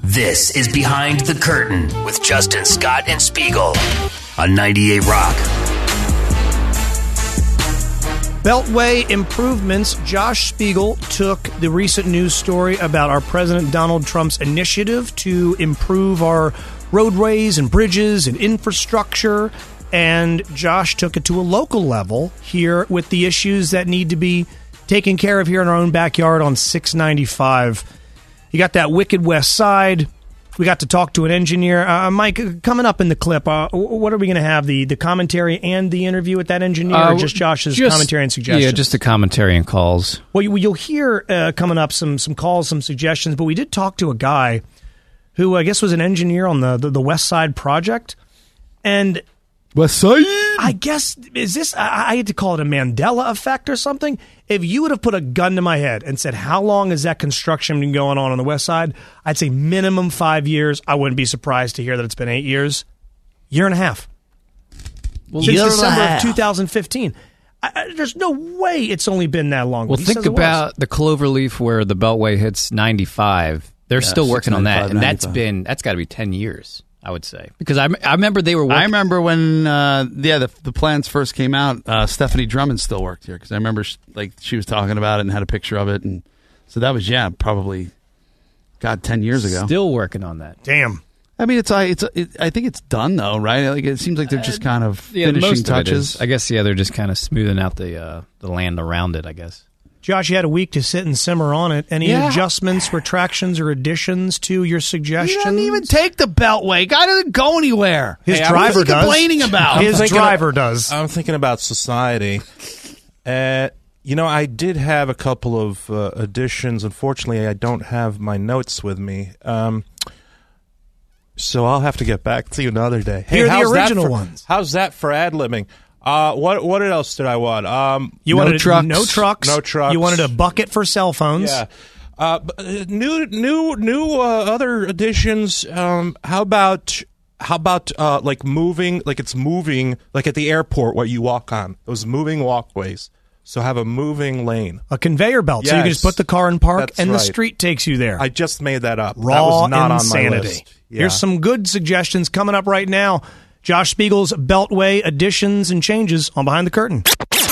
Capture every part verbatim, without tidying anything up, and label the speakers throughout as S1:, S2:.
S1: This is Behind the Curtain with Justin Scott and Spiegel on ninety-eight Rock.
S2: Beltway improvements. Josh Spiegel took the recent news story about our President Donald Trump's initiative to improve our roadways and bridges and infrastructure, and Josh took it to a local level here with the issues that need to be taken care of here in our own backyard on six ninety-five. You got that wicked west side. We got to talk to an engineer. Uh, Mike, coming up in the clip, uh, what are we going to have, the, the commentary and the interview with that engineer, uh, or just Josh's just, commentary and suggestions?
S3: Yeah, just the commentary and calls.
S2: Well, you, you'll hear uh, coming up some some calls, some suggestions, but we did talk to a guy who I guess was an engineer on the, the, the West Side project. And
S3: West Side?
S2: I guess, is this, I, I had to call it a Mandela effect or something. If you would have put a gun to my head and said, how long has that construction been going on on the West Side? I'd say minimum five years. I wouldn't be surprised to hear that it's been eight years. Year and a half. Well, Since December of two thousand fifteen. I, I, there's no way it's only been that long.
S3: Well, think about the Cloverleaf where the Beltway hits ninety-five. They're yeah, still working on that, and that's been that's got to be ten years, I would say, because I, I remember they were. Working.
S4: I remember when uh, yeah the the plans first came out. Uh, Stephanie Drummond still worked here because I remember she, like she was talking about it and had a picture of it, and so that was yeah probably, God, ten years ago.
S3: Still working on that.
S2: Damn.
S4: I mean, it's I it's it, I think it's done though, right? Like it seems like they're just kind of uh, yeah, finishing
S3: most
S4: touches.
S3: Of it is. I guess yeah, they're just kind of smoothing out the uh, the land around it, I guess.
S2: Josh, you had a week to sit and simmer on it. Any yeah. adjustments, retractions, or additions to your suggestions?
S4: He doesn't even take the Beltway. Guy doesn't go anywhere.
S2: His
S4: hey,
S2: driver does.
S4: Complaining about
S2: his driver of, does.
S5: I'm thinking about society. Uh, you know, I did have a couple of uh, additions. Unfortunately, I don't have my notes with me. Um, so I'll have to get back to you another day.
S2: Hey, Here are the original
S5: for,
S2: ones.
S5: How's that for ad-libbing? Uh, what what else did I want? Um,
S2: you
S5: no
S2: wanted
S5: trucks.
S2: no trucks.
S5: No trucks.
S2: You wanted a bucket for cell phones.
S5: Yeah. Uh, new new new uh, other additions. Um, how about how about uh, like moving like it's moving like at the airport what you walk on those moving walkways. So have a moving lane,
S2: a conveyor belt,
S5: yes.
S2: so you can just put the car in park
S5: That's
S2: and
S5: right.
S2: the street takes you there.
S5: I just made that up.
S2: Raw
S5: that was not
S2: insanity.
S5: On my list. Yeah.
S2: Here's some good suggestions coming up right now. Josh Spiegel's Beltway additions and changes on Behind the Curtain.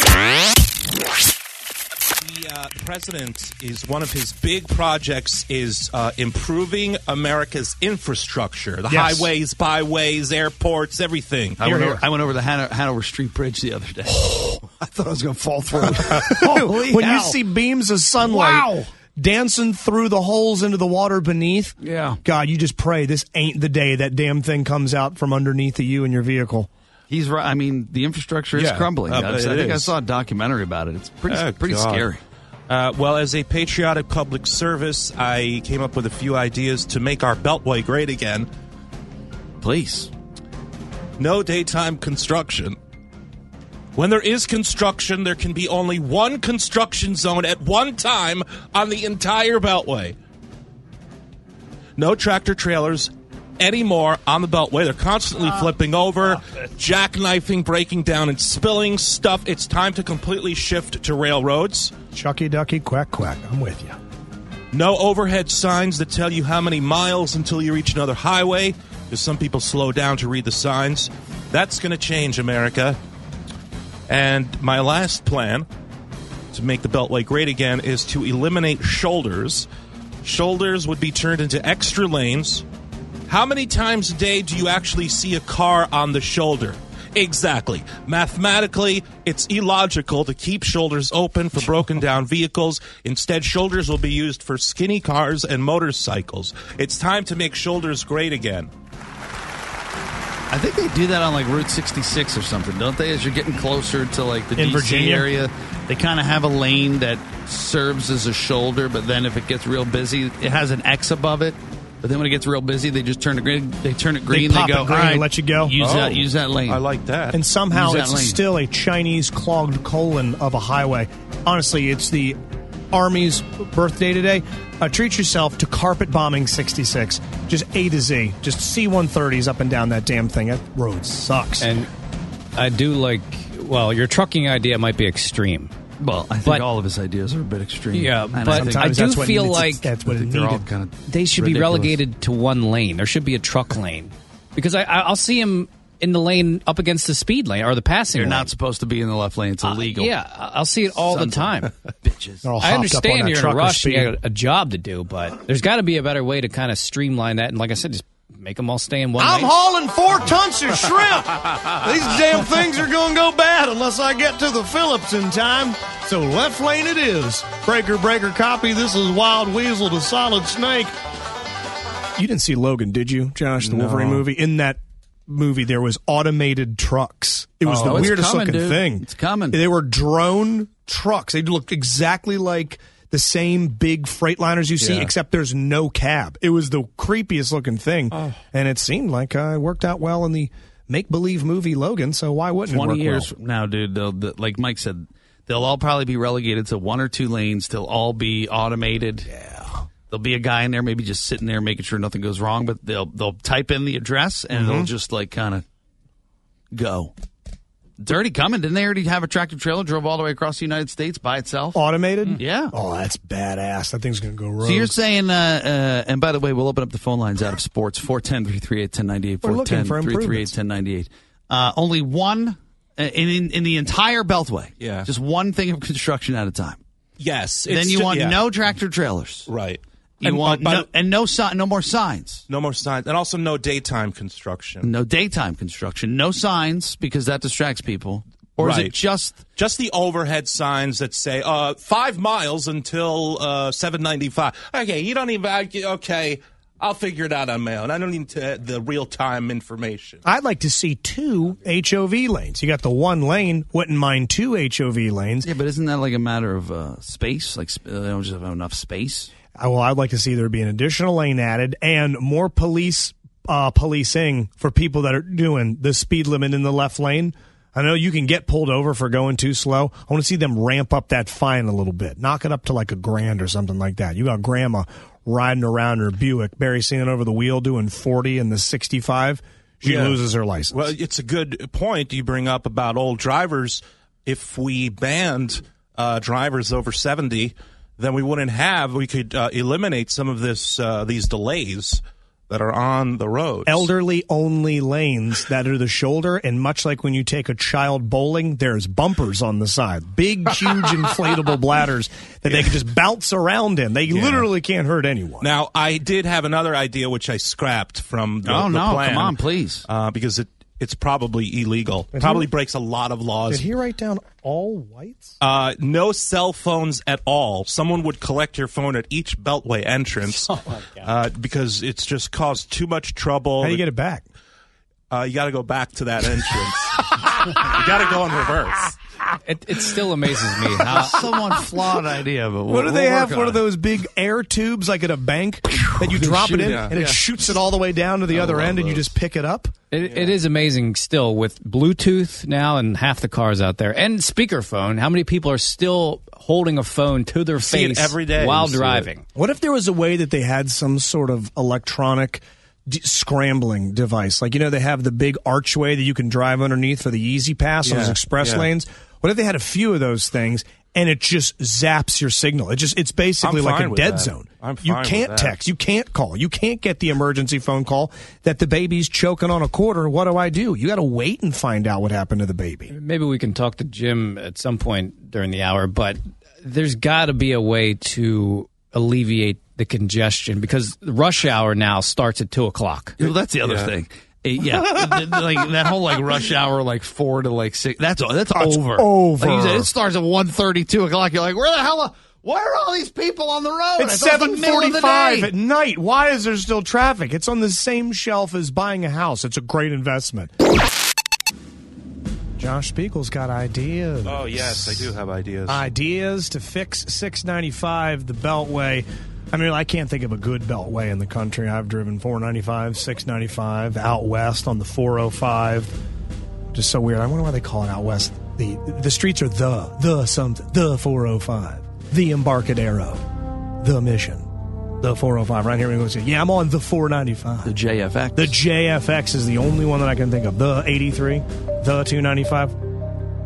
S5: The uh, president is one of his big projects is uh, improving America's infrastructure, the
S2: yes.
S5: highways, byways, airports, everything.
S4: I went, over, I went over the Hanover, Hanover Street Bridge the other day.
S2: I thought I was going to fall through. Holy when hell. You see beams of sunlight.
S4: Wow.
S2: Dancing through the holes into the water beneath.
S4: Yeah.
S2: God, you just pray this ain't the day that damn thing comes out from underneath of you in your vehicle.
S4: He's right. I mean, the infrastructure is
S5: yeah.
S4: crumbling.
S5: Uh,
S4: I, I
S5: it
S4: think
S5: is.
S4: I saw a documentary about it. It's pretty,
S5: oh,
S4: pretty
S5: God.
S4: scary.
S5: Uh, well, as a patriotic public service, I came up with a few ideas to make our Beltway great again.
S4: Please.
S5: No daytime construction. When there is construction, there can be only one construction zone at one time on the entire Beltway. No tractor trailers anymore on the Beltway. They're constantly oh, flipping over, jackknifing, breaking down, and spilling stuff. It's time to completely shift to railroads.
S2: Chucky ducky, quack, quack. I'm with you.
S5: No overhead signs that tell you how many miles until you reach another highway, because some people slow down to read the signs. That's going to change America. And my last plan to make the Beltway great again is to eliminate shoulders. Shoulders would be turned into extra lanes. How many times a day do you actually see a car on the shoulder? Exactly. Mathematically, it's illogical to keep shoulders open for broken down vehicles. Instead, shoulders will be used for skinny cars and motorcycles. It's time to make shoulders great again.
S4: I think they do that on like Route sixty-six or something, don't they? As you're getting closer to like the
S2: in
S4: D C
S2: Virginia
S4: area, they kind of have a lane that serves as a shoulder, but then if it gets real busy, it has an X above it. But then when it gets real busy, they just turn it green. They turn it green.
S2: They, pop
S4: they go,
S2: it green
S4: all right,
S2: and let you go.
S4: Use
S5: oh,
S4: that. Use that lane.
S5: I like that.
S2: And somehow
S4: Use
S2: it's
S4: that lane.
S2: still a Chinese clogged colon of a highway. Honestly, it's the Army's birthday today. Uh, treat yourself to carpet bombing sixty-six. Just A to Z. Just C one thirties up and down that damn thing. That road sucks.
S3: And I do like, well, your trucking idea might be extreme.
S4: Well, I think
S3: but,
S4: all of his ideas are a bit extreme.
S3: Yeah,
S4: and
S3: but
S4: I,
S3: I do feel
S2: needs,
S3: like
S2: that's what it
S4: they're all
S2: needed.
S4: kind of
S3: they should
S4: ridiculous.
S3: be relegated to one lane. There should be a truck lane. Because I, I'll see him in the lane up against the speed lane or the passing
S4: You're
S3: lane.
S4: not supposed to be in the left lane. It's illegal.
S3: Uh, yeah, I'll see it all
S4: Sons
S3: the time.
S4: Bitches.
S2: They're all
S3: I
S2: hopped up on
S3: understand
S2: that
S3: you're in a
S2: trucker
S3: rush and
S2: speed.
S3: you got a job to do, but there's got to be a better way to kind of streamline that. And like I said, just make them all stay in one
S2: I'm
S3: lane.
S2: hauling four tons of shrimp. These damn things are going to go bad unless I get to the Phillips in time. So left lane it is. Breaker, breaker, copy. This is Wild Weasel to Solid Snake. You didn't see Logan, did you, Josh, the
S4: No.
S2: Wolverine movie? In that movie, there was automated trucks. It was
S4: Oh,
S2: the
S4: it's
S2: weirdest
S4: coming,
S2: looking
S4: dude.
S2: thing.
S4: It's coming.
S2: They were drone trucks. They looked exactly like the same big Freightliners you see,
S5: Yeah.
S2: except there's no cab. It was the creepiest looking thing,
S4: Oh.
S2: and it seemed like uh, it worked out well in the make-believe movie Logan, so why wouldn't it work
S4: twenty years
S2: well?
S4: from now, dude, they'll, the, like Mike said, they'll all probably be relegated to one or two lanes. They'll all be automated. Yeah. There'll be a guy in there maybe just sitting there making sure nothing goes wrong, but they'll they'll type in the address and
S2: Mm-hmm.
S4: it'll just like kind of go. It's already coming. Didn't they already have a tractor trailer drove all the way across the United States by itself?
S2: Automated?
S4: Yeah.
S2: Oh, that's badass. That thing's going to go rogue.
S4: So you're saying, uh, uh, and by the way, we'll open up the phone lines out of sports, four one zero, three three eight, one zero nine eight,
S2: We're
S4: four one
S2: looking
S4: zero,
S2: for
S4: three three eight,
S2: improvements.
S4: one zero nine eight. Uh, only one uh, in, in in the entire Beltway.
S5: Yeah.
S4: Just one thing of construction at a time.
S5: Yes.
S4: then
S5: it's
S4: you
S5: ju-
S4: want
S5: yeah.
S4: no tractor trailers.
S5: Right.
S4: You
S5: And,
S4: want
S5: uh, by
S4: no,
S5: the-
S4: and no si- no more signs.
S5: no more signs, and also no daytime construction.
S4: No daytime construction. No signs because that distracts people. Or is
S5: Right.
S4: it just
S5: Just the overhead signs that say uh, five miles until uh, seven ninety-five. Okay, you don't even. I- Okay, I'll figure it out on my own. I don't need to, the real time information.
S2: I'd like to see two H O V lanes. You got the one lane, wouldn't mind two H O V lanes.
S4: yeah? But isn't that like a matter of uh, space? Like sp- they don't just have enough space.
S2: Uh, Well, I'd like to see there be an additional lane added and more police uh, policing for people that are doing the speed limit in the left lane. I know you can get pulled over for going too slow. I want to see them ramp up that fine a little bit. Knock it up to like a grand or something like that. You got grandma riding around her Buick, Barry singing over the wheel doing forty in the sixty-five. She
S5: Yeah.
S2: loses her license.
S5: Well, it's a good point you bring up about old drivers. If we banned uh, drivers over seventy, then we wouldn't have. We could uh, eliminate some of this uh, these delays that are on the roads.
S2: Elderly only lanes that are the shoulder, and much like when you take a child bowling, there's bumpers on the side, big, huge inflatable bladders that they can just bounce around in. They literally can't hurt anyone.
S5: Now, I did have another idea which I scrapped from the,
S4: Oh,
S5: the
S4: no,
S5: plan.
S4: come on, please.
S5: uh, because it it's probably illegal.
S2: Did
S5: Probably
S2: he-
S5: breaks a lot of laws.
S2: Did he write down all whites?
S5: Uh, no cell phones at all. Someone would collect your phone at each Beltway entrance. Oh my God. Uh, because it's just caused too much trouble.
S2: How do you get it back?
S5: Uh, you got to go back to that entrance. You got to go in reverse.
S3: It, it still amazes me how
S4: Somewhat flawed idea, but
S2: What do
S4: we'll
S2: they
S4: work
S2: have?
S4: on
S2: One
S4: it.
S2: of those big air tubes like at a bank that you drop it in
S5: yeah.
S2: and it
S5: Yeah.
S2: shoots it all the way down to the other
S4: love
S2: end and you
S4: those.
S2: just pick it up?
S3: It, it is amazing still with Bluetooth now and half the cars out there and speakerphone. How many people are still holding a phone to their
S5: see it
S3: face
S5: every day.
S3: while
S5: You see it.
S3: driving?
S2: What if there was a way that they had some sort of electronic d- scrambling device? Like, you know, they have the big archway that you can drive underneath for the Easy Pass on
S5: Yeah,
S2: those express
S5: yeah.
S2: lanes. What if they had a few of those things and it just zaps your signal? It just it's basically
S5: I'm
S2: like
S5: fine
S2: a
S5: with
S2: dead
S5: that.
S2: zone.
S5: I'm
S2: you
S5: fine with
S2: can't
S5: that.
S2: text, you can't call, you can't get the emergency phone call that the baby's choking on a quarter. What do I do? You got to wait and find out what happened to the baby.
S3: Maybe we can talk to Jim at some point during the hour, but there's got to be a way to alleviate the congestion because rush hour now starts at two o'clock.
S4: Well, that's the other
S5: Yeah.
S4: thing. Uh, yeah, like that whole like rush hour, like four to like six. That's that's
S2: That's
S4: over.
S2: over.
S4: Like you said, it starts at one thirty, two o'clock. You're like, where the hell? Are, why are all these people on the road?
S2: It's
S4: I thought it
S2: seven
S4: was the middle of the
S2: forty-five
S4: day.
S2: at night. Why is there still traffic? It's on the same shelf as buying a house. It's a great investment. Josh Spiegel's got ideas.
S5: Oh, yes, I do have ideas.
S2: Ideas to fix six ninety-five, the Beltway. I mean, I can't think of a good Beltway in the country. I've driven four ninety-five, six ninety-five, out west on the four oh five. Just so weird. I wonder why they call it out west. The the streets are the, the something, the four oh five, the Embarcadero, the Mission, the four oh five. Right here we go. Yeah, I'm on the four ninety-five.
S4: The J F X.
S2: The J F X is the only one that I can think of. The eighty-three, the two ninety-five.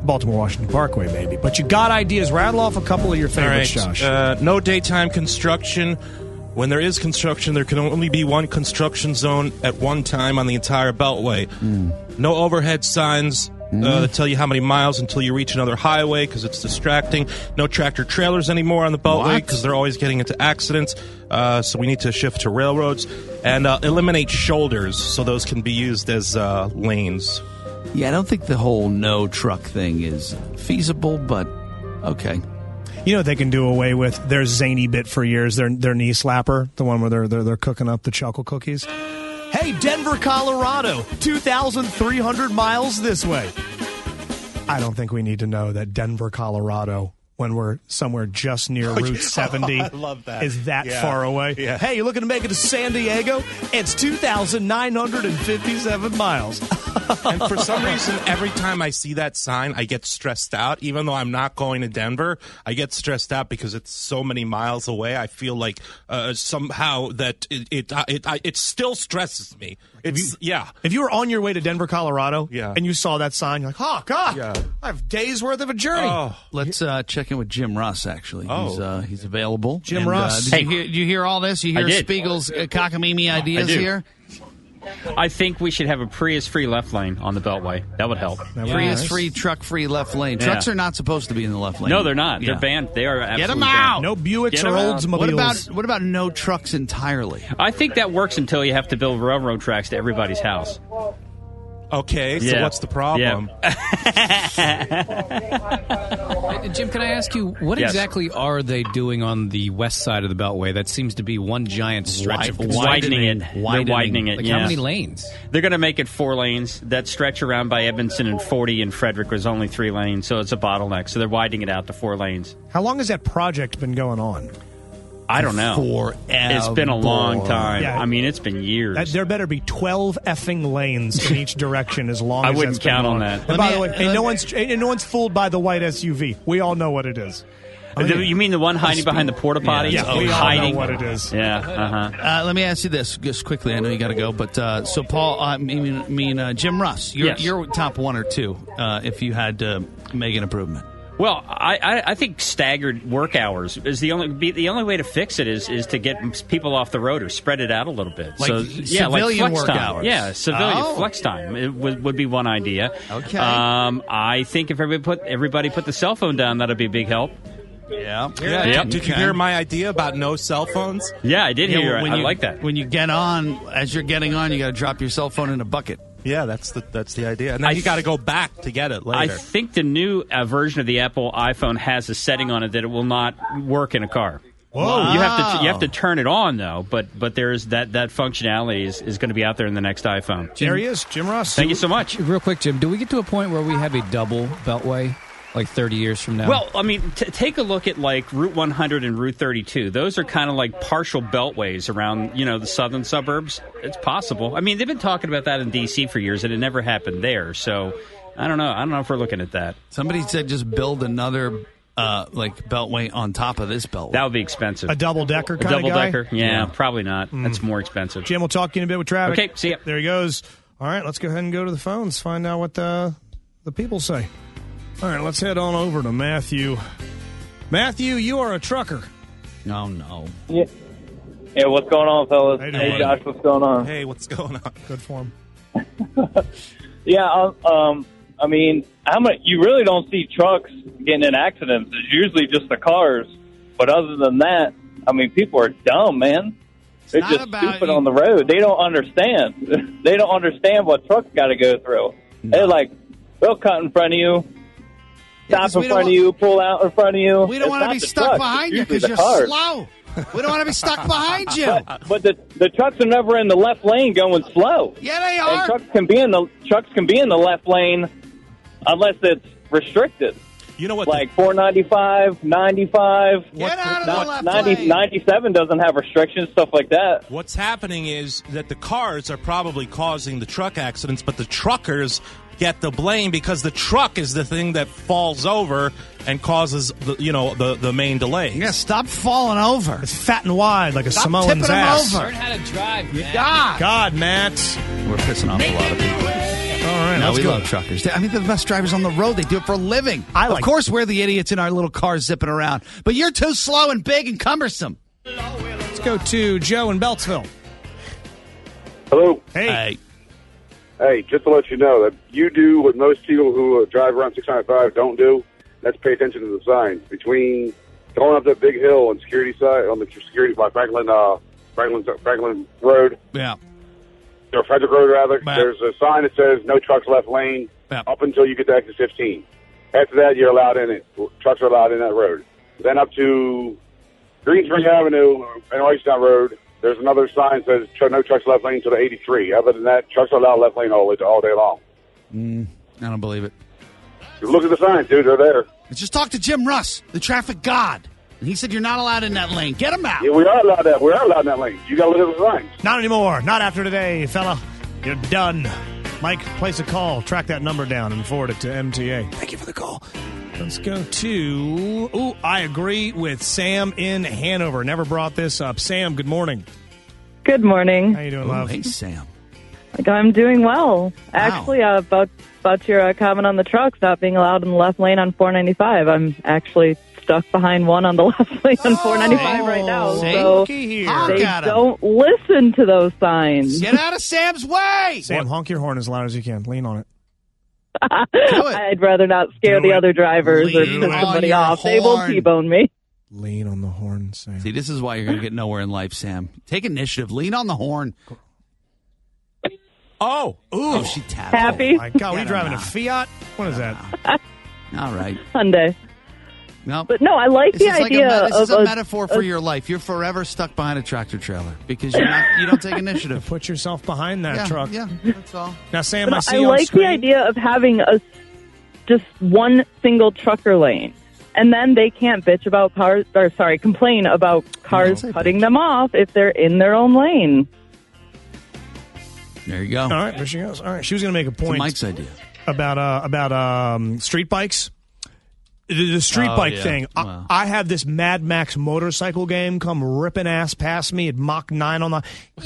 S2: Baltimore-Washington Parkway, maybe. But you got ideas. Rattle off a couple of your favorites,
S5: All right.
S2: Josh.
S5: Uh, no daytime construction. When there is construction, there can only be one construction zone at one time on the entire Beltway. Mm. No overhead signs mm. uh, that tell you how many miles until you reach another highway because it's distracting. No tractor trailers anymore on the Beltway because they're always getting into accidents. Uh, so we need to shift to railroads and uh, eliminate shoulders so those can be used as uh, lanes.
S4: Yeah, I don't think the whole no truck thing is feasible, but okay.
S2: You know what they can do away with? Their zany bit for years, their their knee slapper, the one where they're they're, they're cooking up the chocolate cookies. Hey, Denver, Colorado, two thousand three hundred miles this way. I don't think we need to know that Denver, Colorado, when we're somewhere just near Route seventy,
S5: I love that.
S2: is that
S5: Yeah.
S2: far away.
S5: Yeah.
S2: Hey, you looking to make it to San Diego? It's two thousand nine hundred fifty-seven miles.
S5: And for some reason, every time I see that sign, I get stressed out. Even though I'm not going to Denver, I get stressed out because it's so many miles away. I feel like uh, somehow that it it it, it it still stresses me. It's yeah.
S2: If you were on your way to Denver, Colorado,
S5: Yeah.
S2: and you saw that sign, you're like, oh, God,
S5: Yeah.
S2: I have days worth of a journey.
S5: Oh,
S4: Let's uh, check in with Jim Russ, actually.
S5: Oh.
S4: He's, uh, he's available.
S2: Jim
S4: And, uh,
S2: Russ.
S4: did,
S6: Hey.
S4: you hear, did you hear all this? You
S6: I
S4: hear
S6: did.
S4: Spiegel's uh, cockamamie ideas
S6: I do.
S4: here?
S6: I think we should have a Prius-free left lane on the Beltway. That would help.
S2: That would be
S4: Prius
S2: nice.
S4: free, truck free left lane.
S6: Yeah.
S4: Trucks are not supposed to be in the left lane.
S6: No, they're not.
S4: Yeah.
S6: They're banned. They are absolutely
S4: Get them
S6: banned.
S4: out.
S2: No Buicks
S6: Get
S2: or
S6: 'em out.
S2: Oldsmobiles.
S4: What about what about no trucks entirely?
S6: I think that works until you have to build railroad tracks to everybody's house.
S5: okay. So
S6: Yeah.
S5: what's the problem?
S3: Jim, can I ask you, what
S6: Yes.
S3: exactly are they doing on the west side of the Beltway? That seems to be one giant stretch of
S6: Widening,
S3: widening.
S6: it.
S4: Widening.
S6: They're widening it.
S3: Like
S6: yeah.
S3: how many lanes?
S6: They're going to make it four lanes. That stretch around by Evanston and forty and Frederick was only three lanes, so it's a bottleneck. So they're widening it out to four lanes.
S2: How long has that project been going on?
S6: I don't know.
S4: Forever.
S6: It's been a long time.
S2: Yeah.
S6: I mean, it's been years.
S2: That, there better be twelve effing lanes in each direction as long
S6: I
S2: as
S6: wouldn't
S2: that's been
S6: count on
S2: going
S6: that.
S2: And
S4: Let
S2: by
S4: me-
S2: the way,
S4: let
S2: ain't no
S4: me-
S2: one's ain't no one's fooled by the white S U V. We all know what it is.
S6: Uh, the- You mean the one hiding behind the porta potty?
S2: Yeah,
S6: Oh,
S2: we all
S6: hiding.
S2: know what it is.
S6: Yeah. Uh-huh.
S4: Uh, let me ask you this, just quickly. I know you got to go, but uh, so Paul, uh, I mean, I mean uh, Jim Russ, you're,
S6: Yes.
S4: you're top one or two uh, if you had to make an improvement.
S6: Well, I, I, I think staggered work hours is the only be, the only way to fix it is is to get people off the road or spread it out a little bit.
S4: Like
S6: so yeah, like
S4: civilian
S6: flex
S4: work
S6: time.
S4: hours.
S6: Yeah, civilian
S4: Oh.
S6: flex time it would, would be one idea.
S4: Okay.
S6: Um, I think if everybody put everybody put the cell phone down, that'd be a big help.
S4: Yeah.
S5: Yeah.
S6: Yep.
S5: Did you hear my idea about no cell phones?
S6: Yeah, I did
S4: Yeah,
S6: hear.
S4: when
S6: I
S4: you,
S6: like that.
S4: When you get on, as you're getting on, you got to drop your cell phone in a bucket.
S5: Yeah, that's the that's the idea. And then
S6: I
S5: you got to go back to get it
S6: I
S5: later.
S6: think the new uh, version of the Apple iPhone has a setting on it that it will not work in a car.
S2: Whoa.
S6: You have to you have to turn it on though, but but there's that that functionality is, is going to be out there in the next iPhone.
S2: There he is, Jim Ross.
S6: Thank you so much.
S3: Real quick, Jim, do we get to a point where we have a double Beltway, like thirty years from now?
S6: Well, I mean, t- take a look at like Route one hundred and Route thirty-two. Those are kind of like partial beltways around, you know, the southern suburbs. It's possible. I mean, they've been talking about that in D C for years, and it never happened there. So I don't know. I don't know if we're looking at that.
S4: Somebody said just build another uh, like beltway on top of this beltway.
S6: That would be expensive.
S2: A double decker
S6: A
S2: kind
S6: double
S2: of guy.
S6: decker? Yeah, probably not. That's more expensive.
S2: Jim, we'll talk to you in a bit with traffic.
S6: Okay, see ya.
S2: There he goes. All right, let's go ahead and go to the phones, find out what the, the people say. All right, let's head on over to Matthew. Matthew, you are a trucker.
S4: No, no.
S7: Yeah. Hey, what's going on, fellas?
S2: How you doing?
S7: Hey, Josh, what's going on?
S5: Hey, what's going on?
S2: Good for him.
S7: Yeah, um, um, I mean, how much? You really don't see trucks getting in accidents. It's usually just the cars. But other than that, I mean, people are dumb, man. They're
S4: not
S7: just
S4: about
S7: stupid
S4: you.
S7: on the road. They don't understand. They don't understand what trucks got to go through. They're like, they'll cut in front of you,
S4: Yeah,
S7: stop
S4: 'cause
S7: in
S4: we
S7: front
S4: don't
S7: of you, pull out in front of you.
S4: We don't
S7: It's
S4: want to
S7: not
S4: be
S7: the
S4: stuck
S7: trucks.
S4: behind
S7: It's
S4: you because
S7: usually
S4: you're
S7: the cars.
S4: slow. We don't want to be stuck behind you.
S7: But, but the the trucks are never in the left lane going slow.
S4: Yeah, they
S7: And
S4: are.
S7: trucks can be in the trucks can be in the left lane unless it's restricted.
S5: You know what?
S7: Like four ninety-five, ninety-five,
S4: Get out of the left
S7: ninety,
S4: lane.
S7: ninety-seven doesn't have restrictions, stuff like that.
S5: What's happening is that the cars are probably causing the truck accidents, but the truckers get the blame because the truck is the thing that falls over and causes the you know the the main delays.
S4: Yeah, stop falling over.
S2: It's fat and wide like a
S4: Stop
S2: Samoan's
S4: tipping him
S2: ass.
S4: over.
S3: how to drive, man.
S4: God.
S2: God, Matt.
S4: We're pissing off a lot of people.
S2: right,
S4: no,
S2: let's
S4: we
S2: go.
S4: love truckers. I mean, they're the best drivers on the road. They do it for a living.
S2: I like
S4: of course, we're the idiots in our little cars zipping around. But you're too slow and big and cumbersome.
S2: Let's go to Joe in Beltsville.
S8: Hello.
S2: Hey.
S4: Hey.
S8: Hey, just to let you know that you do what most people who uh, drive around six ninety-five don't do. That's pay attention to the signs. Between going up that big hill on security side, on the security by Franklin, uh, Franklin, Franklin Road,
S4: Yeah.
S8: or Frederick Road rather,
S4: Wow.
S8: there's a sign that says no trucks left lane
S4: Yeah.
S8: up until you get to exit fifteen. After that, you're allowed in it. Trucks are allowed in that road. Then up to Green Spring Avenue and Whitestown Road, there's another sign that says tr- no trucks left lane until the eighty-three. Other than that, trucks are allowed left lane all, all day long.
S4: Mm, I don't believe it.
S8: Look at the signs, dude. They're there.
S4: Let's just talk to Jim Russ, the traffic god. And he said you're not allowed in that lane. Get him out.
S8: Yeah, we are allowed that. We are allowed in that lane. You got to look at the signs.
S2: Not anymore. Not after today, fella. You're done. Mike, place a call. Track that number down and forward it to M T A. Thank you for the call. Let's go to... Ooh, I agree with Sam in Hanover. Never brought this up. Sam, good morning.
S9: Good morning.
S2: How you doing,
S4: Ooh,
S2: love?
S4: hey, Sam.
S9: I'm doing well. Actually, uh, about about your uh, comment on the trucks not being allowed in the left lane on four ninety-five. I'm actually stuck behind one on the left lane on four ninety-five right now.
S4: See?
S9: So
S2: Looky here.
S4: Honk
S9: they
S4: at 'em.
S9: don't listen to those signs.
S4: Get out of Sam's way.
S2: Sam, honk your horn as loud as you can. Lean on it.
S4: Do it.
S9: I'd rather not scare
S2: Do
S9: the
S2: it.
S9: other drivers or
S4: Lean
S9: piss
S4: on
S9: somebody
S4: your
S9: off. They will
S4: horn.
S9: T-bone me.
S2: Lean on the horn, Sam.
S4: See, this is why you're going to get nowhere in life, Sam. Take initiative. Lean on the horn.
S5: Oh,
S4: Ooh, oh, she tapped.
S9: Happy?
S2: My God, what are you
S4: Get
S2: driving,
S4: him
S2: a
S4: out.
S2: Fiat? What is that?
S4: All right.
S9: Hyundai.
S4: No.
S9: But no, I like
S4: This
S9: the
S4: is like
S9: idea
S4: a, me- this
S9: of
S4: is a,
S9: a,
S4: metaphor for
S9: a-
S4: your life. You're forever stuck behind a tractor trailer because you're not. You don't take initiative.
S2: Put yourself behind that
S4: yeah,
S2: truck.
S4: Yeah, that's all.
S2: Now, Sam,
S9: But
S2: I see
S9: I
S2: you on
S9: like
S2: screen.
S9: the idea of having a just one single trucker lane, and then they can't bitch about cars. Or sorry, complain about cars
S4: No.
S9: cutting them off if they're in their own lane.
S4: There you go.
S2: All right, there she goes. All right, she was going to make a
S4: It's
S2: point
S4: Mike's idea.
S2: about uh, about um, street bikes. The, the street
S5: Oh,
S2: bike
S5: yeah.
S2: thing. I,
S4: Wow.
S2: I have this Mad Max motorcycle game come ripping ass past me at Mach nine on the.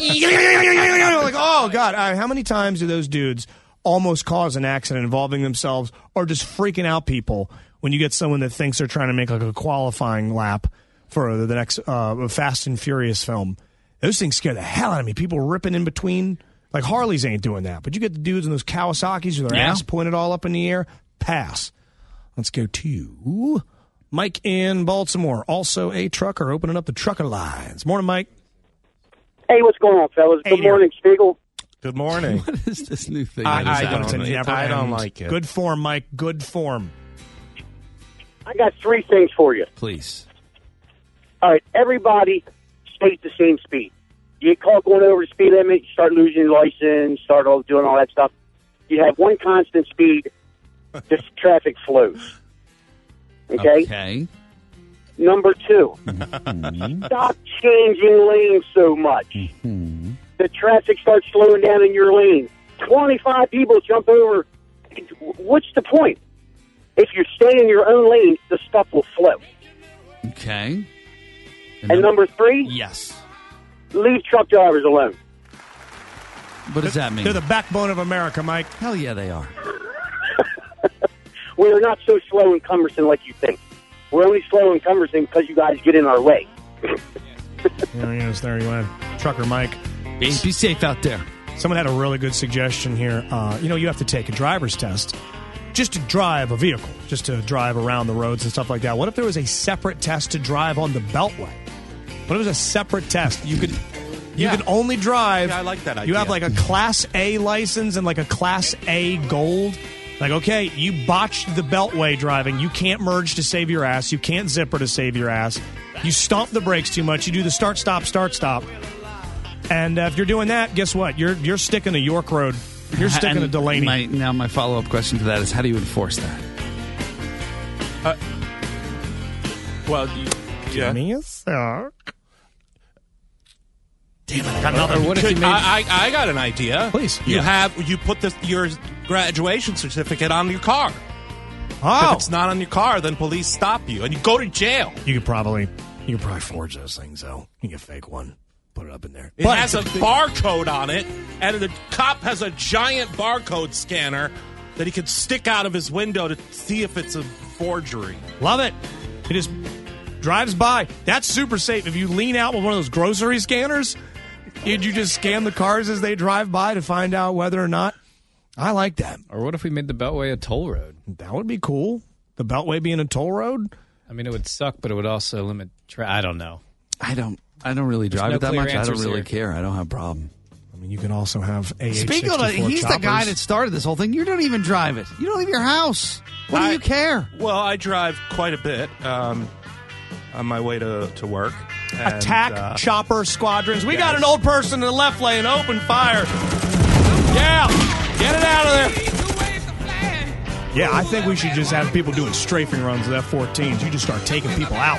S2: Like, oh God! All right, how many times do those dudes almost cause an accident involving themselves or just freaking out people when you get someone that thinks they're trying to make like a qualifying lap for the next uh, Fast and Furious film? Those things scare the hell out of me. People ripping in between. Like Harleys ain't doing that, but you get the dudes in those Kawasaki's with their
S4: Yeah.
S2: ass pointed all up in the air. Pass. Let's go to Mike in Baltimore, also a trucker, opening up the trucker lines. Morning, Mike.
S10: Hey, what's going on, fellas?
S2: Hey
S10: Good
S2: there.
S10: morning, Spiegel.
S5: good morning.
S4: What is this new thing?
S5: I-
S4: that is
S5: I
S4: out
S5: don't
S2: It's a
S4: there?
S5: know.
S2: never
S5: I don't
S2: end.
S5: like it.
S2: Good form, Mike. Good form.
S10: I got three things for you.
S4: Please.
S10: All right, everybody stays the same speed. You get caught going over the speed limit, you start losing your license, start all doing all that stuff. You have one constant speed, this traffic flows. Okay?
S4: Okay.
S10: Number two, stop changing lanes so much. The traffic starts slowing down in your lane. twenty-five people jump over. What's the point? If you stay in your own lane, the stuff will flow.
S4: Okay.
S10: And number three,
S4: Yes.
S10: leave truck drivers alone.
S4: What does that mean?
S2: They're the backbone of America, Mike.
S4: Hell yeah, they are.
S10: We are not so slow and cumbersome like you think. We're only slow and cumbersome because you guys get in our way.
S2: Yeah, yes, there you went. Trucker Mike.
S4: Be, be safe out there.
S2: Someone had a really good suggestion here. Uh, you know, you have to take a driver's test just to drive a vehicle, just to drive around the roads and stuff like that. What if there was a separate test to drive on the Beltway? What if it was a separate test? You could... You
S5: Yeah.
S2: can only drive.
S5: Yeah, I like that
S2: You have
S5: idea.
S2: like a Class A license and like a Class A Gold. Like, okay, you botched the Beltway driving. You can't merge to save your ass. You can't zipper to save your ass. You stomp the brakes too much. You do the start, stop, start, stop. And uh, if you're doing that, guess what? You're you're sticking to York Road. You're sticking to
S4: And
S2: Delaney.
S4: My, now, my follow up question to that is how do you enforce that?
S5: Well, you, yeah.
S2: Give me a sec.
S4: Damn it.
S2: Got another.
S3: Or what if
S5: Could-
S3: you made
S5: I, I, I got an idea.
S2: Please.
S5: You
S2: Yeah.
S5: have you put the, your graduation certificate on your car.
S2: Oh,
S5: If it's not on your car, then police stop you and you go to jail.
S2: you could probably you could probably forge those things though. You can fake one. put it up in there.
S5: It has a barcode on it, and the cop has a giant barcode scanner that he could stick out of his window to see if it's a forgery.
S2: Love it. It just drives by. That's super safe. If you lean out with one of those grocery scanners, did you just scan the cars as they drive by to find out whether or not? I like that.
S3: Or what if we made the Beltway a toll road?
S2: That would be cool. The Beltway being a toll road?
S3: I mean, it would suck, but it would also limit tra- I don't know.
S4: I don't I don't really drive
S3: no
S4: it that
S3: clear
S4: much. I don't
S3: answers
S4: really
S3: here.
S4: care. I don't have a problem.
S2: I mean, you can also have A H
S4: Speaking of, he's the guy that started this whole thing. You don't even drive it. You don't leave your house. What
S5: I,
S4: do you care?
S5: Well, I drive quite a bit um, on my way to, to work. And,
S2: Attack
S5: uh,
S2: chopper squadrons. We
S5: yes.
S2: got an old person in the left lane. Open fire. Yeah. Get it out of there. Yeah, I think we should just have people doing strafing runs with F fourteens. You just start taking people out.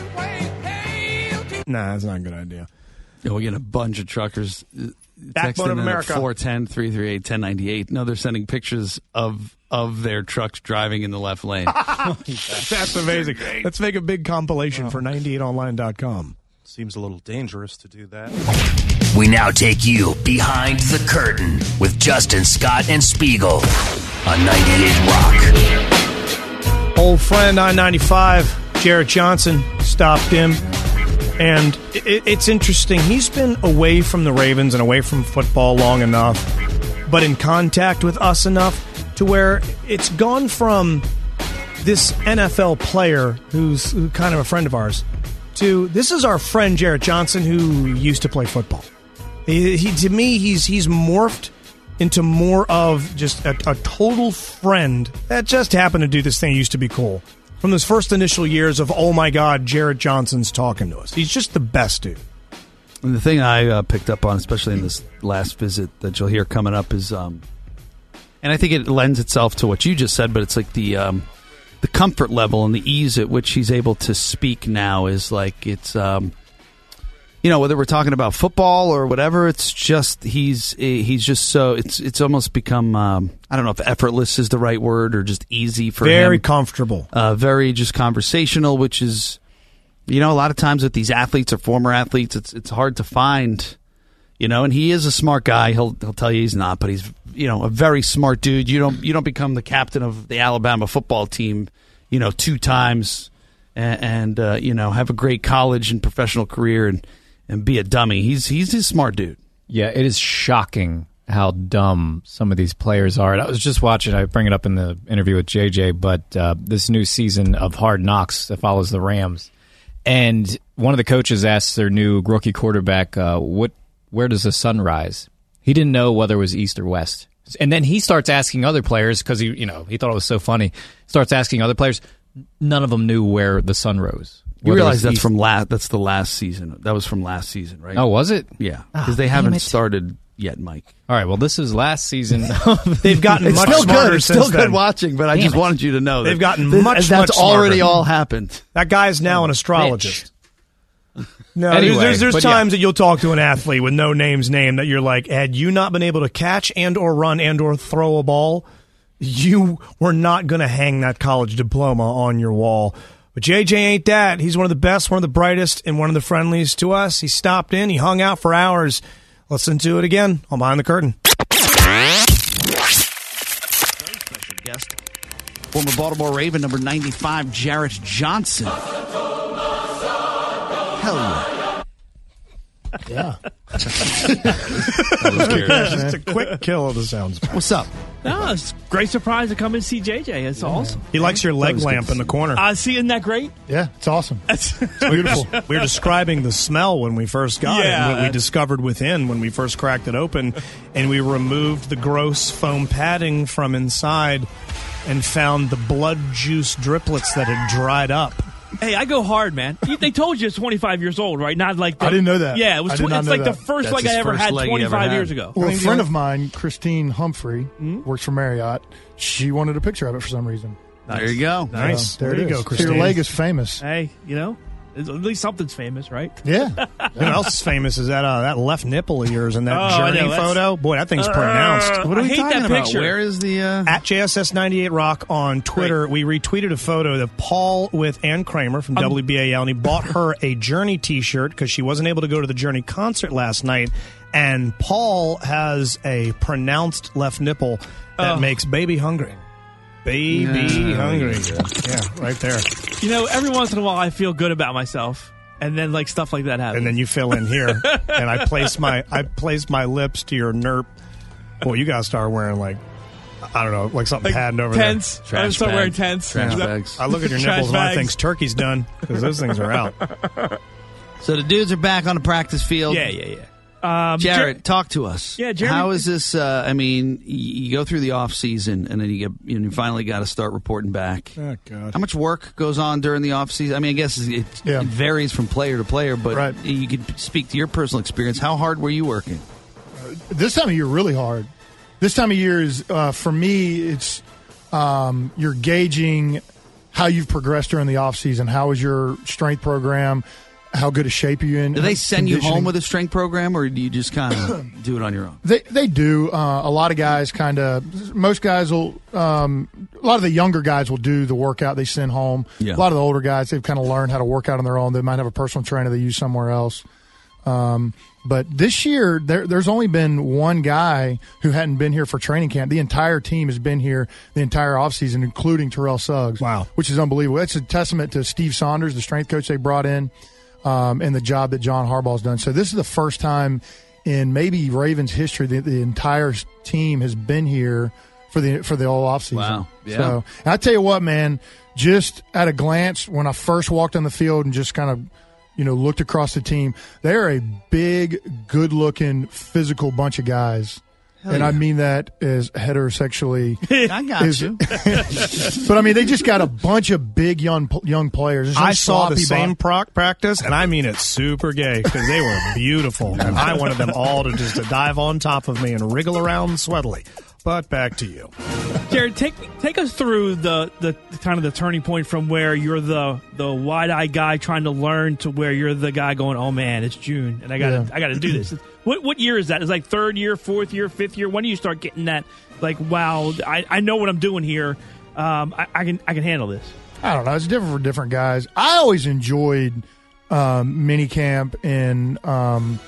S2: Nah, that's not a good idea.
S4: Yeah, we get a bunch of truckers uh,
S2: Backbone
S4: texting
S2: of
S4: in
S2: America.
S4: at four one zero, three three eight, one zero nine eight. No, they're sending pictures of of their trucks driving in the left lane.
S2: That's amazing. Let's make a big compilation for ninety-eight online dot com.
S5: Seems a little dangerous to do that.
S1: We now take you behind the curtain with Justin Scott and Spiegel on ninety-eight Rock.
S2: Old friend I ninety-five, Jarrett Johnson, stopped him. And it, it's interesting. He's been away from the Ravens and away from football long enough, but in contact with us enough to where it's gone from this N F L player who's kind of a friend of ours to this is our friend Jarrett Johnson who used to play football. He, he, to me, he's he's morphed into more of just a, a total friend that just happened to do this thing that used to be cool. From those first initial years of, oh my God, Jarrett Johnson's talking to us. He's just the best dude.
S4: And the thing I uh, picked up on, especially in this last visit that you'll hear coming up, is, um, and I think it lends itself to what you just said, but it's like the um, the comfort level and the ease at which he's able to speak now is like it's, um, you know, whether we're talking about football or whatever, it's just he's he's just so it's it's almost become um, I don't know if effortless is the right word or just easy for him.
S2: Very comfortable,
S4: uh, very just conversational, which is. You know, a lot of times with these athletes or former athletes, it's it's hard to find, you know, and he is a smart guy. He'll he'll tell you he's not, but he's, you know, a very smart dude. You don't you don't become the captain of the Alabama football team, you know, two times and, and uh, you know, have a great college and professional career and, and be a dummy. He's he's a smart dude.
S3: Yeah, it is shocking how dumb some of these players are. And I was just watching, I bring it up in the interview with J J, but uh, this new season of Hard Knocks that follows the Rams. And one of the coaches asked their new rookie quarterback, uh, "What? Where does the sun rise?" He didn't know whether it was east or west. And then he starts asking other players because he, you know, he thought it was so funny. Starts asking other players. None of them knew where the sun rose.
S4: You realize that's east. from last. That's the last season. That was from last season, right?
S3: Oh, was it?
S4: Yeah, because
S3: oh,
S4: they haven't started yet, Mike.
S3: All right. Well, this is last season.
S2: They've gotten
S4: it's
S2: much
S4: still
S2: smarter
S4: good. It's
S2: since
S4: still good
S2: then.
S4: watching, but
S3: Damn
S4: I just
S3: it.
S4: wanted you to know
S2: They've
S4: that
S2: gotten
S4: this,
S2: much.
S4: That's
S2: much
S4: already
S2: smarter.
S4: all happened.
S2: That guy's now an astrologist. No,
S3: Anyway,
S2: there's, there's
S3: but
S2: times
S3: yeah.
S2: that you'll talk to an athlete with no name's name that you're like, had you not been able to catch and or run and or throw a ball, you were not going to hang that college diploma on your wall. But J J ain't that. He's one of the best, one of the brightest, and one of the friendliest to us. He stopped in. He hung out for hours. Listen to it again on Behind the Curtain.
S4: Special guest, former Baltimore Raven, number ninety-five, Jarrett Johnson. Hell yeah.
S2: Yeah.
S4: That was weird.
S2: Just a quick kill of the sounds.
S4: What's up?
S11: No, it's a great surprise to come and see J J. It's awesome.
S2: He likes your leg lamp in the corner.
S11: I uh, see, isn't that great?
S12: Yeah, it's awesome.
S11: It's
S2: beautiful. We were describing the smell when we first got
S11: Yeah,
S2: it, what we
S11: that's-
S2: discovered within when we first cracked it open, and we removed the gross foam padding from inside and found the blood juice driplets that had dried up.
S11: Hey, I go hard, man. You- They told you it's twenty-five years old, right? Not like the,
S12: I didn't know that.
S11: Yeah, it was.
S12: I did
S11: tw-
S12: not
S11: it's
S12: know
S11: like
S12: that.
S11: the first
S4: That's
S11: leg I
S4: his
S11: ever
S4: first
S11: had
S4: leg he ever
S11: twenty-five
S4: had.
S11: years ago.
S12: Well, a friend of mine, Christine Humphrey, works for Marriott. She wanted a picture of it for some reason.
S4: There you go.
S2: Nice.
S12: So, there,
S2: There
S12: it
S2: you
S12: is.
S2: go, Christine.
S12: Your leg is famous.
S11: Hey, you know, At least something's famous, right?
S12: Yeah.
S2: You know what else is famous is that uh, that left nipple of yours in that
S11: Oh, I
S2: Journey
S11: know, that's-
S2: photo. Boy, that thing's
S11: Uh,
S2: pronounced.
S4: What are
S11: I
S4: we
S11: hate
S4: talking
S11: that
S4: about?
S11: picture.
S4: Where is the? Uh...
S2: At J S S ninety-eight Rock on Twitter, we retweeted a photo of Paul with Ann Kramer from W B A L, and he bought her a Journey T-shirt because she wasn't able to go to the Journey concert last night. And Paul has a pronounced left nipple that
S11: Oh.
S2: makes baby hungry. Baby
S4: Yeah,
S2: hungry.
S4: yeah.
S2: Yeah, right there.
S11: You know, every once in a while I feel good about myself, and then like stuff like that happens.
S2: And then you fill in here, and I place my I place my lips to your nerp. Well, you guys start wearing like I don't know, like something
S11: Like
S2: padding over
S11: tents.
S2: there.
S11: I would start wearing tents.
S4: Trash
S11: Yeah.
S4: bags.
S2: I look at your
S11: Trash
S2: nipples and I
S11: bags.
S2: think turkey's done because those things are out.
S4: So the dudes are back on the practice field.
S11: Yeah, yeah, yeah. Um,
S4: Jared,
S11: Jer-
S4: talk to us.
S11: Yeah, Jeremy-
S4: How is this? Uh, I mean, y- you go through the off season, and then you get you, know, you finally got to start reporting back.
S2: Oh God!
S4: How much work goes on during the off season? I mean, I guess it,
S12: Yeah.
S4: it varies from player to player, but
S12: Right.
S4: you could speak to your personal experience. How hard were you working?
S12: This time of year, really hard. This time of year is, uh, for me, it's um, you're gauging how you've progressed during the off season. How is your strength program? How good a shape are you in?
S4: Do they send you home
S12: Conditioning.
S4: with a strength program, or do you just kind of do it on your own?
S12: They they do. Uh, a lot of guys kind of. Most guys will. Um, a lot of the younger guys will do the workout they send home.
S4: Yeah.
S12: A lot of the older guys, they've kind of learned how to work out on their own. They might have a personal trainer they use somewhere else. Um, but this year, there, there's only been one guy who hadn't been here for training camp. The entire team has been here the entire offseason, including Terrell Suggs.
S2: Wow.
S12: Which is unbelievable. That's a testament to Steve Saunders, the strength coach they brought in, um, and the job that John Harbaugh's done. So this is the first time in maybe Ravens history that the entire team has been here for the for the whole offseason.
S4: Wow. Yeah.
S12: So, and I tell you what, man, just at a glance, when I first walked on the field and just kind of, you know, looked across the team, they're a big, good-looking, physical bunch of guys.
S4: Hell
S12: and
S4: yeah.
S12: I mean that as heterosexually.
S4: I got
S12: is-
S4: you.
S12: But I mean, they just got a bunch of big young young players. There's no
S2: I saw the
S12: sloppy
S2: same
S12: bo-
S2: proc practice, and I mean it super gay because they were beautiful, and I wanted them all to just to dive on top of me and wriggle around sweatily. But back to you.
S11: Jared, take take us through the, the kind of the turning point from where you're the the wide eyed guy trying to learn to where you're the guy going, oh man, it's June and I gotta
S12: Yeah.
S11: I gotta do this. What what year is that? Is it like third year, fourth year, fifth year? When do you start getting that like, wow, I, I know what I'm doing here. Um, I, I can I can handle this.
S12: I don't know. It's different for different guys. I always enjoyed um, mini camp and um,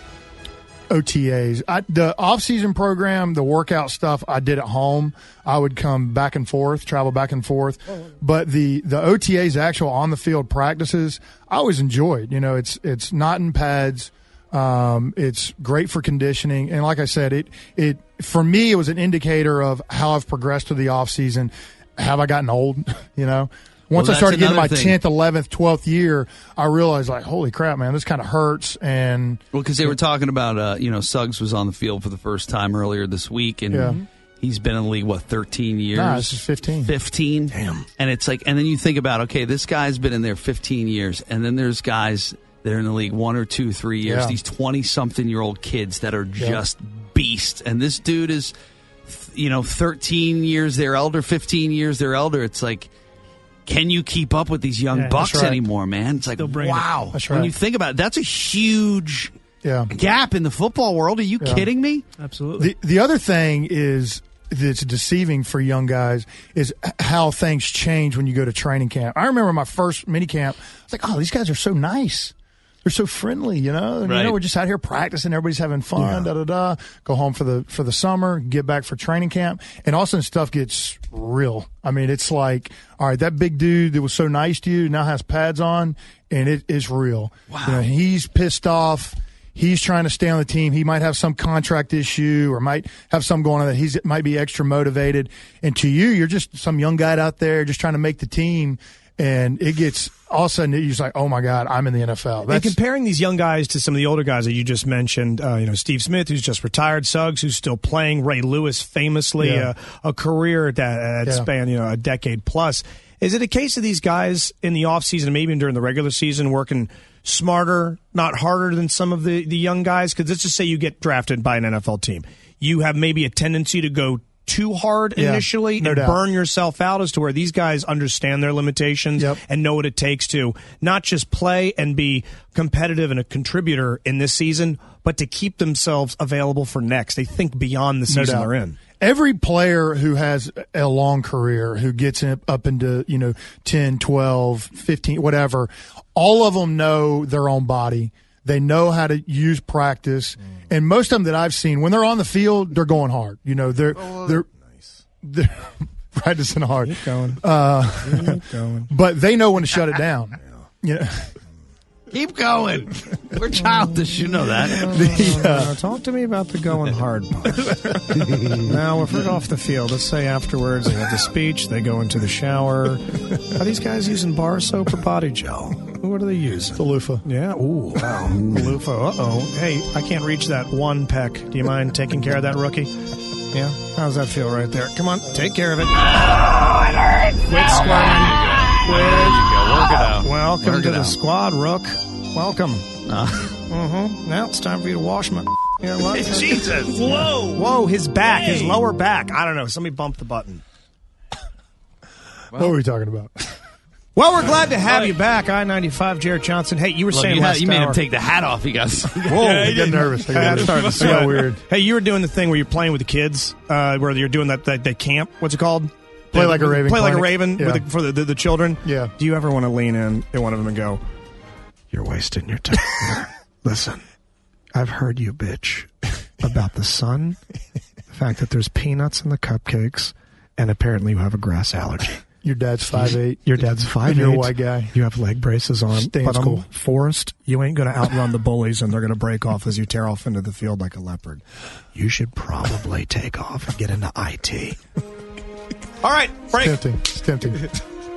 S12: O T As. I, the off-season program, the workout stuff, I did at home. I would come back and forth, travel back and forth. But the, the O T As, actual on-the-field practices, I always enjoyed. You know, it's it's not in pads. Um, it's great for conditioning, and like I said, it it for me it was an indicator of how I've progressed through the off season. Have I gotten old? You know, once
S4: Well,
S12: I started
S4: that's
S12: getting my
S4: another thing.
S12: tenth, eleventh, twelfth year, I realized like, holy crap, man, this kind of hurts. And
S4: Well, because they were talking about, uh, you know, Suggs was on the field for the first time earlier this week, and
S12: Yeah.
S4: he's been in the league, what, thirteen years?
S12: Nah, this is fifteen.
S4: fifteen? Damn. And it's like, and then you think about, okay, this guy's been in there fifteen years, and then there's guys that are in the league one or two, three years,
S12: Yeah.
S4: these twenty-something-year-old kids that are
S12: Yeah.
S4: just beasts. And this dude is, you know, thirteen years their elder, fifteen years their elder. It's like, can you keep up with these young
S12: Yeah,
S4: bucks
S12: that's right.
S4: anymore, man? It's like,
S11: They'll bring it.
S4: wow.
S12: That's
S4: When
S12: right.
S4: you think about it, that's a huge
S12: yeah,
S4: gap in the football world. Are you
S12: Yeah.
S4: kidding me?
S11: Absolutely.
S12: the the other thing is that's deceiving for young guys is how things change when you go to training camp. I remember my first mini camp. I was like, oh, these guys are so nice. They're so friendly, you know. And,
S4: Right.
S12: You know, we're just out here practicing. Everybody's having fun. Da da da. Go home for the for the summer. Get back for training camp, and all of a sudden stuff gets real. I mean, it's like, all right, that big dude that was so nice to you now has pads on, and it is real. Wow. You know, he's pissed off. He's trying to stay on the team. He might have some contract issue or might have some going on that he's might be extra motivated. And to you, you're just some young guy out there just trying to make the team. And it gets all of a sudden you're just like, oh my God, I'm in the N F L.
S2: And
S12: That's
S2: comparing these young guys to some of the older guys that you just mentioned, uh, you know, Steve Smith, who's just retired, Suggs, who's still playing, Ray Lewis, famously
S12: Yeah.
S2: uh, a career that uh,
S12: Yeah.
S2: spanned, you know, a decade plus. Is it a case of these guys in the offseason, maybe even during the regular season, working smarter, not harder than some of the, the young guys? Because let's just say you get drafted by an N F L team. You have maybe a tendency to go too hard
S12: Yeah,
S2: initially
S12: no
S2: and
S12: doubt.
S2: burn yourself out, as to where these guys understand their limitations and know what it takes to not just play and be competitive and a contributor in this season, but to keep themselves available for next. They think beyond the
S12: No
S2: season
S12: doubt.
S2: they're in.
S12: Every player who has a long career, who gets in, up into, you know, ten, twelve, fifteen, whatever, all of them know their own body. They know how to use practice. Mm. And most of them that I've seen, when they're on the field, they're going hard. You know, they're, oh, they're, nice. they're practicing hard.
S2: Keep going.
S12: Uh,
S2: Keep going.
S12: But they know when to shut it down. Yeah. You know?
S4: Keep going. We're childish. You know that.
S2: The, uh, talk to me about the going hard part. Now, if we're off the field, let's say afterwards they have the speech, they go into the shower. Are these guys using bar soap or body gel? What are they using?
S12: The loofah.
S2: Yeah. Ooh, wow. The loofah. Uh-oh. Hey, I can't reach that one peck. Do you mind taking care of that, rookie? Yeah? How's that feel right there? Come on, take care of it. Oh, it hurts. Quit squirming.
S4: There you go. Work it out.
S2: Welcome
S4: Work
S2: to
S4: it
S2: the
S4: out.
S2: squad, Rook. Welcome.
S4: Uh.
S2: Mm-hmm. Now it's time for you to wash my... You know what?
S4: Jesus.
S2: Whoa. Whoa, his back, hey. his lower back. I don't know. Somebody bumped the button.
S12: What were we talking about?
S2: Well, we're glad to have you back. I ninety-five, Jared Johnson. Hey, you were
S4: Look,
S2: saying
S4: you,
S2: last
S4: had, you made
S2: hour,
S4: him take the hat off. He got...
S2: Whoa,
S12: yeah, I get nervous. I
S2: got
S12: starting to
S2: so
S12: weird.
S2: Hey, you were doing the thing where you're playing with the kids, uh, where you're doing that, that, that camp. What's it called?
S12: Play like a Raven.
S2: Play like a
S12: clinic.
S2: Raven
S12: Yeah.
S2: with the, for the, the, the children.
S12: Yeah.
S2: Do you ever want to lean in at one of them and go, "You're wasting your time. Listen, I've heard you bitch about the sun, the fact that there's peanuts in the cupcakes, and apparently you have a grass allergy.
S12: Your dad's five eight.
S2: Your dad's five eight.
S12: You're a white guy.
S2: You have leg braces on.
S12: Stay in
S2: but
S12: school.
S2: on Forrest, you ain't going to outrun the bullies, and they're going to break off as you tear off into the field like a leopard. You should probably take off and get into I T." All right, break.
S12: It's tempting. It's tempting.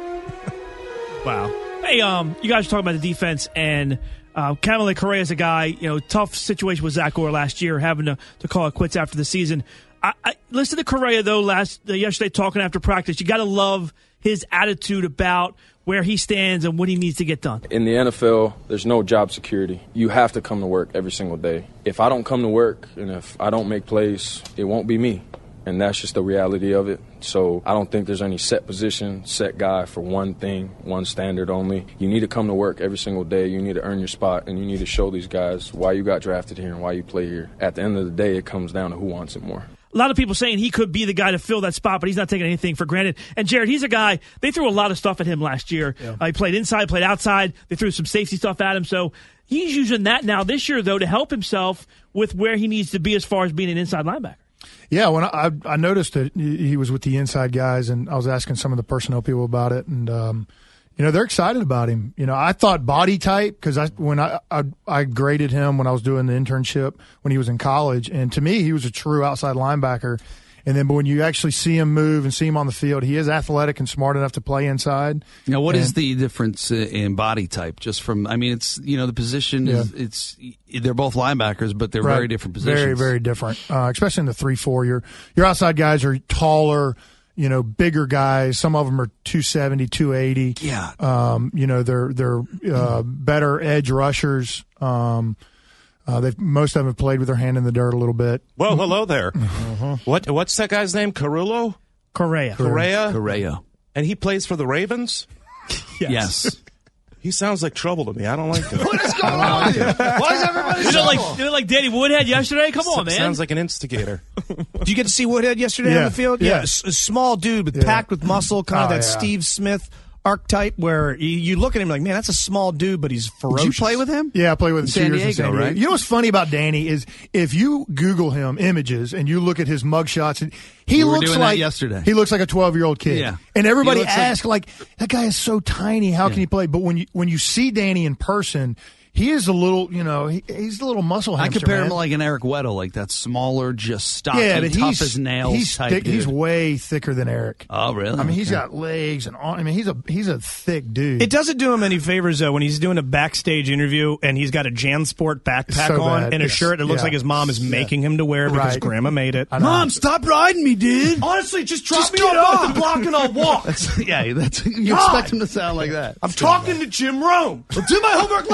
S11: Wow. Hey, um, you guys are talking about the defense, and uh, Kamalei Correa is a guy, you know, tough situation with Zach Gore last year, having to, to call it quits after the season. I, I listen to Correa, though, last uh, yesterday talking after practice. You got to love his attitude about where he stands and what he needs to get done.
S13: In the N F L, there's no job security. You have to come to work every single day. If I don't come to work and if I don't make plays, it won't be me. And that's just the reality of it. So I don't think there's any set position, set guy for one thing, one standard only. You need to come to work every single day. You need to earn your spot, and you need to show these guys why you got drafted here and why you play here. At the end of the day, it comes down to who wants it more.
S11: A lot of people saying he could be the guy to fill that spot, but he's not taking anything for granted. And Jared, he's a guy, they threw a lot of stuff at him last year. Yeah. Uh, he played inside, played outside. They threw some safety stuff at him. So he's using that now this year, though, to help himself with where he needs to be as far as being an inside linebacker.
S12: Yeah, when I, I noticed that he was with the inside guys, and I was asking some of the personnel people about it, and um, you know they're excited about him. You know, I thought body type because I when I, I I graded him when I was doing the internship when he was in college, and to me he was a true outside linebacker. And then, but when you actually see him move and see him on the field, he is athletic and smart enough to play inside.
S4: Now, what
S12: and,
S4: is the difference in body type? Just from, I mean, it's you know the position
S12: yeah.
S4: is it's they're both linebackers, but they're
S12: right.
S4: very different positions.
S12: Very, very different. Uh, especially in the three four, your your outside guys are taller, you know, bigger guys. Some of them are two seventy, two eighty.
S4: Yeah.
S12: Um, you know, they're they're uh, better edge rushers. Um, Uh, they've most of them have played with their hand in the dirt a little bit.
S5: Well, hello there.
S12: Uh-huh.
S5: What what's that guy's name? Carullo?
S11: Correa.
S5: Correa.
S4: Correa.
S5: And he plays for the Ravens?
S11: Yes.
S4: yes.
S5: He sounds like trouble to me. I don't like him.
S2: What is going on? Like Why is everybody
S11: you
S2: so?
S11: know, like, you know, like Danny Woodhead yesterday? Come on, man.
S5: Sounds like an instigator.
S2: Did you get to see Woodhead yesterday
S12: Yeah.
S2: on the field?
S12: Yeah.
S2: Yeah, S- a small dude, but
S12: Yeah.
S2: packed with muscle, kind of
S12: Oh,
S2: that
S12: yeah.
S2: Steve Smith archetype where you, you look at him like, man, that's a small dude, but he's ferocious.
S4: Did you play with him?
S12: Yeah, I played with him
S4: San
S12: two years in
S4: Diego,
S12: San Diego.
S4: right?
S12: You know what's funny about Danny is if you Google him images and you look at his mugshots, and he
S4: We were
S12: looks
S4: doing that
S12: like
S4: yesterday.
S12: he looks like a twelve year old kid.
S4: Yeah.
S12: And everybody
S4: He looks
S12: asks like, that guy is so tiny. How can he play? But when you when you see Danny in person, he is a little, you know, he, he's a little muscle
S4: I
S12: hamster.
S4: compare
S12: man.
S4: him to like an Eric Weddle, like that smaller, just stocky,
S12: yeah, but
S4: tough
S12: he's
S4: as nails
S12: he's
S4: type
S12: thick,
S4: dude.
S12: he's way thicker than Eric.
S4: Oh, really?
S12: I mean, he's
S4: Okay.
S12: got legs and all. I mean, he's a he's a thick dude.
S2: It doesn't do him any favors, though, when he's doing a backstage interview and he's got a JanSport backpack
S12: So
S2: on
S12: bad.
S2: and a
S12: Yes.
S2: shirt that looks
S12: Yeah.
S2: like his mom is making him to wear because
S12: Right.
S2: Grandma made it.
S12: I know.
S4: Mom, stop riding me, dude.
S2: Honestly, just drop
S4: Just
S2: me
S4: get
S2: off
S4: off.
S2: the block and I'll walk.
S4: That's, yeah, that's you
S2: God.
S4: expect him to sound like that.
S2: I'm talking to Jim Rome. I'll do my homework later, Mom.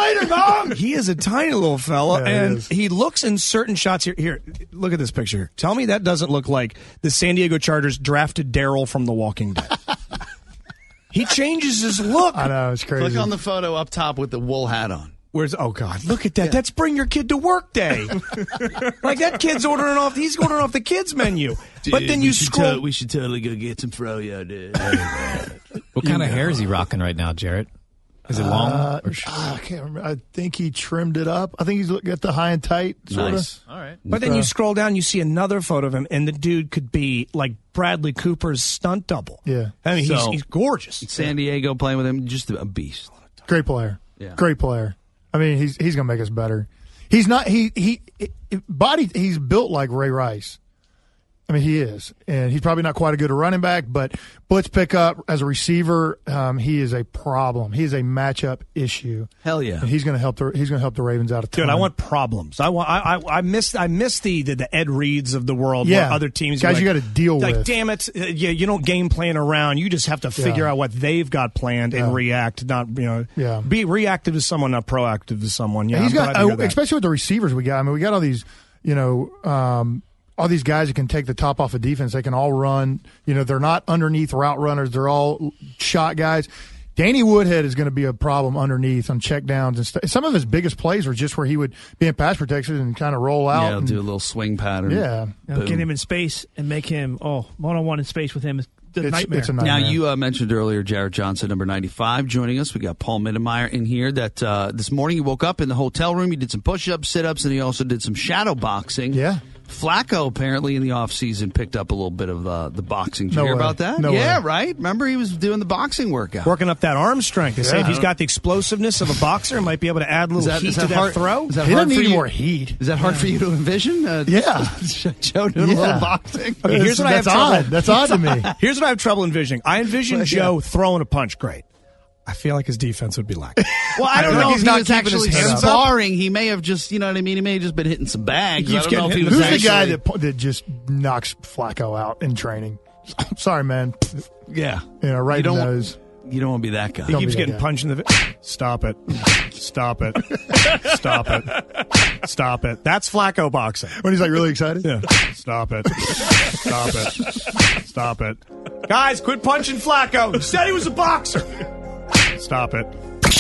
S2: long. He is a tiny little fella,
S12: Yeah, he
S2: and
S12: is.
S2: he looks in certain shots here. Here, look at this picture. Tell me that doesn't look like the San Diego Chargers drafted Daryl from The Walking Dead. He changes his look.
S12: I know, it's crazy.
S4: Click on the photo up top with the wool hat on.
S2: Where's oh god, look at that. Yeah. That's bring your kid to work day. Like that kid's ordering off he's ordering off the kids menu.
S4: Dude,
S2: but then you
S4: we should
S2: scroll
S4: to- we should totally go get some froyo, dude.
S3: What kind of hair is he rocking right now, Jarrett? Is it long?
S12: Uh,
S3: or short?
S12: I can't remember. I think he trimmed it up. I think he's got the high and tight. Sort
S4: Nice.
S12: Of.
S3: All right.
S2: But then you scroll down, you see another photo of him, and the dude could be like Bradley Cooper's stunt double.
S12: Yeah.
S2: I mean, he's,
S4: So-
S2: he's gorgeous.
S4: San Diego playing with him, just a beast.
S12: Great player.
S4: Yeah.
S12: Great player. I mean, he's he's gonna make us better. He's not he he, he body. He's built like Ray Rice. I mean, he is, and he's probably not quite a good a running back, but blitz pickup as a receiver, um, he is a problem. He is a matchup issue.
S4: Hell yeah.
S12: And he's going to help the he's going to help the Ravens out a ton.
S2: Dude, I want problems. I want. I I, I miss. I miss the, the the Ed Reeds of the world.
S12: Yeah.
S2: Where other teams,
S12: Guys
S2: like,
S12: you gotta deal
S2: like,
S12: with.
S2: damn it, uh, yeah, you don't game plan around. You just have to figure
S12: Yeah.
S2: out what they've got planned and
S12: Yeah.
S2: react. Not you know,
S12: Yeah.
S2: be reactive to someone, not proactive to someone. Yeah,
S12: And he's
S2: I'm
S12: got,
S2: glad to hear
S12: uh,
S2: that.
S12: especially with the receivers we got. I mean, we got all these, you know, um, all these guys that can take the top off of defense. They can all run. You know, they're not underneath route runners. They're all shot guys. Danny Woodhead is going to be a problem underneath on check downs and stuff. Some of his biggest plays were just where he would be in pass protection and kind of roll out.
S4: Yeah,
S12: and,
S4: do a little swing pattern.
S12: Yeah.
S11: You know, get him in space and make him oh one on one in space with him is the
S12: It's-
S11: nightmare.
S12: it's a nightmare.
S4: Now, you uh, mentioned earlier Jared Johnson, number ninety-five, joining us. We got Paul Mittemeyer in here. That uh, this morning he woke up in the hotel room. He did some push-ups, sit-ups, and he also did some shadow boxing.
S12: Yeah.
S4: Flacco apparently in the offseason picked up a little bit of uh, the boxing. Did
S12: No
S4: you hear
S12: way.
S4: about that?
S12: No
S4: yeah,
S12: way.
S4: right? Remember he was doing the boxing workout.
S2: Working up that arm strength. They say
S12: Yeah.
S2: if he's got the explosiveness of a boxer, might be able to add a little heat to that
S4: hard,
S2: throw.
S4: Is that
S12: He
S4: hard
S12: doesn't
S4: for
S12: need
S4: you?
S12: more heat.
S4: Is that hard for you to envision? Uh,
S12: Yeah.
S4: Joe doing a
S12: Yeah.
S4: little boxing.
S2: Okay, here's what I have
S12: That's
S2: trouble.
S12: odd. That's odd to me.
S2: Here's what I have trouble envisioning. I envision
S4: Yeah.
S2: Joe throwing a punch. Great. I feel like his defense would be lacking.
S4: Well, I don't
S2: Like
S4: know
S2: he's
S4: if he
S2: not
S4: was
S2: keeping
S4: actually
S2: his hands up.
S4: sparring. He may have just, you know what I mean? He may have just been hitting some bags.
S2: He
S4: I
S2: keeps
S4: don't know if he
S2: getting
S4: was
S12: Who's
S4: actually,
S12: the guy that that just knocks Flacco out in training? Sorry, man.
S4: Yeah.
S12: You know, right
S4: You
S12: in
S4: don't-
S12: the nose.
S4: You don't want to be that guy.
S2: He
S12: Don't
S2: keeps
S12: be that
S2: getting
S12: guy.
S2: punched in the face. Stop it. Stop it. Stop it. Stop it. That's Flacco boxing.
S12: When he's like really excited.
S2: Yeah. Stop it. Stop it. Stop it. Guys, quit punching Flacco. He said he was a boxer. Stop it.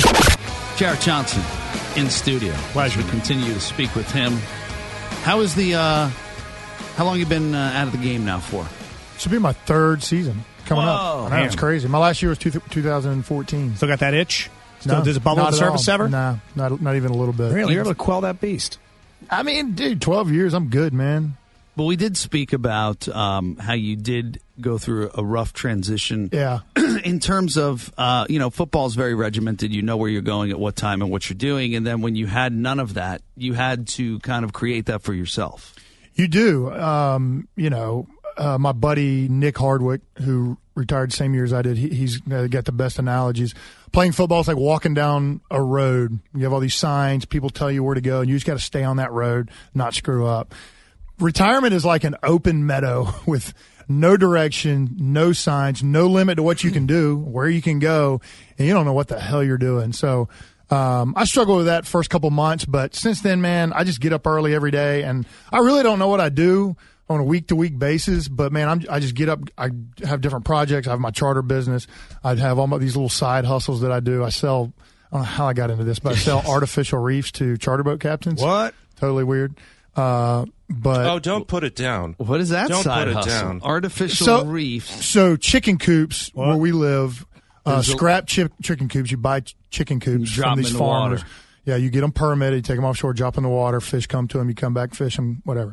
S4: Jared Johnson in studio.
S2: Pleasure.
S4: We continue to speak with him. How is the, uh, how long you been uh, out of the game now for?
S12: Should be my third season coming
S4: Whoa.
S12: up. I know, it's crazy. My last year was two, twenty fourteen.
S2: Still got that itch? Still,
S12: No,
S2: does it bubble
S12: not
S2: at the
S12: at
S2: surface
S12: all.
S2: ever?
S12: Nah, not, not even a little bit.
S2: Really? You're able to quell that beast.
S12: I mean, dude, twelve years, I'm good, man.
S4: Well, we did speak about um, how you did go through a rough transition.
S12: Yeah.
S4: In terms of, uh, you know, football is very regimented. You know where you're going at what time and what you're doing. And then when you had none of that, you had to kind of create that for yourself.
S12: You do. Um, you know, uh, my buddy Nick Hardwick, who retired the same year as I did, he, he's uh, got the best analogies. Playing football is like walking down a road. You have all these signs, people tell you where to go, and you just got to stay on that road, not screw up. Retirement is like an open meadow with no direction, no signs, no limit to what you can do, where you can go, and you don't know what the hell you're doing. So um, I struggled with that first couple months, but since then, man, I just get up early every day, and I really don't know what I do on a week-to-week basis, but, man, I'm, I just get up. I have different projects. I have my charter business. I have all my, these little side hustles that I do. I sell – I don't know how I got into this, but I sell artificial reefs to charter boat captains.
S2: What?
S12: Totally weird. Uh, but
S5: Oh, don't put it down.
S4: What is that
S5: Don't
S4: side
S5: put it
S4: hustle?
S5: down.
S4: Artificial
S12: So-
S4: reefs.
S12: So chicken coops where we live, uh,
S4: There's a-
S12: scrap chi- chicken coops. You buy ch- chicken coops
S4: drop
S12: from
S4: 'em
S12: these
S4: in the
S12: farmers.
S4: water.
S12: Yeah, you get them permitted. You take them offshore, drop them in the water. Fish come to them. You come back, fish them, whatever.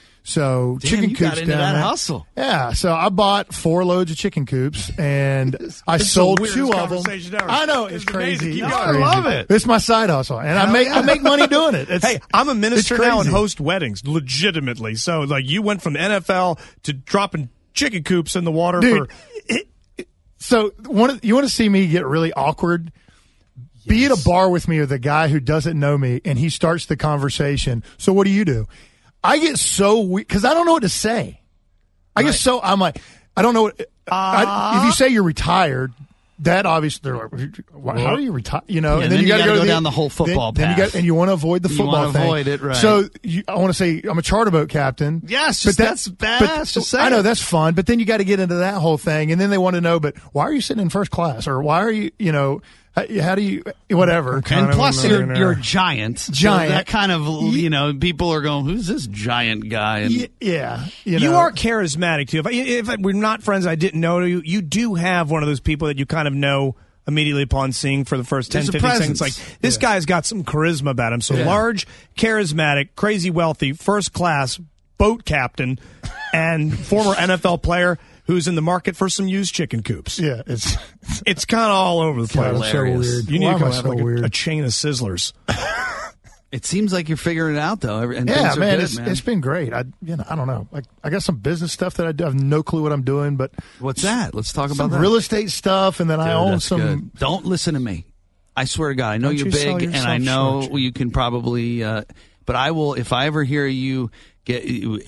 S12: So
S4: Damn,
S12: chicken
S4: you
S12: coops
S4: got into
S12: down
S4: that
S12: there.
S4: hustle.
S12: Yeah, so I bought four loads of chicken coops and I
S2: It's the
S12: sold
S2: weirdest
S12: two of them.
S2: conversation ever.
S12: I know
S2: It's
S12: it's,
S2: amazing.
S12: crazy.
S2: Keep
S12: It's
S2: going. I
S12: crazy.
S2: love it.
S12: It's my side hustle, and I make I make money doing it. It's,
S2: Hey, I'm a minister
S12: it's
S2: now and
S12: crazy.
S2: host weddings, legitimately. So, like, you went from the N F L to dropping chicken coops in the water
S12: Dude,
S2: for.
S12: it, it, so one of, you want to see me get really awkward? Be at a bar with me with a guy who doesn't know me, and he starts the conversation. So what do you do? I get so weak because I don't know what to say. I get so I'm like I don't know what. I, if you say you're retired, that obviously, they're like, why- how are you retired? You know,
S4: Yeah,
S12: and then,
S4: then
S12: you
S4: you
S12: got to
S4: gotta
S12: go
S4: go
S12: to
S4: down the whole football
S12: then, then you
S4: path.
S12: got, and you want to avoid the
S4: You
S12: football
S4: wanna
S12: thing.
S4: avoid it, right.
S12: So you, I want to say I'm a charter boat captain.
S4: Yes,
S12: but
S4: that's
S12: but
S4: badass. Just say
S12: I know
S4: it.
S12: that's fun, but then you got to get into that whole thing, and then they want to know, but why are you sitting in first class, or why are you, you know, how, how do you, whatever.
S4: And plus, you're, you're a giant. So
S12: Giant.
S4: that kind of, you know, people are going, who's this giant guy? And
S12: Y- yeah,
S2: You,
S12: you, know.
S2: are charismatic too. If, I, if we're not friends, I didn't know you. You do have one of those people that you kind of know immediately upon seeing for the first ten,
S4: There's a
S2: fifteen seconds.
S4: presence.
S2: Like, this guy's got some charisma about him. So
S4: Yeah.
S2: large, charismatic, crazy wealthy, first class, boat captain, and former N F L player who's in the market for some used chicken coops.
S12: Yeah, it's
S2: it's kind of all over the place.
S12: God, it's so weird.
S2: You need
S12: Why
S2: to
S12: am
S2: go
S12: I
S2: have
S12: so
S2: like a,
S12: weird?
S2: a chain of Sizzlers.
S4: it seems like you're figuring it out, though. And
S12: Yeah,
S4: things are
S12: man,
S4: good,
S12: it's
S4: man.
S12: it's been great. I you know I don't know. Like I got some business stuff that I do. I have no clue what I'm doing, but
S4: What's that? Let's talk
S12: some
S4: about that.
S12: real estate stuff, and then I
S4: Dude,
S12: own
S4: that's
S12: some.
S4: good. Don't listen to me. I swear to God, I know
S2: Don't
S4: you're
S2: you sell
S4: big, and I
S2: yourself
S4: know
S2: short.
S4: you can probably. Uh, but I will if I ever hear you get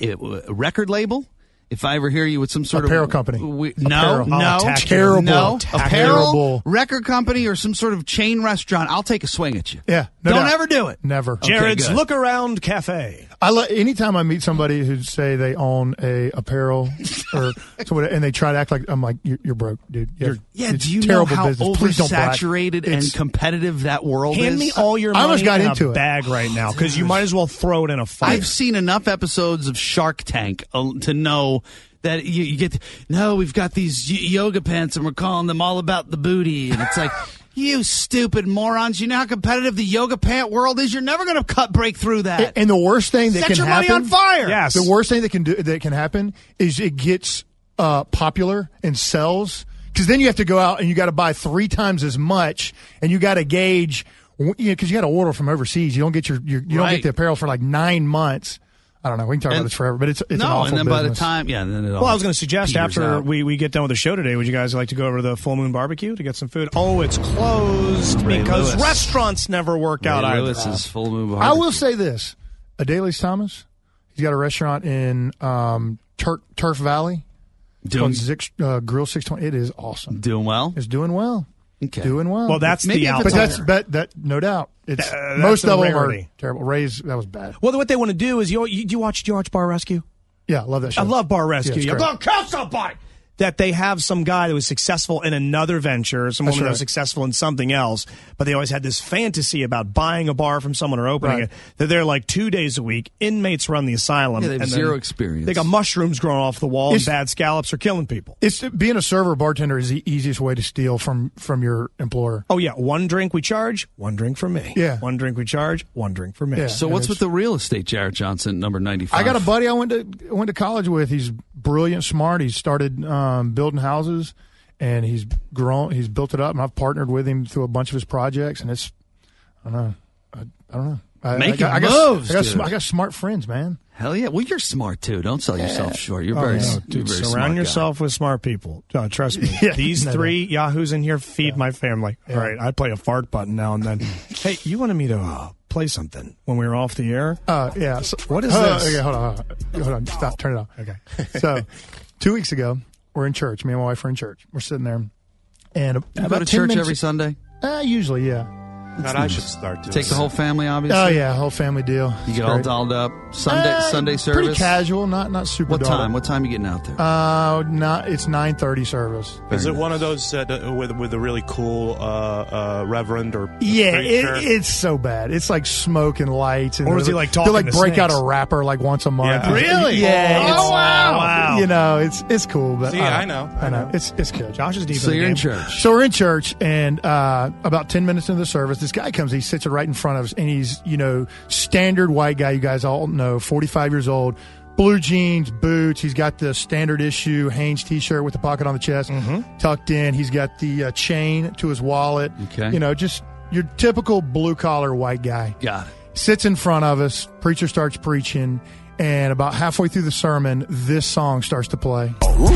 S4: a record label. If I ever hear you with some sort
S12: Apparel
S4: of
S12: company.
S4: we,
S12: Apparel.
S4: no,
S12: Oh,
S4: no,
S12: tacky. Terrible.
S4: no,
S12: Tacky.
S4: apparel,
S12: Terrible.
S4: record company, or some sort of chain restaurant. I'll take a swing at you.
S12: Yeah, no
S4: don't
S12: doubt.
S4: ever do it.
S12: Never.
S2: Jared's
S4: good.
S2: Look Around Cafe.
S12: I lo- anytime I meet somebody who say they own a apparel or so whatever, and they try to act like I'm like you're, you're broke, dude. Yeah,
S4: Yeah,
S12: it's
S4: do you know
S12: terrible
S4: how
S12: business. Please don't brag.
S4: oversaturated and
S12: It's-
S4: competitive that world
S2: Hand
S4: is?
S2: me all your
S12: I
S2: money
S12: almost got
S2: in
S12: into
S2: a
S12: it.
S2: bag right now because you might as well throw it in a fight.
S4: I've seen enough episodes of Shark Tank uh, to know that you, you get, no, we've got these y- yoga pants and we're calling them all about the booty. And it's like, you stupid morons. You know how competitive the yoga pant world is? You're never going to cut break through that.
S12: And the worst thing that
S4: Set
S12: can
S4: your
S12: happen,
S4: money on fire.
S2: Yes.
S12: The worst thing that can do that can happen is it gets uh, popular and sells, because then you have to go out and you got to buy three times as much, and you got to gauge, you know, because you got to order from overseas. You don't get your, your you don't
S4: Right.
S12: get the apparel for like nine months. I don't know. We can talk
S4: And-
S12: about this forever, but it's it's
S4: no,
S12: an awful
S4: and then by the
S12: business.
S4: time, yeah, then it all
S2: Well, I was going to suggest
S4: peters
S2: after
S4: out.
S2: we, we get done with the show today, would you guys like to go over to the Full Moon Barbecue to get some food? Oh, it's closed
S4: Ray
S2: because
S4: Lewis.
S2: restaurants never work
S4: Ray
S2: out either.
S4: Lewis is full move.
S12: I will say this: Adelius Thomas, he's got a restaurant in um, Tur- Turf Valley. It's
S4: Doing-
S12: called Zix, uh, Grill six twenty. It is awesome.
S4: Doing well.
S12: It's doing well.
S4: Okay.
S12: Doing well.
S2: Well, that's
S4: Maybe
S2: the
S4: if
S2: outlier.
S4: it's
S12: But that's but that no doubt. It's
S2: Uh, that's
S12: most
S2: a
S12: of them
S2: rarity.
S12: are terrible. Ray's that was bad.
S2: Well, what they want to do is, you, you, do you watch do you watch Bar Rescue?
S12: Yeah, I love that show.
S2: I love Bar Rescue.
S12: Yeah, it's
S2: you
S12: great.
S2: go kill somebody. That they have some guy that was successful in another venture, some
S12: That's
S2: woman that
S12: right.
S2: was successful in something else, but they always had this fantasy about buying a bar from someone or opening
S12: Right.
S2: it. They're there like two days a week. Inmates run the asylum.
S4: Yeah, they have
S2: and then
S4: zero experience.
S2: They got mushrooms growing off the wall, and
S12: It's-
S2: bad scallops are killing people.
S12: It's being a server or bartender is the easiest way to steal from from your employer.
S2: Oh yeah, one drink we charge, one drink for me.
S12: Yeah.
S2: one drink we charge, one drink for me.
S12: Yeah.
S4: So what's with the real estate, Jared Johnson, number ninety-five?
S12: I got a buddy I went to went to college with. He's brilliant, smart. He's started um, building houses, and he's grown. He's built it up, and I've partnered with him through a bunch of his projects. And it's, I don't know, I, I don't know. I,
S4: Making
S12: I got, I got,
S4: moves,
S12: I got,
S4: dude.
S12: sm- I got smart friends, man.
S4: Hell yeah. Well, you're smart, too. Don't sell yourself short. You're
S2: Oh,
S4: very,
S2: no,
S4: you're
S2: dude,
S4: very smart
S2: surround
S4: guy.
S2: yourself with smart people. Uh, trust me.
S12: Yeah,
S2: These
S12: no
S2: three yahoos in here feed my family.
S12: Yeah.
S2: All right, I play a fart button now and then. Hey, you wanted me to uh, play something when we were off the air?
S12: Uh, yeah. So,
S2: What is
S12: hold on,
S2: this?
S12: Okay, hold on, hold on. Hold on. Stop. Turn it off. Okay. So, two weeks ago, we're in church. Me and my wife are in church. We're sitting there, and
S4: You
S12: about
S4: go to
S12: ten
S4: church
S12: minutes,
S4: every Sunday?
S12: Uh, usually, yeah.
S5: God, I should start doing
S4: Take the
S5: that.
S4: whole family, obviously?
S12: Oh yeah, whole family deal.
S4: You
S12: It's
S4: get all
S12: great.
S4: dolled up. Sunday
S12: Uh,
S4: Sunday service?
S12: Pretty casual, not not super.
S4: What
S12: dolled
S4: time?
S12: up.
S4: What time are you getting out there?
S12: Uh, not. It's nine thirty service.
S5: Is it one of those uh, d- with with a really cool uh, uh, reverend or
S12: Yeah, it,
S5: preacher?
S12: it's so bad. It's like smoke and lights. And
S2: Or is he,
S12: they'll-
S2: like,
S12: They'll
S2: talking
S12: like
S2: to
S12: break out
S2: snakes?
S12: a rapper like once a month.
S5: Yeah.
S2: Really?
S12: Yeah.
S2: Oh,
S12: it's-
S2: wow. Wow.
S12: You know, it's it's cool. But
S5: See,
S12: uh,
S5: I know,
S12: I
S5: I
S12: know.
S5: know.
S12: It's it's good.
S2: Josh is deep
S4: So
S2: in the
S4: you're in
S2: game.
S4: church.
S12: So we're in church, and uh, about ten minutes into the service, this guy comes. He sits right in front of us, and he's, you know, standard white guy. You guys all know, forty-five years old, blue jeans, boots. He's got the standard issue Hanes T-shirt with the pocket on the chest, tucked in. He's got the uh, chain to his wallet.
S4: Okay.
S12: You know, just your typical blue collar white guy.
S4: Got it.
S12: Sits in front of us. Preacher starts preaching, and about halfway through the sermon, this song starts to play.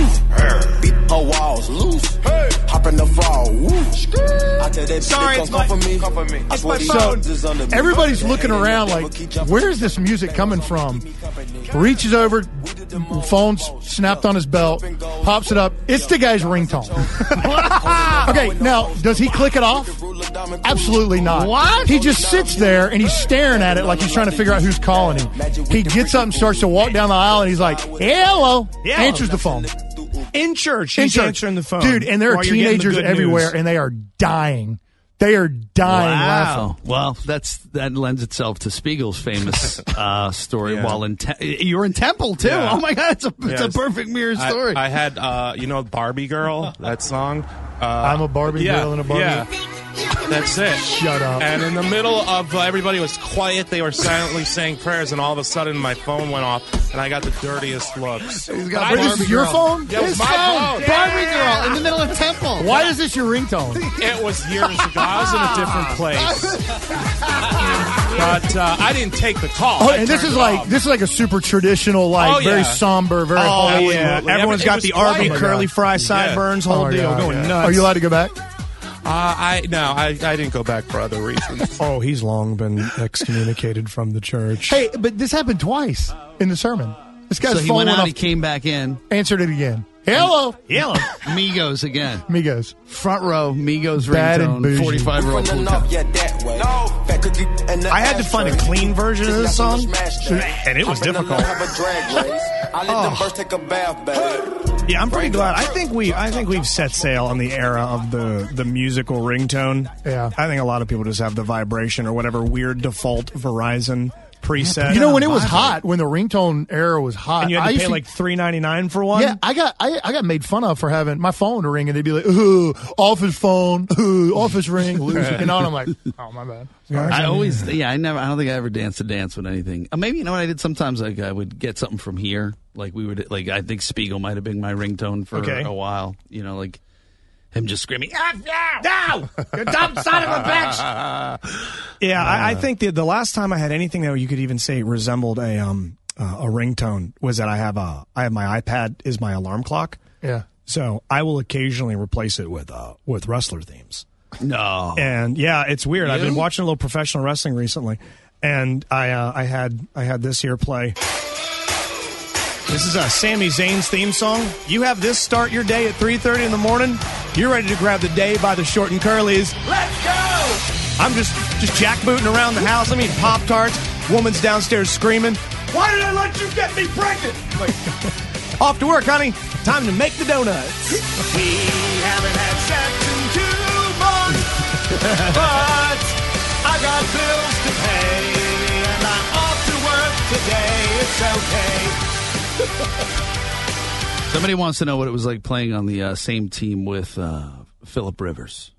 S14: Beat her walls loose. Hop in the fall. Woo. I tell that
S2: Sorry,
S14: bitch
S2: it's
S14: come
S2: my-
S14: for me. Come for me. I swear these
S12: So
S14: is under me.
S12: everybody's looking around like, where's this music coming from? Reaches over, phone's snapped on his belt, pops it up. It's the guy's ringtone. Okay, now, does he click it off? Absolutely not.
S2: What?
S12: He just sits there and he's staring at it like he's trying to figure out who's calling him. He gets up and starts to walk down the aisle and he's like, hey, hello.
S2: Yeah.
S12: Answers the phone.
S2: In church, he's
S12: In church.
S2: answering the phone.
S12: Dude, and there are
S2: while you're getting the
S12: teenagers
S2: good
S12: everywhere
S2: news.
S12: and they are dying. They are dying laughing.
S4: Wow. Well, that's that lends itself to Spiegel's famous uh, story.
S5: Yeah.
S4: While in te- you were in Temple too.
S5: Yeah.
S4: Oh my God, it's a it's
S5: Yes.
S4: a perfect mirror
S5: I-
S4: story.
S5: I, had, uh, you know, Barbie Girl, that song. Uh,
S12: I'm a Barbie
S5: yeah,
S12: girl in a Barbie.
S5: Yeah, that's it.
S12: Shut up.
S5: And in the middle of uh, everybody was quiet, they were silently saying prayers, and all of a sudden my phone went off, and I got the dirtiest looks.
S12: He's got Wait, this is your phone?
S5: Yeah, it was
S12: His
S5: my
S12: phone.
S5: phone.
S4: Barbie girl in the middle of Temple.
S12: Why is this your ringtone?
S5: It was years ago. I was in a different place. But uh, I didn't take the call.
S12: Oh,
S5: I
S12: and this
S5: turned
S12: is
S5: it
S12: like
S5: off.
S12: this is like a super traditional, like
S5: Oh,
S12: very
S5: yeah.
S12: somber, very.
S2: Oh,
S12: holy.
S2: yeah.
S5: Absolutely.
S2: Everyone's
S5: It
S2: got
S5: was
S2: the Arby
S5: quiet.
S2: curly fry
S5: Yeah.
S2: sideburns,
S12: Oh
S2: whole
S12: my
S2: deal
S12: God,
S2: going
S12: yeah.
S2: nuts.
S12: Are you allowed to go back?
S5: Uh, I no, I, I didn't go back for other reasons.
S2: Oh, he's long been excommunicated from the church.
S12: Hey, but this happened twice in the sermon. This guy's
S4: So he
S12: phone
S4: went
S12: went
S4: out,
S12: off,
S4: he came back in.
S12: answered it again. Hello,
S2: Yellow.
S4: Migos again.
S12: Migos.
S4: Front row, Migos
S12: Bad and
S4: ringtone,
S12: bougie.
S4: forty-five-year-old.
S2: I had to find a clean version of this song, and it was difficult. Oh. Yeah, I'm pretty glad. I think we, I think we've set sail on the era of the the musical ringtone.
S12: Yeah.
S2: I think a lot of people just have the vibration or whatever weird default Verizon preset.
S12: You know when it was hot, when the ringtone era was hot,
S2: and you had
S12: I
S2: to
S12: used
S2: pay like three ninety-nine for one.
S12: Yeah, I got I, I got made fun of for having my phone to ring, and they'd be like, "Ooh, office phone, ooh, office ring," loser. And I'm like, "Oh my bad." Sorry.
S4: I always, yeah, I never, I don't think I ever danced a dance with anything. Uh, maybe, you know what I did sometimes? Like, I would get something from here. Like, we would, like, I think Spiegel might have been my ringtone for
S2: Okay.
S4: a while. You know, like, him just screaming, F you! No! You dumb son of a bitch!
S2: Yeah, I, I think the the last time I had anything that you could even say resembled a um uh, a ringtone was that I have a I have my iPad is my alarm clock.
S12: Yeah.
S2: So I will occasionally replace it with uh with wrestler themes.
S4: No.
S2: And yeah, it's weird. I've been
S4: You?
S2: watching a little professional wrestling recently, and I uh, I had I had this here play. This is a Sami Zayn's theme song. You have this start your day at three thirty in the morning. You're ready to grab the day by the short and curlies. Let's go! I'm just just jackbooting around the house. I'm eating Pop-Tarts. Woman's downstairs screaming, "Why did I let you get me pregnant?" Like, off to work, honey. Time to make the donuts. We haven't had sex in two months, but I got bills to pay, and I'm off to work today. It's okay.
S4: Somebody wants to know what it was like playing on the uh, same team with uh, Phillip Rivers.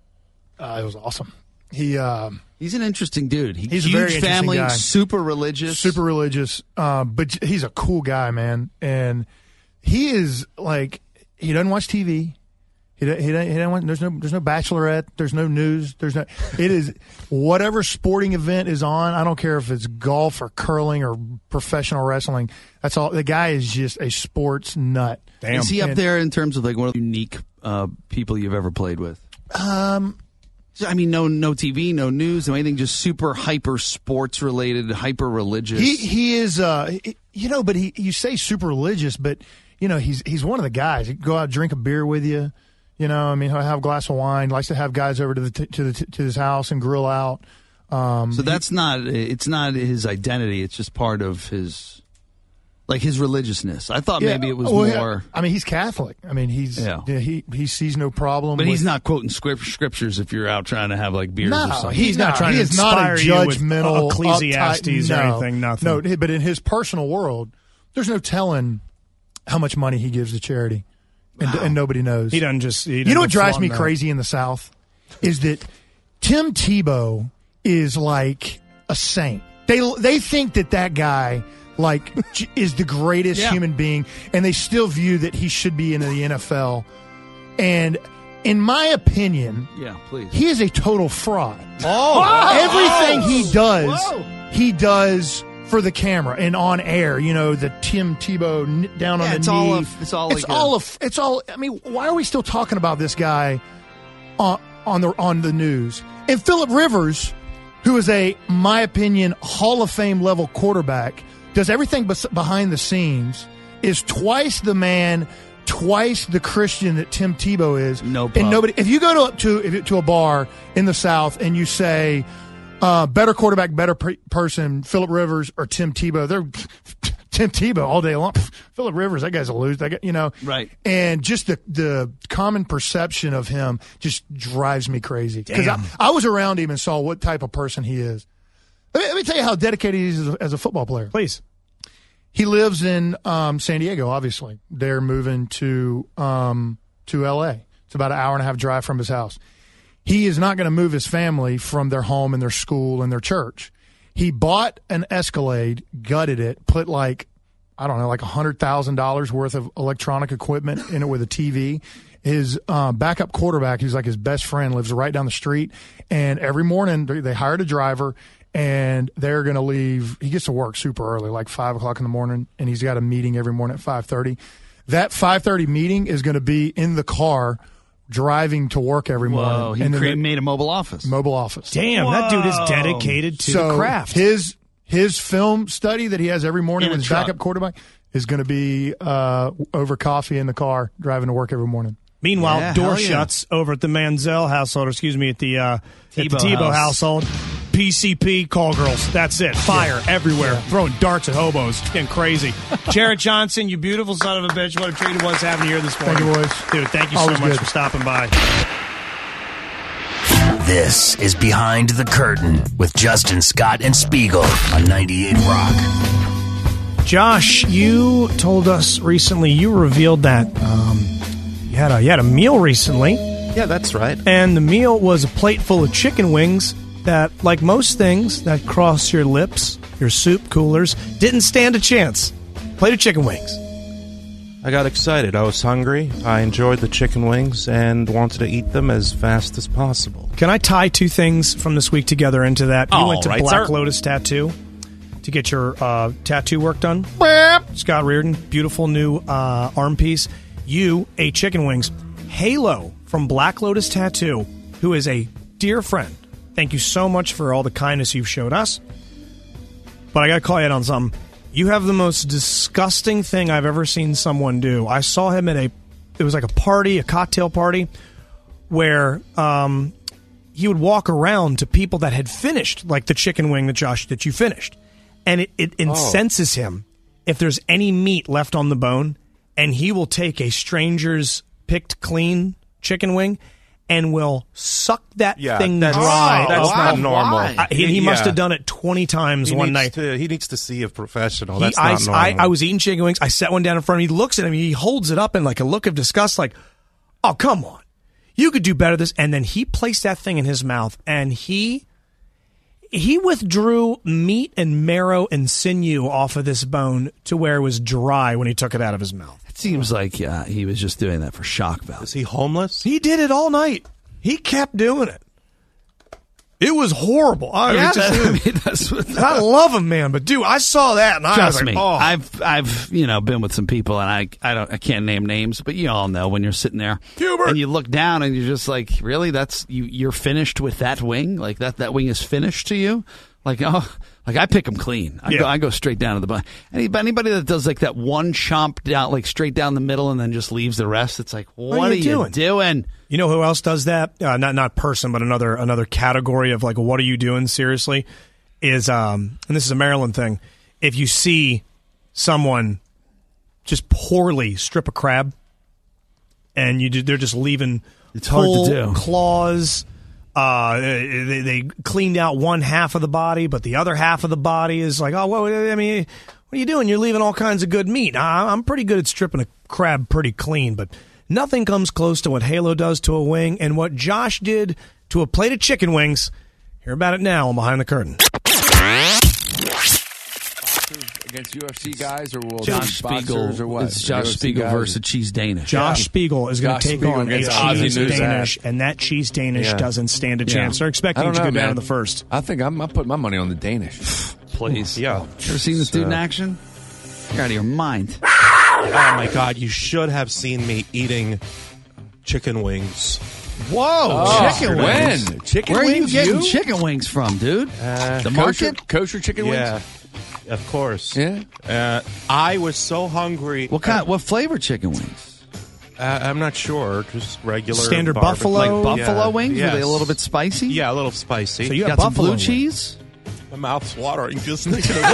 S12: Uh, it was awesome. He um,
S4: He's an interesting dude. He,
S12: He's a
S4: huge
S12: very interesting
S4: family,
S12: guy.
S4: super religious.
S12: super religious, uh, but he's a cool guy, man. And he is like he doesn't watch T V. He don't, he don't, he don't want, there's no there's no Bachelorette. There's no news. There's no. It is whatever sporting event is on. I don't care if it's golf or curling or professional wrestling. That's all. The guy is just a sports nut.
S4: Is he up
S12: And-
S4: there in terms of like one of the unique uh, people you've ever played with?
S12: Um,
S4: I mean, no, no T V, no news, no anything. Just super hyper sports related, hyper religious.
S12: He he is, uh, you know, but he you say super religious, but you know he's he's one of the guys. He can go out, drink a beer with you. You know, I mean, he'll have a glass of wine. Likes to have guys over to the t- to the t- to his house and grill out. Um,
S4: so that's not. It's not his identity. It's just part of his, like his religiousness. I thought
S12: yeah,
S4: maybe it was
S12: well, yeah.
S4: more.
S12: I mean, he's Catholic. I mean, he's
S4: Yeah.
S12: yeah, he he sees no problem.
S4: But
S12: with,
S4: he's not quoting script, scriptures if you're out trying to have like beers
S12: No,
S4: or something.
S12: he's not trying
S2: he
S12: to
S2: is
S12: inspire
S2: not a
S12: you with
S2: judgmental
S12: uptight-
S2: Ecclesiastes or
S12: no,
S2: anything, nothing.
S12: No, but in his personal world, there's no telling how much money he gives to charity, and, and nobody knows.
S2: He doesn't just. He
S12: You
S2: doesn't
S12: know what drives
S2: flaunt
S12: me
S2: that.
S12: crazy in the South is that Tim Tebow is like a saint. They they think that that guy like j- is the greatest
S4: Yeah.
S12: human being, and they still view that he should be in the N F L. And in my opinion,
S4: Yeah, please.
S12: he is a total fraud.
S2: Oh,
S12: Everything he does,
S4: Whoa.
S12: he does for the camera and on air. You know, the Tim Tebow n- down
S4: Yeah,
S12: on the
S4: it's
S12: knee.
S4: all a- it's all
S12: It's
S4: like a-
S12: all a, It's all. I mean, why are we still talking about this guy on on the on the news? And Phillip Rivers, who is a, my opinion, Hall of Fame level quarterback, does everything bes- behind the scenes. Is twice the man twice the Christian that Tim Tebow is.
S4: No
S12: And
S4: problem.
S12: nobody. If you go to to if, to a bar in the South and you say, uh, better quarterback, better per- person, Phillip Rivers or Tim Tebow, they're Tim Tebow all day long. Phillip Rivers, that guy's a loser. That guy, you know,
S4: Right.
S12: And just the the common perception of him just drives me crazy because I,
S2: Damn.
S12: I was around him and saw what type of person he is. Let me, let me tell you how dedicated he is as a, as a football player.
S2: Please.
S12: He lives in um, San Diego, obviously. They're moving to um, to L A. It's about an hour and a half drive from his house. He is not going to move his family from their home and their school and their church. He bought an Escalade, gutted it, put like, I don't know, like one hundred thousand dollars worth of electronic equipment in it with a T V. His uh, backup quarterback, who's like his best friend, lives right down the street. And every morning they they hired a driver, and they're going to leave. He gets to work super early, like five o'clock in the morning, and he's got a meeting every morning at five thirty. That five thirty meeting is going to be in the car driving to work every morning.
S4: Whoa, he
S12: and then
S4: cre-
S12: the-
S4: made a mobile office.
S12: Mobile office.
S2: Damn, that dude is dedicated to
S12: so
S2: the craft.
S12: His his film study that he has every morning
S4: In a
S12: with his
S4: truck.
S12: backup quarterback is going to be uh, over coffee in the car driving to work every morning.
S2: Meanwhile,
S4: Yeah,
S2: door
S4: hell yeah.
S2: shuts over at the Manziel household, or excuse me, at the, uh, at the
S4: Tebow
S2: Tebow
S4: house.
S2: household. P C P, call girls. That's it. Fire everywhere. Throwing darts at hobos. It's getting crazy. Jarrett Johnson, you beautiful son of a bitch. What a treat it was having you here this morning.
S12: Thank you, boys.
S2: Dude, thank you
S12: Always
S2: so much
S12: good.
S2: for stopping by.
S1: This is Behind the Curtain with Justin Scott and Spiegel on ninety-eight Rock.
S2: Josh, you told us recently, you revealed that um, you, had a, you had a meal recently.
S5: Yeah, that's right.
S2: And the meal was a plate full of chicken wings that, like most things that cross your lips, your soup coolers, didn't stand a chance. Plate of chicken wings.
S5: I got excited. I was hungry. I enjoyed the chicken wings and wanted to eat them as fast as possible.
S2: Can I tie two things from this week together into that? You
S5: All
S2: went to
S5: right,
S2: Black
S5: sir.
S2: Lotus Tattoo to get your uh, tattoo work done. Scott Reardon, beautiful new uh, arm piece. You ate chicken wings. Halo from Black Lotus Tattoo, who is a dear friend. Thank you so much for all the kindness you've showed us. But I got to call you out on something. You have the most disgusting thing I've ever seen someone do. I saw him at a, it was like a party, a cocktail party, where um, he would walk around to people that had finished, like the chicken wing that Josh, that you finished. And it, it incenses him if there's any meat left on the bone, and he will take a stranger's picked clean chicken wing and will suck that
S5: Yeah,
S2: thing
S5: that's-
S2: dry.
S5: that's
S2: up.
S5: not normal.
S2: I- he he must
S5: Yeah.
S2: have done it twenty times
S5: He
S2: one
S5: needs
S2: night.
S5: to- he needs to see a professional.
S2: He-
S5: That's
S2: I,
S5: not
S2: I,
S5: normal.
S2: I was eating chicken wings. I set one down in front of him. He looks at him. He holds it up in like a look of disgust, like, oh, come on. You could do better than this. And then he placed that thing in his mouth, and he he withdrew meat and marrow and sinew off of this bone to where it was dry when he took it out of his mouth.
S4: It seems like uh, he was just doing that for shock value.
S5: Is he homeless?
S2: He did it all night. He kept doing it. It was horrible. I,
S4: Yeah,
S2: it just-
S4: that- I mean, that's what-
S2: I love him, man, but dude, I saw that and I was
S4: Trust
S2: like,
S4: me,
S2: oh.
S4: I've I've you know been with some people, and I I don't I can't name names, but you all know when you're sitting there
S2: Hubert.
S4: and you look down and you're just like, really, that's you you're finished with that wing, like that that wing is finished to you, like oh, like I pick them clean, I
S2: Yeah.
S4: go I go straight down to the bone. Anybody, anybody that does like that one chomp down, like straight down the middle, and then just leaves the rest, it's like, what,
S2: are
S4: are
S2: you
S4: you
S2: doing?
S4: doing?
S2: You know who else does that? Uh, not not person, but another another category of like, what are you doing? Seriously, is um, and this is a Maryland thing. If you see someone just poorly strip a crab, and you do, they're just leaving
S4: It's hard to
S2: full
S4: do.
S2: claws. Uh, they, they cleaned out one half of the body, but the other half of the body is like, oh, well, I mean, what are you doing? You're leaving all kinds of good meat. I, I'm pretty good at stripping a crab pretty clean, but nothing comes close to what Halo does to a wing and what Josh did to a plate of chicken wings. Hear about it now on Behind the Curtain.
S15: Against U F C guys, or will
S4: Josh
S15: boxers
S4: Spiegel,
S15: or what?
S4: it's Josh
S15: U F C
S4: Spiegel
S15: guys?
S4: versus Cheese Danish.
S2: Josh
S15: Yeah.
S2: Spiegel is going
S15: Josh
S2: to take
S15: Spiegel
S2: on a
S15: against Ozzie
S2: Cheese
S15: Nuzak.
S2: Danish, and that Cheese Danish
S5: Yeah.
S2: doesn't stand a
S4: Yeah.
S2: chance. They're
S15: I
S2: expecting
S15: don't
S2: him to
S15: know,
S2: go down
S15: man.
S2: in the first.
S15: I think I'm, I'm putting my money on the Danish.
S4: Please,
S5: Yeah.
S4: Ever seen this dude in action? You're out of your mind.
S5: Oh my God! You should have seen me eating chicken wings.
S4: Whoa,
S15: Oh,
S4: chicken
S15: when?
S4: wings.
S15: Chicken
S4: Where
S15: wings,
S4: are you getting
S15: you?
S4: chicken wings from, dude?
S5: Uh,
S4: the
S15: Kosher,
S4: market?
S15: kosher chicken
S5: yeah,
S15: wings?
S5: of course.
S15: Yeah.
S5: Uh, I was so hungry.
S4: What kind? What flavor chicken wings?
S5: Uh, I'm not sure. Just regular
S2: Standard
S5: barbecue.
S2: buffalo?
S16: Like buffalo
S5: Yeah.
S16: wings?
S5: Yes.
S16: Were they a little bit spicy?
S5: Yeah, a little spicy.
S2: So you
S16: You
S2: have
S16: got some
S2: buffalo
S16: blue
S2: wings.
S16: cheese?
S5: My mouth's watering just thinking of it.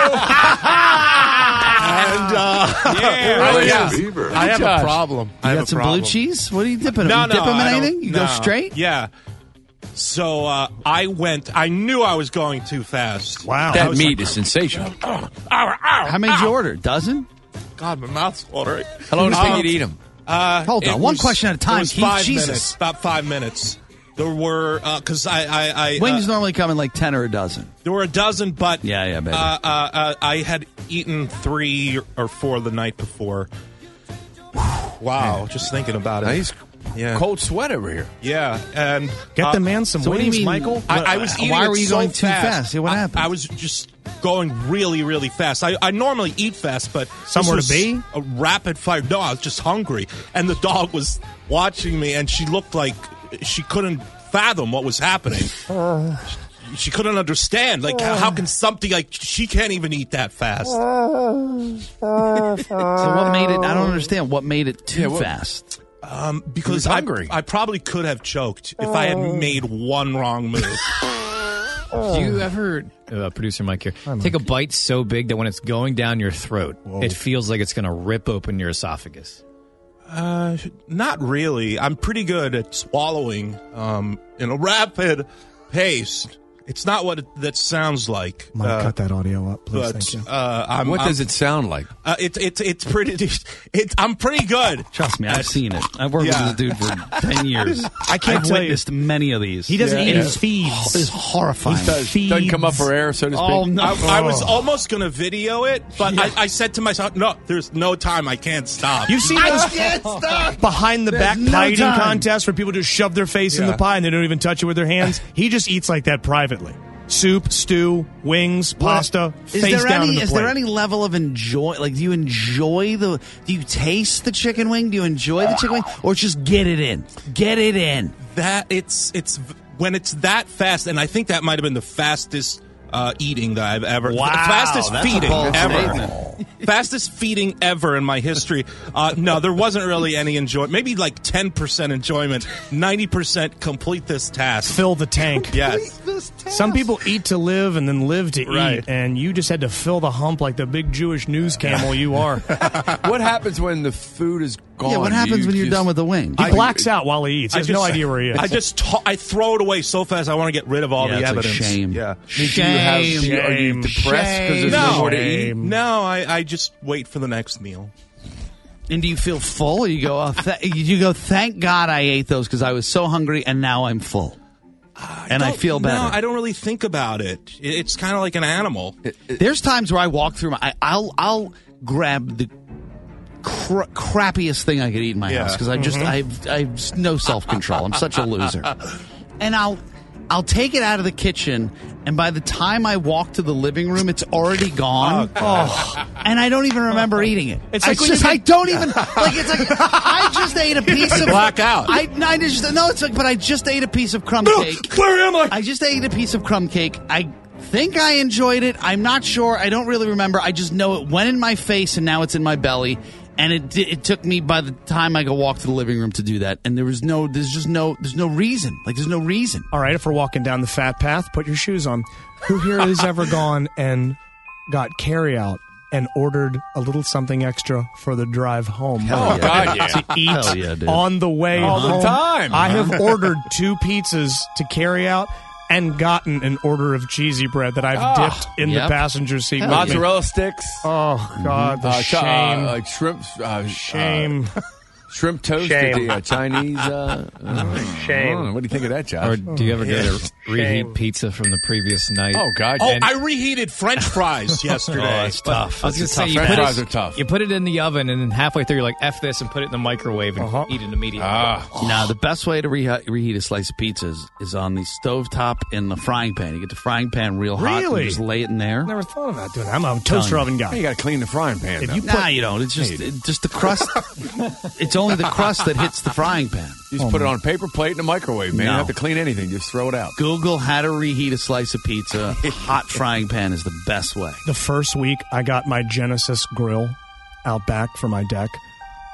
S5: And uh,
S15: Yeah,
S5: I, yeah,
S15: Beaver.
S5: I have
S15: Josh.
S5: a problem. I
S16: You
S5: have
S16: got
S5: a
S16: some
S5: problem.
S16: blue cheese? What are you dipping
S5: No,
S16: them?
S5: no,
S16: You dip them in
S5: I don't-
S16: anything? You go
S5: no.
S16: straight?
S5: Yeah. So uh, I went. I knew I was going too fast.
S2: Wow.
S15: That meat is sensational.
S5: Ow, ow,
S16: How many did you order? Dozen?
S5: God, my mouth's watering.
S15: How long does it take
S5: Um,
S15: you to eat them?
S5: Uh,
S16: Hold on,
S5: it
S16: one
S5: was-
S16: question at a time,
S5: It was
S16: Keith.
S5: five
S16: Jesus.
S5: minutes. About five minutes. There were because I, I, I
S16: Wings
S5: uh,
S16: normally come in like ten or a dozen.
S5: there were a dozen, but
S16: Yeah, yeah, baby.
S5: Uh, uh, uh, I had eaten three or four the night before. Wow, just thinking about it.
S15: Nice
S5: Yeah.
S15: cold sweat over here.
S5: Yeah, and
S2: Get
S5: uh,
S2: the man some
S16: so what do you
S2: wings,
S16: mean-
S2: Michael.
S5: I, I was eating
S16: Why
S5: it
S16: were you
S5: so
S16: going too fast? Yeah, what
S5: I-
S16: happened?
S5: I, was just going really, really fast. I, I normally eat fast, but this
S2: Somewhere to
S5: was
S2: be?
S5: a rapid fire. No, I was just hungry, and the dog was watching me, and she looked like she couldn't fathom what was happening. She couldn't understand. Like, how can something like she can't even eat that fast?
S16: So what made it? I don't understand. What made it too
S15: Yeah, what-
S16: fast?
S5: Um,
S15: He
S5: because
S15: was
S5: I,
S15: hungry.
S5: I probably could have choked if I had made one wrong move.
S3: Do you ever, uh, producer Mike here, take a bite so big that when it's going down your throat, it feels like it's going to rip open your esophagus?
S5: Uh, not really. I'm pretty good at swallowing um, in a rapid pace. It's not what it, that sounds like.
S2: Mike,
S5: uh,
S2: cut that audio up, please.
S5: but
S2: Thank you.
S5: uh, I'm,
S15: What
S5: I'm-
S15: does it sound like?
S5: Uh, it's it's it's pretty. It, I'm pretty good.
S6: Trust me, I've seen it. I've worked
S5: Yeah.
S6: with this dude for ten years.
S2: I can't
S6: I've
S2: tell you.
S6: witnessed many of these.
S2: He doesn't
S5: Yeah.
S2: eat
S5: Yeah.
S2: his feeds.
S16: It's horrifying.
S15: It does, doesn't come up for air, so to speak.
S6: Oh, no.
S5: I, I was almost going to video it, but I, I said to myself, "No, there's no time. I can't stop."
S2: You've seen those behind the back
S16: no
S2: pie eating
S16: time.
S2: contests where people just shove their face in
S5: Yeah.
S2: the pie and they don't even touch it with their hands. He just eats like that privately. Soup, stew, wings, pasta,
S16: Is
S2: face
S16: there
S2: down
S16: any?
S2: in the
S16: Is
S2: plate.
S16: there any level of enjoy? Like, do you enjoy the? Do you taste the chicken wing? Do you enjoy the chicken wing, or just get it in? Get it in.
S5: that it's it's when it's that fast, and I think that might have been the fastest uh, eating that I've ever.
S2: Wow,
S5: fastest
S16: that's a
S5: feeding
S16: bold
S5: ever.
S16: statement.
S5: Fastest feeding ever in my history. Uh, no, there wasn't really any enjoyment. Maybe like ten percent enjoyment. Ninety percent complete this task.
S2: Fill the tank.
S5: Yes.
S2: Some people eat to live and then live to
S5: Right.
S2: eat, and you just had to fill the hump like the big Jewish news camel you are.
S15: What happens when the food is gone?
S16: Yeah, what
S15: Do
S16: happens
S15: you
S16: when you're
S15: just-
S16: done with the wing?
S2: He blacks out while he eats. He has no idea where he is.
S5: I just to- I throw it away so fast. I want to get rid of all
S16: Yeah,
S5: the
S16: it's a
S5: evidence.
S16: shame.
S5: Yeah.
S15: I mean, do you have- do you- are you
S2: Shame,
S15: depressed because there's
S5: No.
S15: no more to eat?
S2: Shame.
S5: No, I, I just wait for the next meal.
S16: And do you feel full, or you go? Oh, th- you go. Thank God I ate those because I was so hungry, and now I'm full, and I
S5: don't-
S16: feel better.
S5: No, I don't really think about it. It- It's kind of like an animal.
S16: There's times where I walk through my. I, I'll I'll grab the cra- crappiest thing I could eat in my
S5: Yeah.
S16: house because I just
S5: Mhm.
S16: I've I've no self control. I'm such a loser, and I'll I'll take it out of the kitchen, and by the time I walk to the living room, it's already gone. Oh, and I don't even remember eating it.
S2: It's
S16: I
S2: like when you
S16: just I
S2: get-
S16: don't even like. It's like I just ate a piece of
S5: Black out.
S16: I, I just no. It's like, but I just ate a piece of crumb
S5: No,
S16: cake.
S5: where am I?
S16: I just ate a piece of crumb cake. I think I enjoyed it. I'm not sure. I don't really remember. I just know it went in my face and now it's in my belly. And it di- it took me by the time I could walk to the living room to do that. And there was no, there's just no, there's no reason. Like there's no reason.
S2: All right, if we're walking down the fat path, put your shoes on. Who here has ever gone and got carryout and ordered a little something extra for the drive home?
S15: Hell yeah. God, yeah.
S2: To eat
S6: Hell yeah, dude.
S2: on the way
S15: All the
S2: home.
S15: time.
S2: I have ordered two pizzas to carry out and gotten an order of cheesy bread that I've
S15: Oh,
S2: dipped in
S16: yep.
S2: the passenger seat.
S16: Hell
S2: with
S16: yeah.
S2: me.
S15: Mozzarella sticks.
S2: Oh God, the
S15: uh,
S2: shame,
S15: uh, like shrimp, uh,
S2: shame.
S15: uh, shrimp toast
S2: Shame.
S15: at the uh, Chinese. Uh, uh,
S2: Shame.
S15: I don't know. What do you think of that, Josh?
S3: Or do you ever get
S2: Yeah.
S3: a reheat pizza from the previous night?
S15: Oh God!
S5: Oh,
S15: And-
S5: I reheated French fries yesterday.
S3: Oh, it's tough. I was
S15: That's
S3: gonna
S15: a
S3: say
S15: tough-
S3: you
S15: French
S3: put
S15: fries
S3: it,
S15: are tough.
S3: You put it in the oven, and then halfway through, you're like, "F this," and put it in the microwave and
S2: Uh-huh.
S3: eat it immediately.
S15: Ah.
S16: Now, the best way to rehe- reheat a slice of pizza is, is on the stovetop in the frying pan. You get the frying pan real hot
S2: Really?
S16: and just lay it in there.
S2: Never thought about doing that. I'm a toaster oven
S15: Hey,
S2: guy.
S15: you got to clean the frying pan.
S2: If
S15: though.
S2: you
S16: Nah, you don't. It's just it, just the crust. It's only the crust that hits the frying pan.
S15: You just put it on a paper plate in the microwave, man. You
S16: No.
S15: don't have to clean anything. Just throw it out.
S16: Google how to reheat a slice of pizza. Hot frying pan is the best way.
S2: The first week I got my Genesis grill out back for my deck.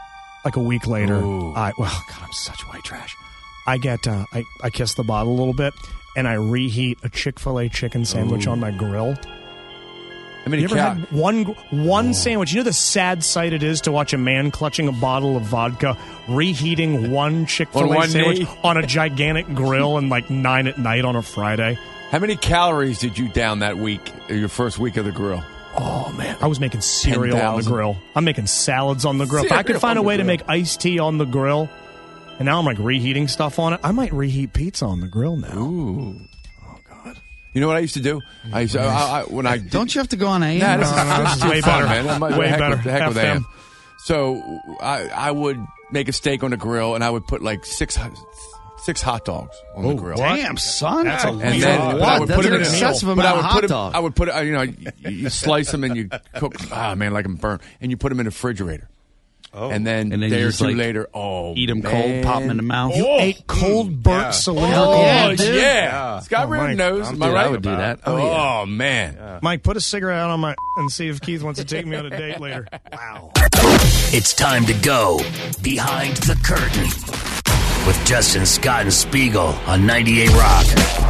S2: like a week later, I well, God, I'm such white trash. I get uh, I I kiss the bottle a little bit, and I reheat a Chick-fil-A chicken sandwich
S15: Ooh.
S2: on my grill.
S15: How many
S2: you ever
S15: cal-
S2: had one one sandwich? You know the sad sight it is to watch a man clutching a bottle of vodka, reheating one Chick-fil-A
S15: On one
S2: sandwich
S15: knee?
S2: on a gigantic grill and like nine at night on a Friday.
S15: How many calories did you down that week, your first week of the grill?
S2: Oh, man. I was making cereal on the
S15: ten thousand.
S2: grill. I'm making salads on the grill. If I could
S15: Cereal
S2: find a
S15: on the
S2: way to
S15: grill.
S2: make iced tea on the grill, and now I'm like reheating stuff on it, I might reheat pizza on the grill now.
S15: Ooh. You know what I used to do? I used to, I, I, when I
S16: Don't you have to go on A M?
S15: Nah, this is,
S2: No, no,
S15: this
S2: this
S15: is
S2: is way
S15: fun,
S2: better.
S15: man. I'm,
S2: Way
S15: heck
S2: better.
S15: With, heck
S2: F
S15: with A M.
S2: them.
S15: So I, I would make a steak on the grill, and I would put like six six hot dogs on the grill.
S16: Damn, son.
S2: That's a
S15: And
S2: weird
S15: then
S2: thought.
S15: but I
S16: What?
S15: would
S16: That's
S15: put
S16: an
S15: them in a
S16: excessive
S15: meal.
S16: amount
S15: But I
S16: of
S15: would
S16: hot
S15: put 'em-
S16: dog.
S15: I would put it. You know, you, you slice them and you cook. Ah, man, like them burnt, and you put them in the refrigerator.
S5: Oh.
S15: And then,
S4: And then
S15: a day
S4: you
S15: or
S4: just,
S15: two
S4: like,
S15: later, oh,
S4: Eat them
S15: man.
S4: cold, pop them in the mouth.
S2: You ate cold, burnt
S5: yeah.
S2: cylindrical
S15: Oh, yeah,
S2: meats?
S15: yeah. Scott
S2: Oh,
S15: Ritter
S2: Mike,
S15: knows.
S2: I'm-
S15: Am I
S4: Dude,
S15: right?
S4: I would do that.
S15: Oh,
S4: Oh, yeah.
S15: man.
S2: Mike, put a cigarette out on my and see if Keith wants to take me on a date later. Wow.
S1: It's time to go behind the curtain with Justin Scott and Spiegel on ninety-eight Rock.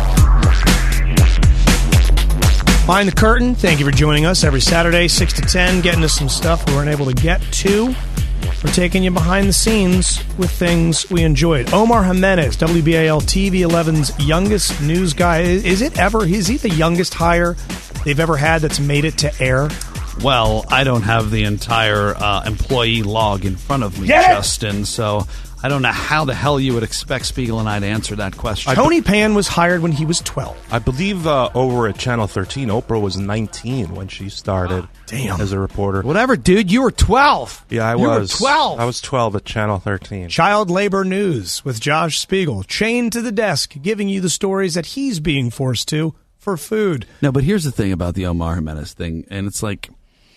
S2: Behind the curtain, thank you for joining us every Saturday, six to ten, getting us some stuff we weren't able to get to. We're taking you behind the scenes with things we enjoyed. Omar Jimenez, W B A L T V eleven's youngest news guy. Is it ever, is he the youngest hire they've ever had that's made it to air?
S4: Well, I don't have the entire uh, employee log in front of me,
S2: Get it!
S4: Justin, so I don't know how the hell you would expect Spiegel and I to answer that question.
S2: Tony Pan was hired when he was twelve.
S5: I believe uh, over at Channel thirteen, Oprah was nineteen when she started
S2: Damn.
S5: as a reporter.
S16: Whatever, dude. You were twelve.
S5: Yeah, I
S16: You were
S5: was.
S16: twelve.
S5: I was twelve at Channel thirteen.
S2: Child labor news with Josh Spiegel, chained to the desk, giving you the stories that he's being forced to for food.
S4: No, but here's the thing about the Omar Jimenez thing, and it's like,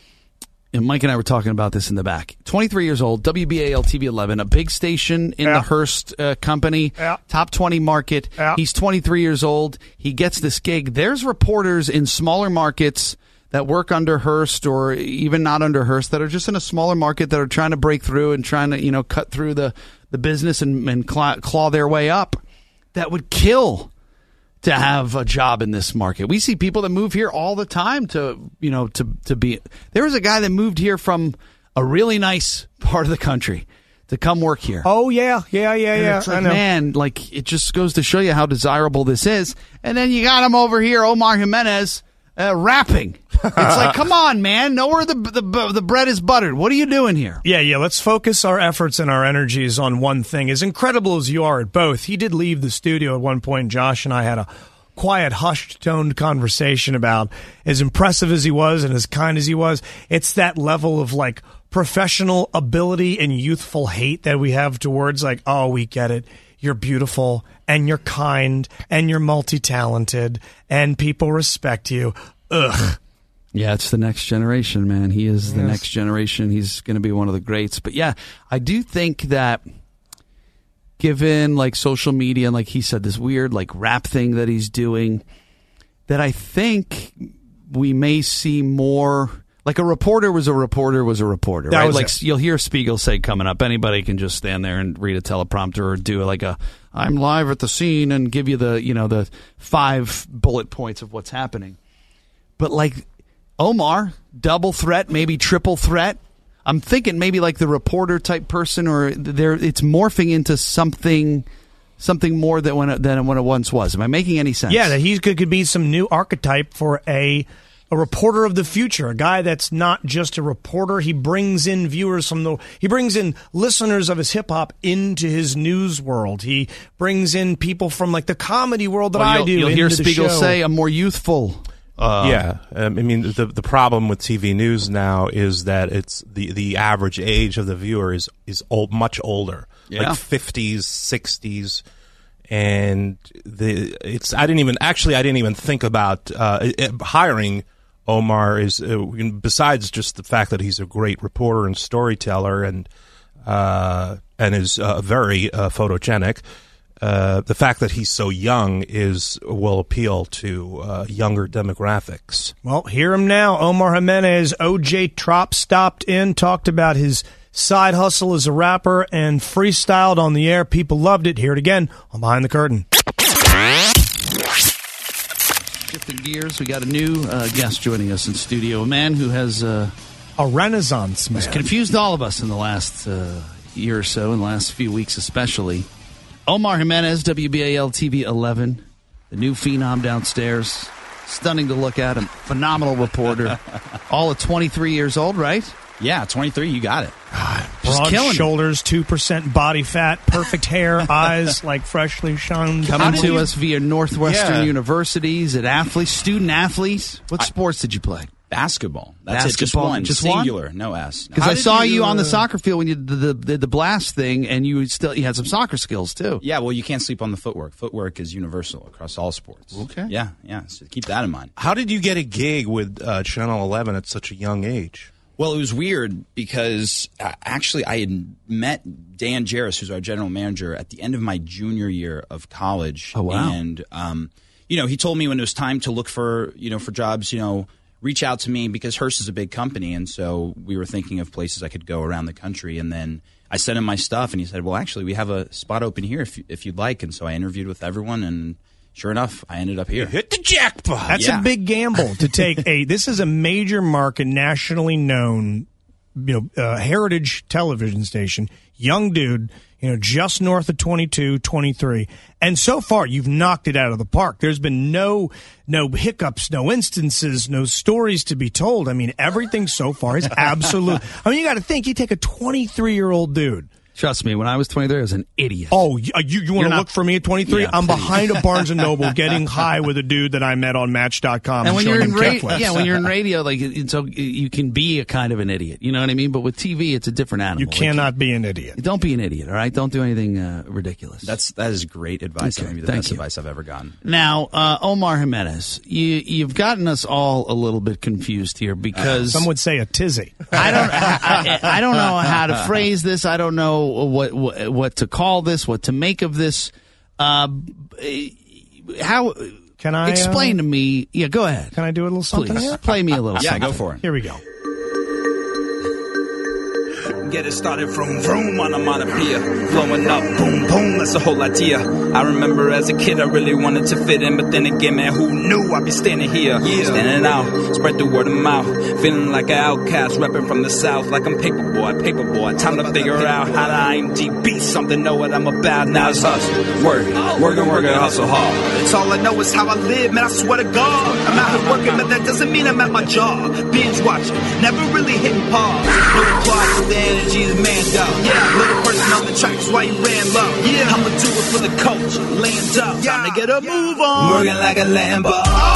S4: and Mike and I were talking about this in the back. twenty-three years old, W B A L T V eleven, a big station in
S2: Yeah.
S4: the Hearst uh, company,
S2: Yeah.
S4: top twenty market.
S2: Yeah.
S4: He's twenty-three years old. He gets this gig. There's reporters in smaller markets that work under Hearst or even not under Hearst that are just in a smaller market that are trying to break through and trying to, you know, cut through the, the business and, and claw, claw their way up. That would kill to have a job in this market. We see people that move here all the time to, you know, to, to be. There was a guy that moved here from a really nice part of the country to come work here.
S2: Oh, yeah, yeah, yeah,
S4: And
S2: yeah.
S4: it's
S2: I
S4: like,
S2: know.
S4: man, like, it just goes to show you how desirable this is. And then you got him over here, Omar Jimenez, uh, rapping. It's like, come on, man. Know where the, the, the bread is buttered. What are you doing here?
S2: Yeah, yeah, let's focus our efforts and our energies on one thing. As incredible as you are at both, he did leave the studio at one point. Josh and I had a quiet, hushed, toned conversation about as impressive as he was and as kind as he was. It's that level of, like, professional ability and youthful hate that we have towards, like, oh, we get it. You're beautiful, and you're kind, and you're multi-talented, and people respect you. Ugh.
S4: Yeah, it's the next generation, man. He is the
S2: Yes.
S4: next generation. He's going to be one of the greats. But yeah, I do think that given like social media and like he said, this weird like rap thing that he's doing, that I think we may see more. Like a reporter was a reporter was a reporter,
S2: That
S4: right?
S2: was
S4: Like
S2: it.
S4: you'll hear Spiegel say coming up, anybody can just stand there and read a teleprompter or do like a I'm live at the scene and give you the, you know, the five bullet points of what's happening. But like Omar, double threat, maybe triple threat. I'm thinking maybe like the reporter type person, or there it's morphing into something something more than when it, than when it once was. Am I making any sense?
S2: Yeah, that he could, could be some new archetype for a a reporter of the future, a guy that's not just a reporter. He brings in viewers from the, he brings in listeners of his hip hop into his news world. He brings in people from like the comedy world that
S4: Well,
S2: I
S4: you'll,
S2: do.
S4: You'll hear
S2: into the
S4: Spiegel
S2: show.
S4: say, "I'm more youthful." Uh,
S5: yeah, um, I mean the the problem with T V news now is that it's the the average age of the viewer is is old, much older,
S4: Yeah.
S5: like fifties, sixties, and the it's I didn't even actually I didn't even think about uh, it- hiring Omar. Is uh, besides just the fact that he's a great reporter and storyteller and uh, and is uh, very uh, photogenic. Uh, the fact that he's so young is will appeal to uh, younger demographics.
S2: Well, hear him now. Omar Jimenez, O J Trop stopped in, talked about his side hustle as a rapper and freestyled on the air. People loved it. Hear it again on Behind the Curtain.
S4: Shifting gears, we got a new uh, guest joining us in studio. A man who has uh,
S2: a renaissance man.
S4: Has confused all of us in the last uh, year or so, in the last few weeks especially. Omar Jimenez, W B A L T V eleven, the new phenom downstairs. Stunning to look at. A phenomenal reporter. All at twenty-three years old, right?
S17: Yeah, twenty-three, you got it.
S2: Broad
S4: killing
S2: shoulders, two percent body fat, perfect hair, eyes like freshly shone.
S4: Coming to us via Northwestern
S17: Yeah.
S4: Universities at athletes, student athletes. What
S17: I-
S4: sports did you play?
S17: Basketball. That's it. Just
S4: Basketball.
S17: one.
S4: Just one?
S17: Singular. No S.
S4: Because
S17: How
S4: I
S17: did
S4: saw you, on the
S17: uh,
S4: soccer field when you did the, the, the blast thing, and you still you had some soccer skills too.
S17: Yeah, well, you can't sleep on the footwork. Footwork is universal across all sports.
S5: Okay.
S17: Yeah, yeah. So keep that in mind.
S5: How did you get a gig with uh, Channel eleven at such a young age?
S17: Well, it was weird because uh, actually I had met Dan Jarris, who's our general manager, at the end of my junior year of college.
S4: Oh, wow.
S17: And, um, you know, he told me when it was time to look for, you know, for jobs, you know, reach out to me because Hearst is a big company. And so we were thinking of places I could go around the country. And then I sent him my stuff and he said, well, actually, we have a spot open here if, if you'd like. And so I interviewed with everyone and sure enough, I ended up here.
S5: You hit the jackpot.
S2: That's
S17: Yeah.
S2: a big gamble to take. a This is a major market, nationally known, you know, uh, heritage television station. Young dude, you know, just north of twenty-two, twenty-three, and so far you've knocked it out of the park. There's been no no hiccups, no instances, no stories to be told. I mean, everything so far is absolute. I mean, you got to think. You take a twenty-three year old dude.
S4: Trust me, when I was twenty-three, I was an idiot.
S2: Oh, you, you, you want to
S4: not-
S2: look for me at twenty-three?
S4: Yeah,
S2: I'm
S4: please.
S2: behind a Barnes and Noble getting high with a dude that I met on Match dot com.
S4: And when
S2: showing
S4: you're in
S2: him
S4: radio,
S2: kickflips.
S4: yeah, when you're in radio, like it's so you can be a kind of an idiot. You know what I mean? But with T V, it's a different animal.
S2: You cannot be an idiot.
S4: Like, don't be an idiot. All right, don't do anything uh, ridiculous.
S17: That's that is great advice.
S4: Okay,
S17: Maybe the
S4: thank
S17: best
S4: you.
S17: advice I've ever gotten.
S4: Now, uh, Omar Jimenez, you you've gotten us all a little bit confused here because
S2: Some would say a tizzy.
S4: I don't I, I, I don't know how to phrase this. I don't know what what, what to call this, what to make of this. Uh, how
S2: Can I
S4: explain
S2: uh,
S4: to me? Yeah, go ahead.
S2: Can I do a little something
S4: Please
S2: here?
S4: play me a little.
S17: Yeah,
S4: something.
S17: go for it.
S2: Here we go.
S18: Get it started from vroom on a monopia. Blowing up, boom, boom, that's the whole idea. I remember as a kid I really wanted to fit in, but then again, man, who knew I'd be standing here? Yeah. Standing out, spread the word of mouth. Feeling like an outcast, repping from the south, like I'm paperboy, paperboy. Time to figure out how to I M D B something, know what I'm about. Now it's hustle, working, working, working, hustle hard. It's all I know is how I live, man, I swear to God. I'm out here working, but that doesn't mean I'm at my job. Binge watching, never really hitting pause. No applause to the energy is manned up. Yeah, little person on the tracks while you ran low. Yeah, I'ma do it for the coach. Land up, time to get a move on. Working like a Lambo.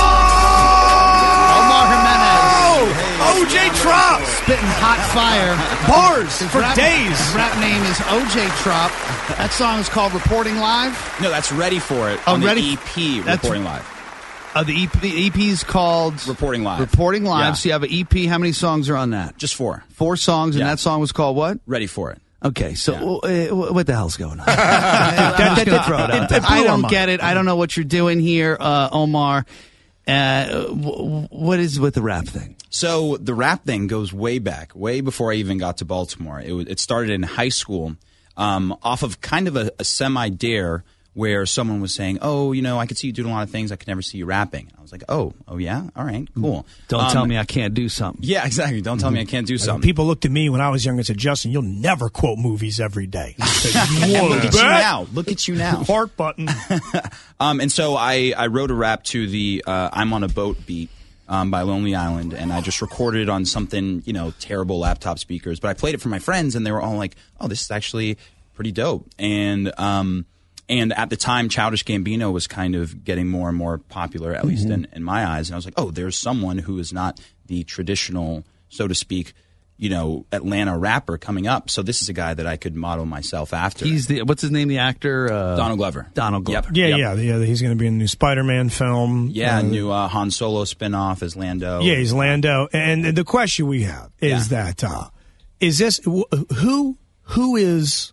S4: Omar Jimenez.
S2: O J Trop.
S4: Spitting hot fire.
S2: Bars for
S4: rap,
S2: days.
S4: His rap name is O J Trop. That song is called Reporting Live.
S17: No, that's Ready for It
S4: Oh,
S17: on
S4: Ready-
S17: the E P
S4: That's-
S17: Reporting Live.
S4: Uh, the, E P, the E P is called
S17: Reporting Live.
S4: Reporting Live.
S17: Yeah.
S4: So you have an E P. How many songs are on that?
S17: Just four.
S4: Four songs, and
S17: Yeah.
S4: that song was called what?
S17: Ready for It.
S4: Okay, so uh, what the hell's going on?
S2: that-
S4: I'm just gonna
S2: that-
S4: throw it out
S2: it-
S4: there.
S2: it blew
S4: I
S2: our
S4: don't
S2: mind.
S4: get it. I don't know what you're doing here, uh, Omar. Uh, w- what is with the rap thing?
S17: So the rap thing goes way back, way before I even got to Baltimore. It, was, it started in high school, um, off of kind of a, a semi-dare where someone was saying, "Oh, you know, I could see you doing a lot of things. I could never see you rapping." And I was like, "Oh, oh yeah, all right, cool."
S4: Don't
S17: Um,
S4: tell me I can't do something.
S17: Yeah, exactly. Don't tell me I can't do something.
S2: People looked at me when I was younger and said, "Justin, you'll never quote movies every day." I said, "You
S17: And
S2: wanna
S17: look at you
S2: bet?"
S17: now. Look at you now.
S2: Heart button.
S17: Um, and so I, I wrote a rap to the uh, I'm on a Boat beat um, by Lonely Island, and I just recorded it on something, you know, terrible laptop speakers. But I played it for my friends, and they were all like, oh, this is actually pretty dope. And um, and at the time, Childish Gambino was kind of getting more and more popular, at least in, in my eyes. And I was like, oh, there's someone who is not the traditional, so to speak, you know, Atlanta rapper coming up. So this is a guy that I could model myself after.
S4: He's the what's his name? The actor uh,
S17: Donald Glover.
S4: Donald Glover.
S2: Yeah,
S17: Yep.
S2: yeah, yeah. He's going to be in the new Spider-Man film.
S17: Yeah,
S2: Uh,
S17: new uh, Han Solo spinoff as Lando.
S2: Yeah, he's Lando. And the question we have is
S17: Yeah.
S2: that uh, is this wh- who who is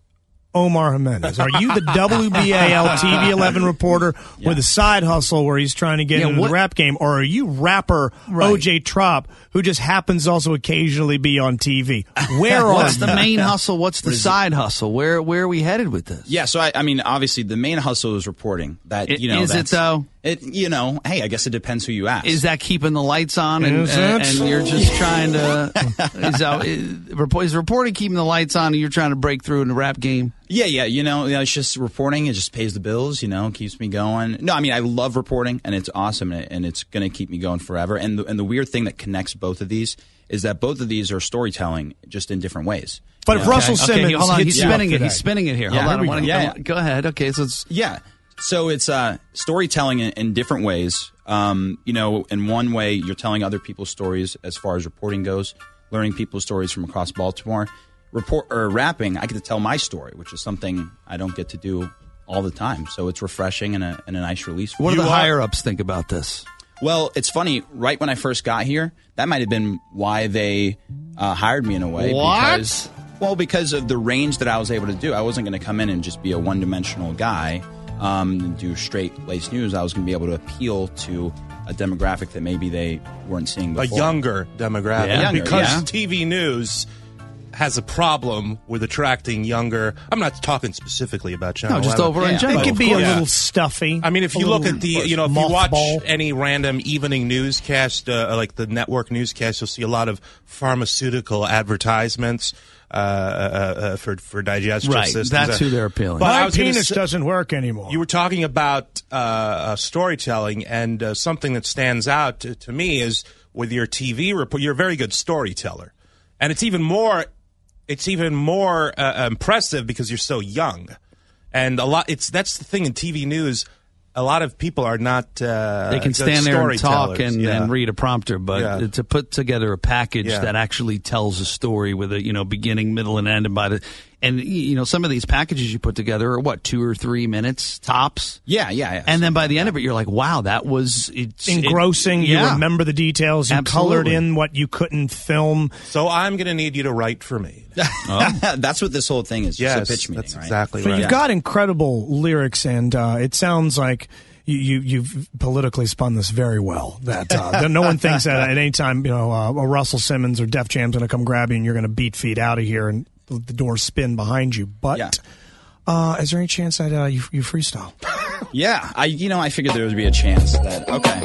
S2: Omar Jimenez? Are you the W B A L T V eleven reporter
S4: Yeah.
S2: with a side hustle where he's trying to get
S4: Yeah,
S2: into
S4: what-
S2: the rap game, or are you rapper
S4: Right.
S2: O J Trop, who just happens to also occasionally be on T V? Where are
S4: What's
S2: you?
S4: the main hustle? What's the side hustle? Where where are we headed with this?
S17: Yeah, so I, I mean, obviously, the main hustle is reporting. That
S4: It-
S17: you know,
S4: is it,
S17: that's-
S4: though?
S17: It you know, hey, I guess it depends who you ask.
S4: Is that keeping the lights on and,
S17: Is
S4: and,
S17: it?
S4: and you're just trying to is, that, is, is reporting keeping the lights on and you're trying to break through in the rap game?
S17: Yeah, yeah, you know, you know, it's just reporting. It just pays the bills, you know, keeps me going. No, I mean, I love reporting, and it's awesome, and, it, and it's going to keep me going forever. And the, and the weird thing that connects both of these is that both of these are storytelling, just in different ways.
S2: But
S17: You
S2: if
S17: know?
S2: Russell
S4: Okay,
S2: Simmons
S4: hold on,
S2: hits
S4: he's
S2: you up
S4: spinning it.
S2: today.
S4: He's spinning it here.
S17: Yeah,
S4: Hold on, I
S17: here we
S4: wanna-
S17: go. Yeah,
S4: I
S17: yeah.
S4: wanna- go ahead. Okay, so it's
S17: Yeah. So it's uh, storytelling in, in different ways. Um, you know, in one way, you're telling other people's stories as far as reporting goes, learning people's stories from across Baltimore. Report or rapping, I get to tell my story, which is something I don't get to do all the time. So it's refreshing and a, and a nice release.
S4: what do the higher ups think about this?
S17: Well, it's funny. Right when I first got here, that might have been why they uh, hired me in a way.
S4: What?
S17: Because, well, because of the range that I was able to do. I wasn't going to come in and just be a one-dimensional guy um, and do straight lace news. I was going to be able to appeal to a demographic that maybe they weren't seeing
S5: A
S17: before.
S5: younger demographic.
S17: Yeah. Younger,
S5: because
S17: yeah.
S5: T V news has a problem with attracting younger. I'm not talking specifically about Channel
S2: No, just
S5: eleven.
S2: over in general. It could
S5: Of
S2: be a
S5: course.
S2: little stuffy.
S5: I mean, if
S2: a
S5: you look
S2: little
S5: at the, you know, if you watch
S2: mothball.
S5: any random evening newscast, uh, like the network newscast, you'll see a lot of pharmaceutical advertisements uh, uh, uh, for for digestive
S4: Right,
S5: systems.
S4: that's
S5: Uh,
S4: who they're appealing.
S5: But I
S2: My
S5: was gonna
S2: penis
S5: say-
S2: doesn't work anymore.
S5: You were talking about uh, uh, storytelling, and uh, something that stands out to, to me is with your T V report. You're a very good storyteller, and it's even more. It's even more uh, impressive because you're so young, and a lot. It's that's the thing in T V news. A lot of people are not. Uh,
S4: They can
S5: good
S4: stand there and talk
S5: storytellers.
S4: and,
S5: Yeah.
S4: and read a prompter, but
S5: Yeah.
S4: to put together a package
S5: Yeah.
S4: that actually tells a story with a you know beginning, middle, and end, and by the and you know some of these packages you put together are what two or three minutes tops.
S17: Yeah, yeah, yeah.
S4: And then by the end of it, you're like, wow, that was it's
S2: engrossing.
S4: It,
S2: You
S4: yeah.
S2: remember the details. You colored
S4: Absolutely.
S2: in what you couldn't film.
S5: So I'm going to need you to write for me.
S17: That's what this whole thing is. Just
S5: Yes,
S17: a pitch meeting,
S5: that's
S17: right?
S5: exactly
S2: But
S5: right.
S2: you've got incredible lyrics, and uh, it sounds like you, you, you've politically spun this very well. That, uh, that no one thinks that at any time, you know, uh, a Russell Simmons or Def Jam's going to come grab you and you're going to beat feet out of here and let the door spin behind you. But
S17: Yeah.
S2: uh, is there any chance that uh, you, you freestyle?
S17: Yeah, I you know I figured there would be a chance that okay.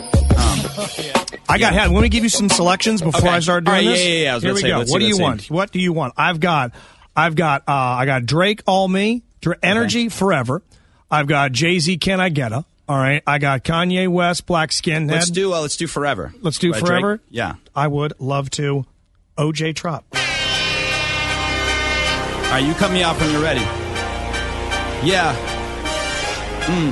S17: Um,
S2: I got. Let me give you some selections before
S17: Okay.
S2: I start doing
S17: All right,
S2: this.
S17: yeah, yeah, yeah. I was
S2: Here
S17: gonna
S2: we
S17: say,
S2: go.
S17: let's
S2: What
S17: see,
S2: do you
S17: let's
S2: want?
S17: see.
S2: What do you want? I've got. I've got. Uh, I got Drake, All Me, Dr- Energy Forever. I've got Jay Z, Can I Get A? All right. I got Kanye West, Black Skinhead.
S17: let's do uh, let's do forever.
S2: Let's do
S17: Right,
S2: Forever.
S17: Drake? Yeah.
S2: I would love to. O J Trop.
S17: All right, you cut me off when you're ready. Yeah. Mm.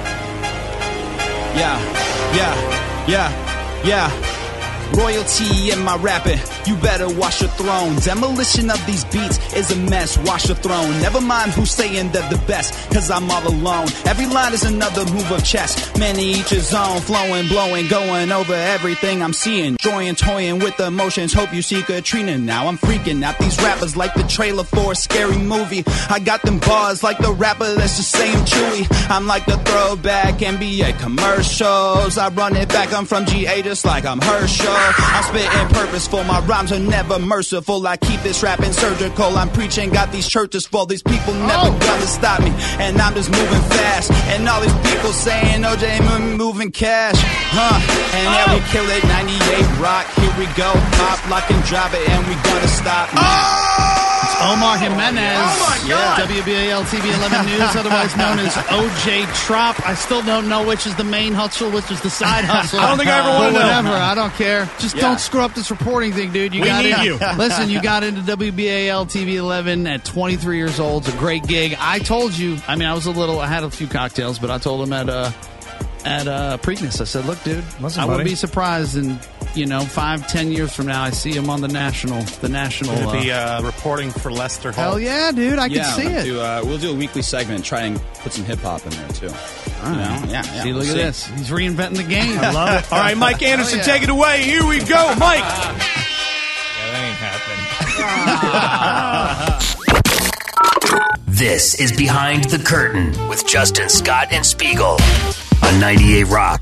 S17: Yeah. Yeah. Yeah. Yeah. Royalty in my rapping, you better wash your throne. Demolition of these beats is a mess, wash your throne. Never mind who's saying they're the best, cause I'm all alone. Every line is another move of chess, many each his own. Flowing, blowing, going over everything I'm seeing. Joying, toying with emotions, hope you see Katrina. Now I'm freaking out these rappers like the trailer for a scary movie. I got them bars like the rapper that's just saying chewy. I'm like the throwback N B A commercials. I run it back, I'm from G A just like I'm Herschel. I'm spitting purposeful, my rhymes are never merciful. I keep this rapping surgical, I'm preaching, got these churches full. These people never gonna stop me, and I'm just moving fast. And all these people saying O J moving, moving cash, huh? And yeah, we kill it, ninety-eight rock, here we go. Pop, lock and drop it, and we gonna stop.
S16: It's Omar Jimenez.
S17: Oh, my God.
S16: W B A L T V eleven News, otherwise known as O J Trop. I still don't know which is the main hustle, which is the side hustle.
S2: I don't think I ever wanna
S16: But
S2: know.
S16: Whatever, I don't care. Just
S17: Yeah.
S16: don't screw up this reporting thing, dude. You
S2: We
S16: got
S2: need
S16: in-
S2: you.
S16: Listen, you got into W B A L T V eleven at twenty-three years old. It's a great gig. I told you. I mean, I was a little. I had a few cocktails, but I told him at uh at uh Preakness. I said, "Look, dude,
S2: Listen,
S16: I wouldn't
S2: buddy.
S16: be surprised in you know five, ten years from now. I see him on the national, the national."
S5: Going to
S16: Uh,
S5: be uh, reporting for Lester Hall.
S16: hell yeah, dude! I
S17: yeah,
S16: can see
S17: we'll
S16: it.
S17: Do, uh, we'll do a weekly segment, try and put some hip hop in there too.
S16: All
S17: You know?
S16: right.
S17: Yeah, yeah.
S16: See,
S17: we'll
S16: look
S17: see.
S16: at this. He's reinventing the game.
S2: I love it. All right, Mike Anderson,
S16: yeah.
S2: take it away. Here we go, Mike.
S3: Yeah, that ain't happening.
S1: This is Behind the Curtain with Justin Scott and Spiegel on ninety-eight Rock.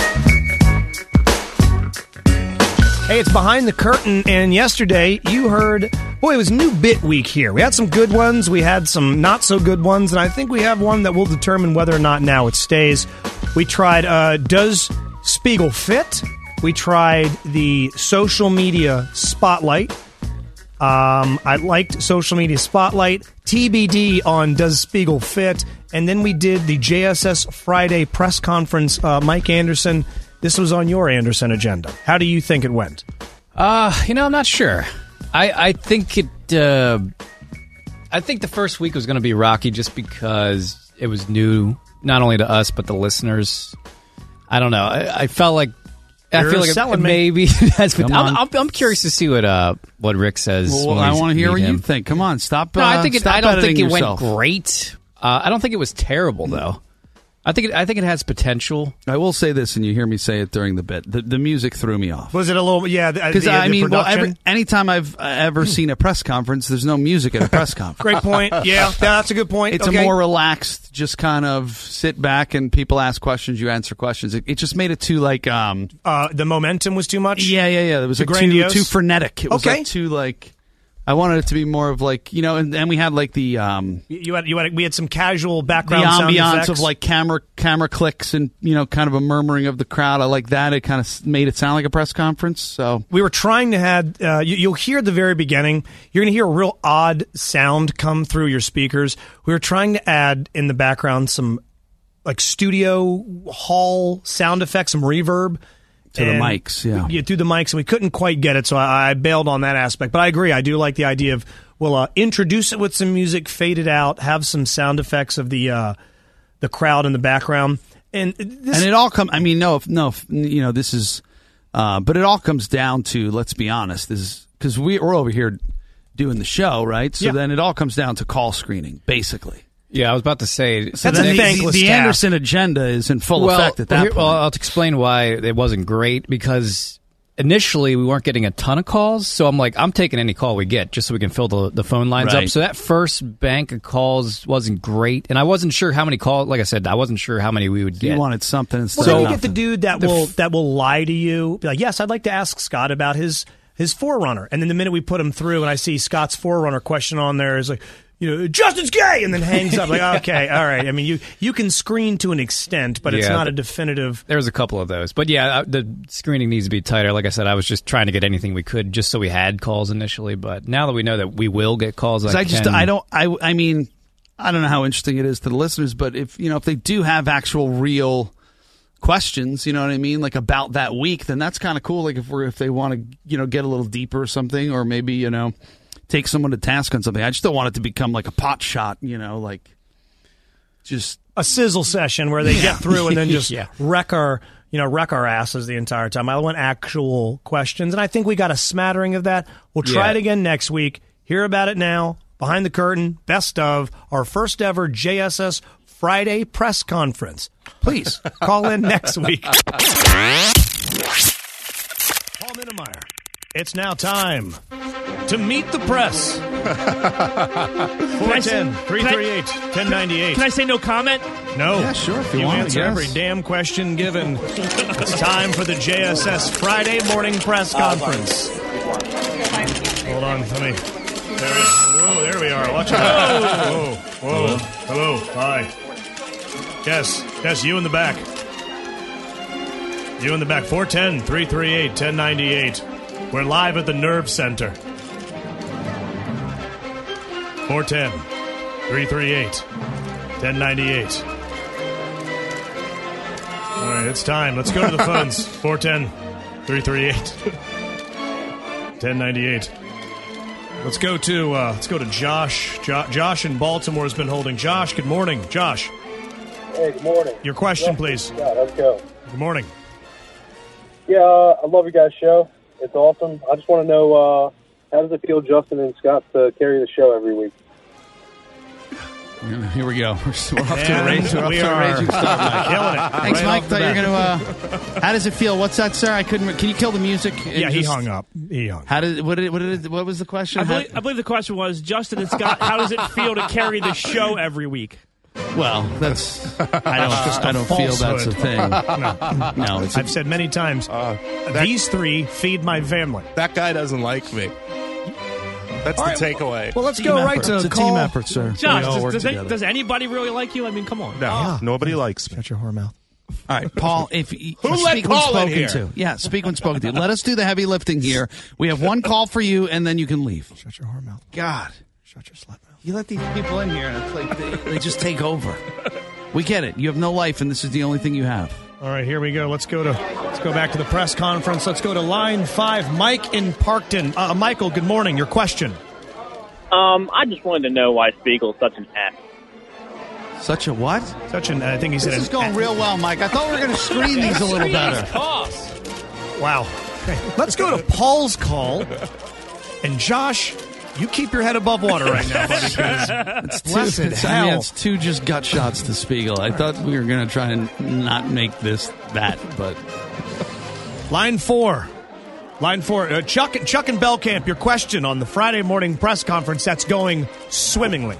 S2: Hey, it's Behind the Curtain, and yesterday you heard, boy, it was new bit week here. We had some good ones, we had some not so good ones, and I think we have one that will determine whether or not now it stays. We tried, uh, Does Spiegel Fit? We tried the social media spotlight. Um, I liked social media spotlight. T B D on Does Spiegel Fit? And then we did the J S S Friday press conference. Uh, Mike Anderson, this was on your Anderson agenda. How do you think it went?
S3: Uh, you know, I'm not sure. I, I think it. Uh, I think the first week was going to be rocky just because it was new, not only to us but the listeners. I don't know. I, I felt like I
S2: You're
S3: feel like
S2: selling
S3: maybe. That's what, I'm, I'm, I'm curious to see what uh what Rick says.
S4: Well, I want to hear what him. you think. Come on, stop.
S3: No,
S4: uh,
S3: I think it,
S4: stop
S3: I don't think it
S4: yourself.
S3: went great. Uh, I don't think it was terrible though. I think it, I think it has potential.
S4: I will say this, and you hear me say it during the bit. The, the music threw me off.
S2: Was it a little? Yeah,
S4: because I mean, well, every, anytime I've uh, ever seen a press conference, there's no music at a press conference.
S2: Great point. Yeah, yeah, that's a good point.
S4: It's
S2: okay.
S4: a more relaxed, just kind of sit back and people ask questions, you answer questions. It, it just made it too like um,
S2: uh, the momentum was too much.
S4: Yeah, yeah, yeah. It was
S2: too
S4: like
S2: grandiose,
S4: too, too frenetic. It was
S2: okay.
S4: like too like. I wanted it to be more of like, you know, and then we had like the um,
S2: you had you had we had some casual background
S4: the
S2: sound
S4: ambiance
S2: effects.
S4: of like camera camera clicks and, you know, kind of a murmuring of the crowd. I like that. It kind of made it sound like a press conference. So
S2: we were trying to have uh, you, you'll hear at the very beginning, you're going to hear a real odd sound come through your speakers. We were trying to add in the background some like studio hall sound effects, some reverb.
S4: To the mics, yeah.
S2: yeah. Through the mics, and we couldn't quite get it, so I, I bailed on that aspect. But I agree. I do like the idea of, we'll uh, introduce it with some music, fade it out, have some sound effects of the uh, the crowd in the background. And this,
S4: and it all comes, I mean, no, if, no, if, you know, this is, uh, but it all comes down to, let's be honest, this is, because we, we're over here doing the show, right? So
S2: yeah.
S4: then it all comes down to call screening, basically.
S3: Yeah, I was about to say.
S4: So
S2: That's a
S4: the,
S2: thankless
S4: the, the
S2: task.
S4: Anderson agenda is in full
S3: well,
S4: effect at that
S3: here,
S4: point.
S3: Well, I'll explain why it wasn't great, because initially we weren't getting a ton of calls, so I'm like, I'm taking any call we get just so we can fill the, the phone lines
S4: right.
S3: up. So that first bank of calls wasn't great, and I wasn't sure how many calls. Like I said, I wasn't sure how many we would get.
S4: You wanted something instead
S2: well,
S4: of
S2: then you
S4: nothing.
S2: get the dude that
S3: The
S2: will
S3: f-
S2: that will lie to you. Be like, yes, I'd like to ask Scott about his his Forerunner, and then the minute we put him through, and I see Scott's Forerunner question on there is like, you know, Justin's gay, and then hangs up. Like, okay, all right. I mean, you you can screen to an extent, but it's
S3: Yeah,
S2: not a
S3: but
S2: definitive.
S3: There was a couple of those, but yeah, the screening needs to be tighter. Like I said, I was just trying to get anything we could, just so we had calls initially. But now that we know that we will get calls, I,
S4: I just,
S3: can,
S4: I don't, I, I mean, I don't know how interesting it is to the listeners, but if you know, if they do have actual real questions, you know what I mean, like about that week, then that's kind of cool. Like if we're if they want to, you know, get a little deeper or something, or maybe you know, take someone to task on something. I just don't want it to become like a pot shot, you know, like just
S2: a sizzle session where they
S4: Yeah.
S2: get through and then just
S3: Yeah.
S2: wreck our, you know, wreck our asses the entire time. I want actual questions, and I think we got a smattering of that. We'll try
S3: Yeah.
S2: it again next week. Hear about it now. Behind the Curtain, best of our first ever J S S Friday press conference. Please call in next week. Paul Minnemeyer. It's now time to meet the press. four ten, three three eight, one oh nine eight.
S11: Can I say no comment?
S2: No.
S4: Yeah, sure, if you
S2: you
S4: want, I
S2: answer
S4: guess.
S2: every damn question given. It's time for the J S S Friday morning press conference. Hold on, let me. There we, whoa, there we are. Watch out. Whoa, whoa. Hello. Hi. Yes, yes, you in the back. You in the back. four ten, three three eight, one oh nine eight. We're live at the Nerve Center. four ten, three three eight, one oh nine eight. All right, it's time. Let's go to the phones. four ten, three three eight, one oh nine eight. Let's go to uh, let's go to Josh. Jo- Josh in Baltimore has been holding. Josh, good morning. Josh,
S19: Hey, good morning.
S2: your question,
S19: Yeah,
S2: please.
S19: Yeah, let's go.
S2: Good morning.
S19: Yeah, uh, I love your guys' show. It's awesome. I just want to know, uh, how does it feel, Justin and Scott, to carry the show every week?
S16: Here we go. We're, we're off to a
S2: And
S16: rage. We're off
S2: we
S16: to a
S2: are
S16: raging start.
S2: killing it.
S16: Thanks,
S2: Right
S16: Mike.
S2: off the
S16: Thought you were
S2: bat.
S16: going to. Uh, how does it feel? What's that, sir? I couldn't. Can you kill the music? and
S2: Yeah, he
S16: just-
S2: hung up. He hung.
S16: How did? What did? What did? What was the question?
S11: I
S16: How-
S11: believe, I believe the question was, Justin and Scott, how does it feel to carry the show every week?
S16: Well, that's. I don't.
S2: Just a
S16: I don't feel that's a
S2: falsehood.
S16: thing.
S2: no,
S16: No, it's a-
S2: I've said many times. these three feed my family.
S5: That guy doesn't like me. That's
S2: All
S5: the
S2: right,
S5: takeaway.
S2: Well, let's go right to
S16: It's a
S2: call.
S16: team effort, sir.
S11: Josh,
S5: We all
S11: does,
S5: work
S11: does, any-
S5: together.
S11: does anybody really like you? I mean, come on.
S5: No, nobody likes me.
S2: Shut your whore mouth.
S16: All right, Paul. If you,
S5: Who
S16: speak
S5: let
S16: when
S5: Paul in
S16: spoken
S5: here?
S16: to, yeah, speak when spoken to. Let us do the heavy lifting here. We have one call for you, and then you can leave.
S2: Shut your whore mouth.
S16: God,
S2: Shut your slut mouth.
S16: you let these people in here, and it's like they, they just take over. We get it. You have no life, and this is the only thing you have.
S2: All right, here we go. Let's go to let's go back to the press conference. Let's go to line five. Mike in Parkton. Uh, Michael, good morning. Your question.
S20: Um, I just wanted to know why Spiegel's such an ass.
S16: Such a what?
S2: Such an. I think he said.
S16: This is
S2: an-
S16: going real well, Mike. I thought we were going to screen these a little better.
S2: Wow. Okay, let's go to Paul's call. And Josh, you keep your head above water right now, buddy.
S16: It's two,
S2: Blessed
S16: it's, I
S2: hell.
S16: mean, it's two just gut shots to Spiegel. I thought we were going to try and not make this that, but
S2: Line four. Line four. Uh, Chuck, Chuck and Bellcamp, your question on the Friday morning press conference that's going swimmingly.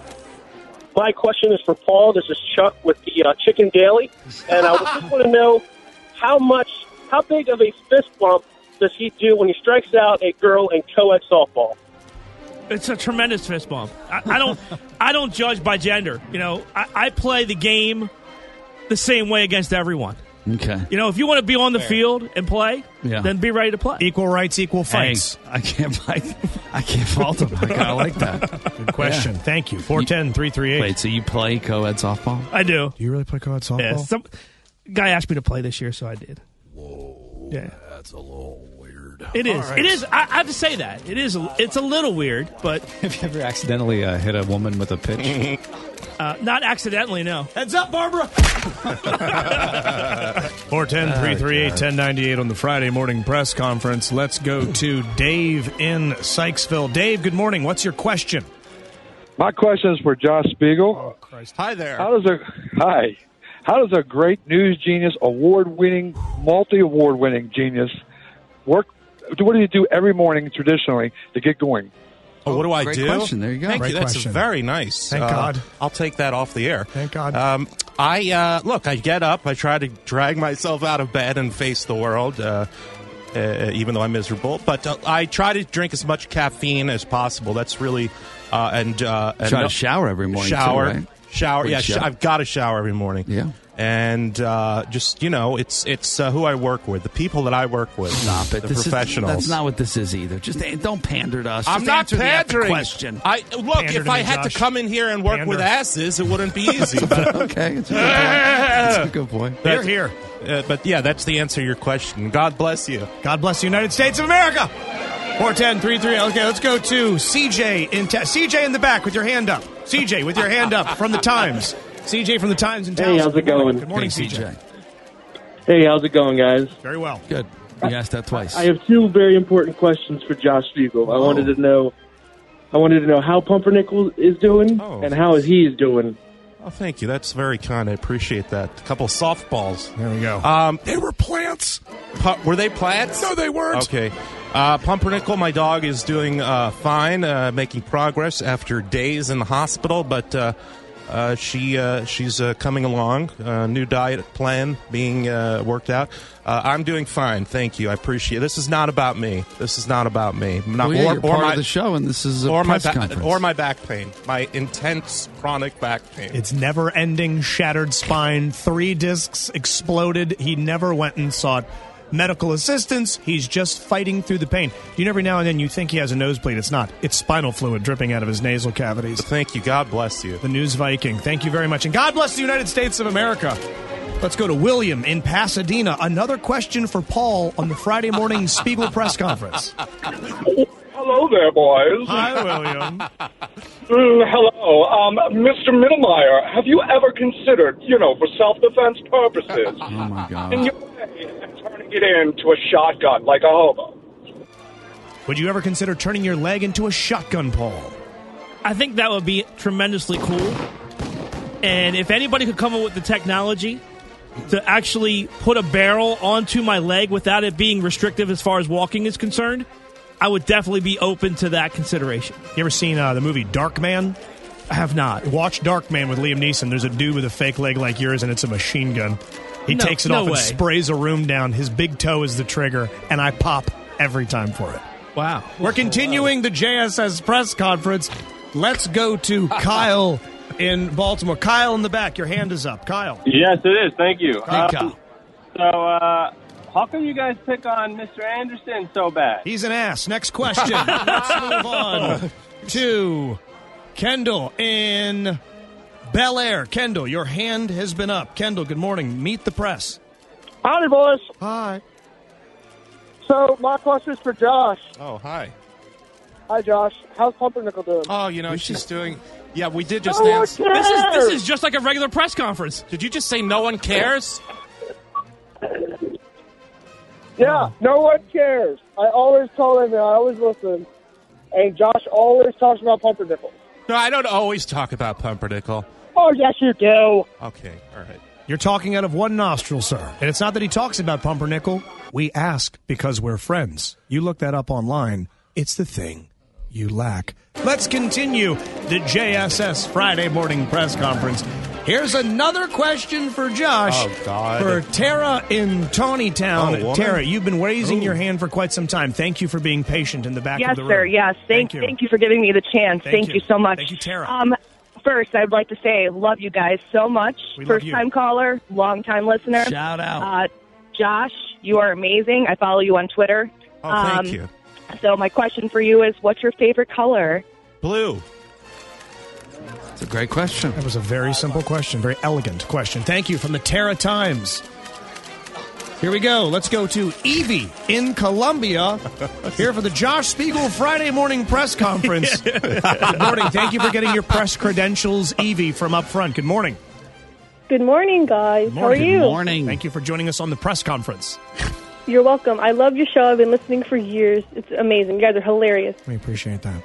S19: My question is for Paul. This is Chuck with the uh, Chicken Daily, and I just want to know how much, how big of a fist bump does he do when he strikes out a girl in co-ed softball?
S11: It's a tremendous fist bump. I, I don't, I don't judge by gender. You know, I, I play the game the same way against everyone.
S16: okay.
S11: You know, if you want to be on the field and play,
S16: Yeah.
S11: then be ready to play.
S2: Equal rights, equal
S16: Hey,
S2: fights.
S16: I can't. I, I can't fault him. I kind of like that.
S2: Good question. Thank you. four one zero, three three eight.
S16: Wait, so you play co-ed softball?
S11: I do.
S2: Do you really play co-ed softball?
S11: Yeah, some guy asked me to play this year, so I did.
S2: Whoa,
S11: yeah,
S2: that's a little weird.
S11: It is.
S2: All right.
S11: It is. I, I have to say that it is. A, it's a little weird, but
S3: have you ever accidentally uh, hit a woman with a pitch?
S11: uh, not accidentally. No.
S2: Heads up, Barbara. four one zero, three three eight, one zero nine eight on the Friday morning press conference. Let's go to Dave in Sykesville. Dave, good morning. What's your question?
S21: My question is for Josh Spiegel.
S2: Oh, Christ.
S5: Hi there.
S21: How does a hi? How does a great news genius, award-winning, multi-award-winning genius work? What do you do every morning traditionally to get going?
S5: Oh, what do I
S16: Great
S5: do?
S16: question. There you go.
S5: Thank
S2: Great
S5: you. That's
S2: question.
S5: very nice.
S2: Thank
S5: Uh,
S2: God.
S5: I'll take that off the air.
S2: Thank God.
S5: Um, I uh, look. I get up. I try to drag myself out of bed and face the world, uh, uh, even though I'm miserable. But uh, I try to drink as much caffeine as possible. That's really uh, and, uh, and
S16: Try to shower every morning, too,
S5: Shower,
S16: right?
S5: shower.
S16: Big
S5: Yeah, sh-
S16: shower.
S5: I've got to shower every morning.
S16: Yeah.
S5: And uh, just you know, it's it's uh, who I work with, the people that I work with,
S16: Stop it.
S5: the
S16: This
S5: professionals.
S16: Is, that's not what this is either. Just eh, don't pander to us.
S5: I'm
S16: Just
S5: not
S16: answer the effing
S5: pandering.
S16: question.
S5: I look.
S2: Pander
S5: if
S2: to
S5: I
S2: me,
S5: had
S2: Josh.
S5: to come in here and work
S2: Pander.
S5: with asses, it wouldn't be easy. But
S16: Okay, it's a good point. It's a good point.
S2: Here, here.
S5: Uh, but yeah, that's the answer to your question. God bless you.
S2: God bless the United States of America. four one zero, three three eight. Okay, let's go to C J in ta- C J in the back with your hand up. C J with your hand up from the Times. C J from the Times in town.
S19: Hey, how's it going?
S2: Good morning,
S16: Hey,
S2: C J.
S19: Hey, how's it going, guys?
S2: Very well.
S16: Good. You asked that twice.
S19: I have two very important questions for Josh Spiegel. I
S16: Oh.
S19: wanted to know, I wanted to know how Pumpernickel is doing
S5: Oh.
S19: and how is he is doing.
S5: Oh, thank you. That's very kind. I appreciate that. A couple softballs.
S2: There we go.
S5: Um, they were plants. Pu- were they plants?
S2: No, they weren't.
S5: Okay. Uh, Pumpernickel, my dog, is doing uh, fine, uh, making progress after days in the hospital, but uh, uh, she uh, she's uh, coming along. Uh, new diet plan being uh, worked out. Uh, I'm doing fine. Thank you. I appreciate it. This is not about me. This is not about me. Not,
S16: Well, yeah,
S5: or,
S16: you're
S5: or
S16: part
S5: my,
S16: of the show, and this is a
S5: or my
S16: press
S5: ba-
S16: conference.
S5: or my back pain. My intense chronic back pain.
S2: It's never ending, shattered spine, three discs exploded. He never went and sought medical assistance. He's just fighting through the pain. You know, every now and then you think he has a nosebleed. It's not. It's spinal fluid dripping out of his nasal cavities.
S5: Thank you. God bless you.
S2: The News Viking. Thank you very much. And God bless the United States of America. Let's go to William in Pasadena. Another question for Paul on the Friday morning Spiegel press conference.
S22: Hello there, boys.
S2: Hi, William.
S22: Mm, hello. Um, Mister Middlemeyer, have you ever considered, you know, for self-defense purposes,
S16: oh, my God.
S22: in your way and turning it into a shotgun like a hobo?
S2: Would you ever consider turning your leg into a shotgun, Paul?
S11: I think that would be tremendously cool. And if anybody could come up with the technology to actually put a barrel onto my leg without it being restrictive as far as walking is concerned, I would definitely be open to that consideration.
S2: You ever seen uh, the movie Darkman?
S11: I have not.
S2: Watch Darkman with Liam Neeson. There's a dude with a fake leg like yours, and it's a machine gun. He
S11: No-
S2: takes it
S11: no
S2: off and
S11: way.
S2: sprays a room down. His big toe is the trigger, and I pop every time for it.
S11: Wow.
S2: We're continuing the J S S press conference. Let's go to Kyle in Baltimore. Kyle in the back. Your hand is up. Kyle.
S7: Yes, it is. Thank you.
S2: Hey, Kyle.
S7: So, uh, how come you guys pick on Mister Anderson so bad?
S2: He's an ass. Next question. Let's move on to Kendall in Bel Air. Kendall, your hand has been up. Kendall, good morning. Meet the press.
S19: Howdy, boys.
S2: Hi.
S19: So, my question is for Josh.
S5: Oh, hi.
S19: Hi, Josh. How's Pumpernickel doing?
S5: Oh, you know, she's doing... Yeah, we did just
S19: No one
S5: answer.
S11: This is,
S19: cares.
S11: this is just like a regular press conference.
S5: Did you just say no one cares?
S19: Yeah, no one cares. I always told him, and I always listen. And Josh always talks about Pumpernickel.
S5: No, I don't always talk about Pumpernickel.
S19: Oh, yes, you do.
S5: Okay, all right.
S2: You're talking out of one nostril, sir. And it's not that he talks about Pumpernickel. We ask because we're friends. You look that up online. It's the thing you lack. Let's continue the J S S Friday morning press conference. Here's another question for Josh.
S5: Oh, God.
S2: For Tara in Tawnytown.
S5: Oh, woman?
S2: Tara, you've been raising
S5: Ooh.
S2: your hand for quite some time. Thank you for being patient in the back
S8: Yes,
S2: of the room.
S8: sir. Yes. Thank,
S2: Thank you.
S8: thank you for giving me the chance.
S2: Thank
S8: Thank,
S2: you.
S8: you. so much.
S2: Thank you, Tara.
S8: Um, first, I'd like to say love you guys so much.
S2: We love
S8: First
S2: you.
S8: time caller, long time listener.
S4: Shout out.
S8: Uh, Josh, you are amazing. I follow you on Twitter.
S5: Oh, thank
S8: Um,
S5: you.
S8: So my question for you is, what's your favorite color?
S5: Blue.
S4: It's a great question.
S2: That was a very simple question, very elegant question. Thank you from the Terra Times. Here we go. Let's go to Evie in Columbia. Here for the Josh Spiegel Friday morning press conference. Good morning. Thank you for getting your press credentials, Evie, from up front. Good morning.
S23: Good morning, guys.
S2: Good
S23: How are you?
S4: morning.
S2: Thank you for joining us on the press conference.
S23: You're welcome. I love your show. I've been listening for years. It's amazing. You guys are hilarious.
S2: We appreciate that.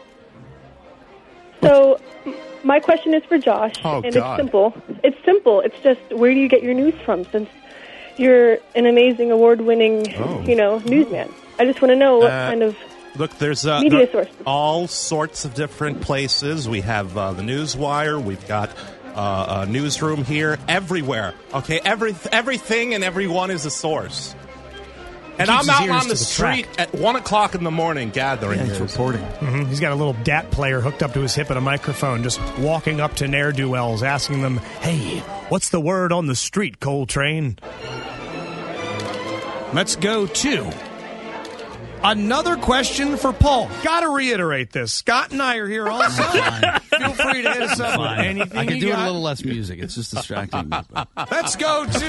S23: So, m- my question is for Josh,
S5: Oh,
S23: and
S5: God.
S23: it's simple. It's simple. It's just, where do you get your news from? Since you're an amazing, award-winning,
S5: Oh.
S23: you know, newsman. I just want to know what
S5: Uh,
S23: kind of
S5: Look, there's uh,
S23: media
S5: there-
S23: sources.
S5: all sorts of different places. We have uh, the Newswire. We've got uh, a newsroom here. Everywhere. Okay, every everything and everyone is a source. And
S2: Keeps
S5: I'm
S2: his
S5: out
S2: ears
S5: on
S2: to
S5: the
S2: the
S5: street
S2: track.
S5: at one o'clock in the morning gathering.
S4: He's
S5: news.
S4: reporting.
S2: hmm He's got a little D A T player hooked up to his hip and a microphone, just walking up to ne'er-do-wells, asking them, hey, what's the word on the street, Coltrane? Let's go to another question for Paul. Got to reiterate this. Scott and I are here also. Feel free to hit us up with
S4: Fine.
S2: anything
S4: I can
S2: you
S4: do it
S2: got.
S4: a little less music. It's just distracting me.
S2: Let's go to...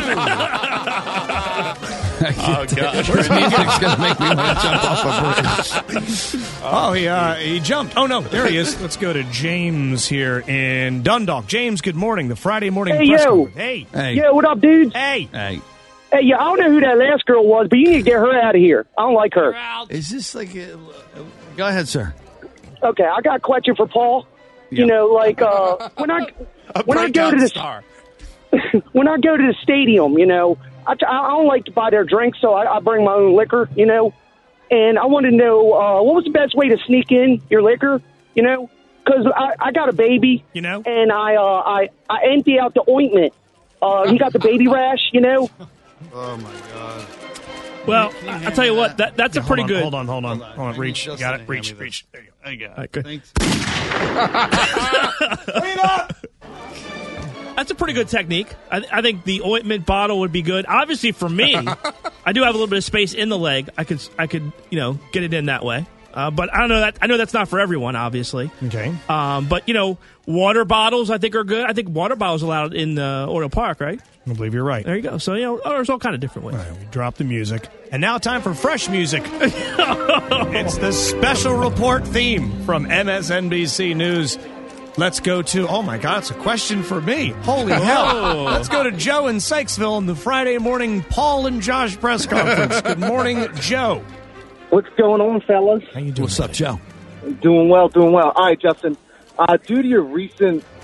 S5: Oh, God.
S4: This music's going to make me want to jump off a bridge.
S2: Oh, he, uh, he jumped. Oh, no, there he is. Let's go to James here in Dundalk. James, good morning. The Friday morning
S10: Hey,
S2: press
S10: yo.
S2: conference. Hey.
S4: Hey.
S10: Yeah, what up, dudes?
S2: Hey.
S4: Hey.
S10: Hey, yeah, I don't know who that last girl was, but you need to get her out of here. I don't like her.
S4: Is this like a, go ahead, sir.
S10: Okay, I got a question for Paul. You know, like uh, when I when I go to the
S5: star.
S10: when I go to the stadium, you know, I, I don't like to buy their drinks, so I, I bring my own liquor. You know, and I want to know uh, what was the best way to sneak in your liquor. You know, because I, I got a baby.
S2: You know,
S10: and I uh, I I empty out the ointment. Uh, he got the baby rash. You know.
S11: Oh my God! Well, I- I'll tell you what. That that's
S2: Yeah,
S11: a pretty
S2: hold on,
S11: good.
S2: Hold on, hold on, hold on. Reach,
S11: just
S2: got
S11: let
S2: it.
S11: him
S2: Reach,
S11: hand me
S2: reach. There you go. There you go.
S11: All right, good.
S4: Thanks.
S11: That's a pretty good technique. I, I think the ointment bottle would be good. Obviously, for me, I do have a little bit of space in the leg. I could, I could, you know, get it in that way. Uh, but I don't know that. I know that's not for everyone, obviously.
S2: Okay.
S11: Um, but you know, water bottles I think are good. I think water bottles allowed in uh, Oriole Park, right?
S2: I believe you're right.
S11: There you go. So you know, oh, there's all kind of different ways.
S2: All right, we dropped the music. And now time for fresh music. It's the special report theme from M S N B C News. Let's go to, oh my God, it's a question for me. Holy hell. Let's go to Joe in Sykesville in the Friday morning Paul and Josh press conference. Good morning, Joe.
S24: What's going on, fellas?
S2: How you doing?
S4: What's up, Joe?
S24: Doing well, doing well. All right, Justin. Uh, due to your recent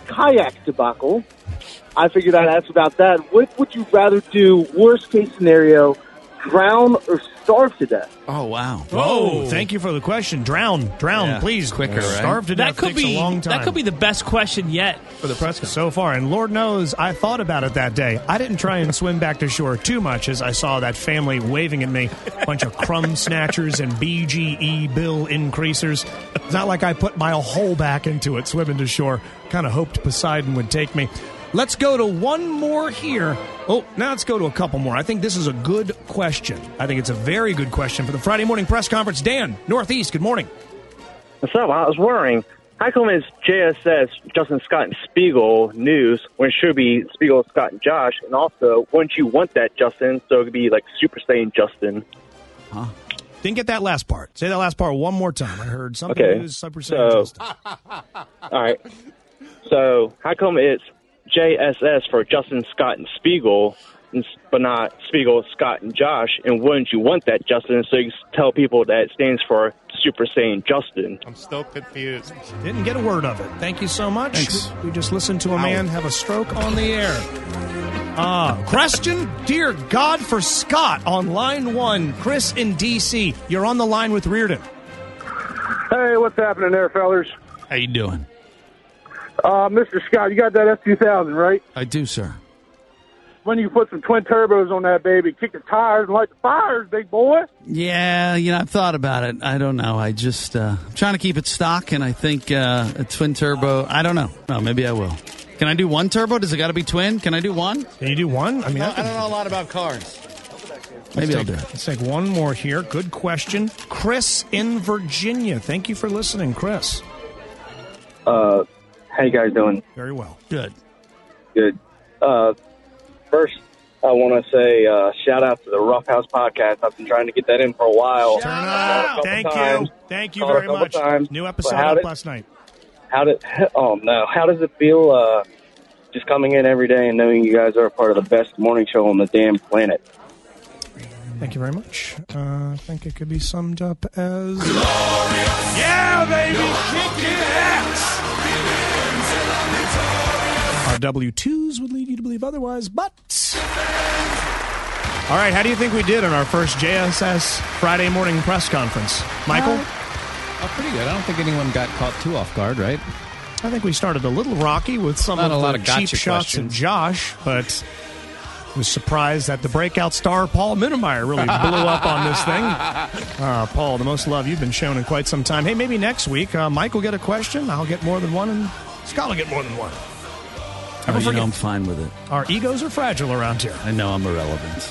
S9: kayak debacle. I figured I'd ask about that. What would you rather do, worst case scenario, drown or starve to death?
S4: Oh, wow.
S2: Whoa, thank you for the question. Drown, drown,
S4: Yeah.
S2: please.
S4: Quicker, right?
S2: Starve to
S11: That
S2: death
S11: could
S2: takes
S11: be
S2: a long time.
S11: that could be the best question yet for the press conference.
S2: So far, and Lord knows I thought about it that day. I didn't try and swim back to shore too much as I saw that family waving at me, a bunch of crumb snatchers and B G E bill increasers. It's not like I put my whole back into it swimming to shore. Kind of hoped Poseidon would take me. Let's go to one more here. Oh, now let's go to a couple more. I think this is a good question. I think it's a very good question for the Friday morning press conference. Dan, Northeast, good morning.
S20: What's up? I was wondering, how come it's J S S, Justin Scott, and Spiegel News when it should be Spiegel, Scott, and Josh? And also, wouldn't you want that, Justin, so it could be like Super Saiyan Justin?
S2: Huh? Didn't get that last part. Say that last part one more time. I heard something
S20: Okay.
S2: news, Super Saiyan
S20: So,
S2: Justin.
S20: all right. So, how come it's J S S for Justin Scott and Spiegel, but not Spiegel, Scott, and Josh? And wouldn't you want that, Justin, so you can tell people that it stands for Super Saiyan Justin?
S13: I'm still confused.
S2: Didn't get a word of it. Thank you so much.
S13: Thanks.
S2: We just listened to a man have a stroke on the air. Uh, question, dear God, for Scott on line one. Chris in D C, you're on the line with Reardon.
S14: Hey, what's happening there, fellas?
S4: How you doing?
S14: Uh, Mister Scott, you got that F two thousand, right?
S4: I do, sir.
S14: When you put some twin turbos on that baby, kick the tires and light the fires, big boy.
S16: Yeah, you know, I've thought about it. I don't know. I just, uh, I'm trying to keep it stock, and I think uh, a twin turbo, I don't know. No, maybe I will. Can I do one turbo? Does it got to be twin? Can I do one?
S2: Can you do one? I mean,
S16: no,
S2: I,
S16: I don't know a lot about cars. Maybe
S2: let's
S16: I'll
S2: take,
S16: do it.
S2: Let's take one more here. Good question. Chris in Virginia. Thank you for listening, Chris.
S24: Uh, how you guys doing?
S2: Very well.
S16: Good.
S24: Good. Uh, first, I want to say uh, shout out to the Rough House podcast. I've been trying to get that in for a while.
S2: Turn up. Thank
S24: times.
S2: you. Thank you
S24: Called a
S2: very
S24: couple
S2: much.
S24: times.
S2: New
S24: But
S2: episode
S24: how
S2: up
S24: did-
S2: last night.
S24: How did? Oh no! How does it feel? Uh, just coming in every day and knowing you guys are a part of the best morning show on the damn planet.
S2: Thank you very much. Uh, I think it could be summed up as... Yeah, baby! Kicking ass! Our W twos would lead you to believe otherwise, but... All right, how do you think we did on our first J S S Friday morning press conference? Michael?
S3: Uh, oh, pretty good. I don't think anyone got caught too off guard, right?
S2: I think we started a little rocky with some
S3: Not
S2: of
S3: a lot
S2: the
S3: of
S2: cheap
S3: gotcha
S2: shots at
S3: questions.
S2: Josh, but was surprised that the breakout star Paul Mittermeier really blew up on this thing. Uh, Paul, the most love you've been shown in quite some time. Hey, maybe next week uh, Mike will get a question, I'll get more than one, and Scott will get more than one.
S4: Oh,
S2: Never
S4: you know
S2: forget,
S4: I'm fine with it.
S2: our egos are fragile around here.
S4: I know I'm irrelevant.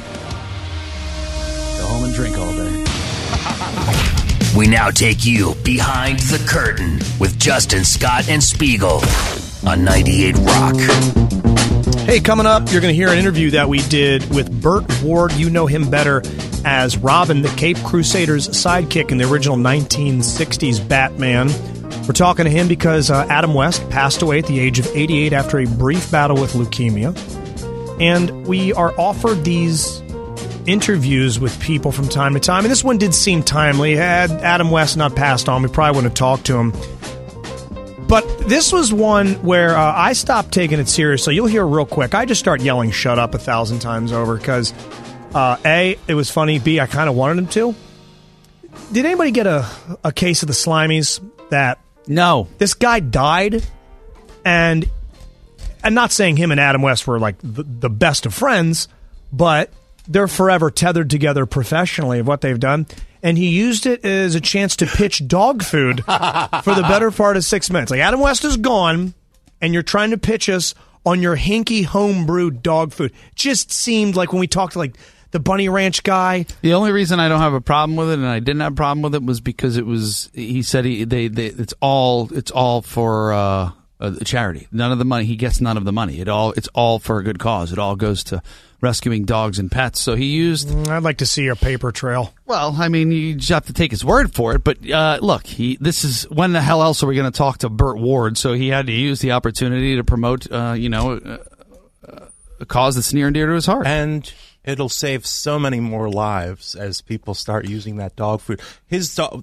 S4: Go home and drink all day.
S1: We now take you behind the curtain with Justin Scott and Spiegel on ninety-eight Rock.
S2: Hey, coming up, you're going to hear an interview that we did with Burt Ward. You know him better as Robin, the Cape Crusaders sidekick in the original nineteen sixties Batman. We're talking to him because uh, Adam West passed away at the age of eighty-eight after a brief battle with leukemia. And we are offered these interviews with people from time to time. And this one did seem timely. Had Adam West not passed on, we probably wouldn't have talked to him. But this was one where uh, I stopped taking it seriously. You'll hear real quick. I just start yelling "shut up" a thousand times over because uh, A, it was funny. B, I kind of wanted him to. Did anybody get a, a case of the Slimies that...
S16: No.
S2: This guy died, and I'm not saying him and Adam West were like the, the best of friends, but they're forever tethered together professionally of what they've done. And he used it as a chance to pitch dog food for the better part of six minutes. Like, Adam West is gone, and you're trying to pitch us on your hinky home-brewed dog food. Just seemed like when we talked to, like, the Bunny Ranch guy.
S16: The only reason I don't have a problem with it, and I didn't have a problem with it, was because it was. He said he they, they it's all it's all for uh, a charity. None of the money he gets. None of the money. It all it's all for a good cause. It all goes to rescuing dogs and pets. So he used.
S2: I'd like to see a paper trail.
S16: Well, I mean, you just have to take his word for it. But uh, look, he this is when the hell else are we going to talk to Burt Ward? So he had to use the opportunity to promote, uh, you know, uh, a cause that's near and dear to his heart.
S5: And it'll save so many more lives as people start using that dog food. His dog,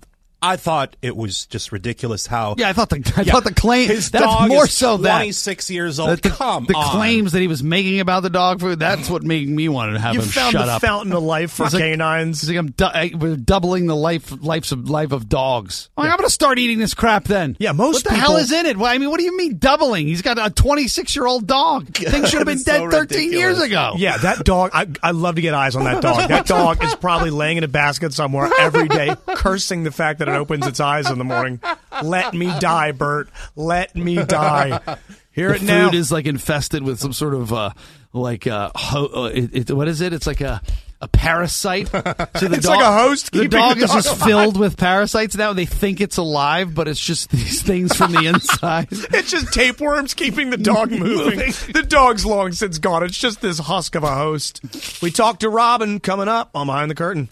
S5: I thought it was just ridiculous how.
S16: Yeah, I thought the I
S5: Yeah.
S16: thought the claim
S5: His
S16: that's
S5: dog
S16: more
S5: is
S16: so that
S5: twenty-six years old.
S16: the,
S5: Come
S16: the
S5: on.
S16: claims that he was making about the dog food. That's what made me want to have
S2: You
S16: him
S2: found
S16: shut
S2: the
S16: up.
S2: fountain of life for
S16: He's like-
S2: canines.
S16: He's like, I'm du- I- we're doubling the life lives of life of dogs. I'm, like, I'm going to start eating this crap then.
S2: Yeah, most
S16: What the
S2: people-
S16: hell is in it? Well, I mean, what do you mean doubling? He's got a twenty-six year old dog. Thing should have been
S5: It's
S16: dead
S5: so
S16: thirteen years
S5: ridiculous.
S16: ago.
S2: Yeah, that dog, I, I love to get eyes on that dog. That dog is probably laying in a basket somewhere every day, cursing the fact that it opens its eyes in the morning. Let me die, Bert. Let me die. Hear
S16: the
S2: it
S16: food
S2: now.
S16: is like infested with some sort of uh, like uh, ho- uh, it, it, what is it? It's like a a parasite. So the
S2: It's
S16: dog,
S2: like a host
S16: The
S2: keeping
S16: dog
S2: the
S16: is
S2: dog
S16: just
S2: alive.
S16: filled with parasites now. They think it's alive, but it's just these things from the inside.
S2: It's just tapeworms keeping the dog moving. The dog's long since gone. It's just this husk of a host. We talked to Robin coming up on Behind the Curtain.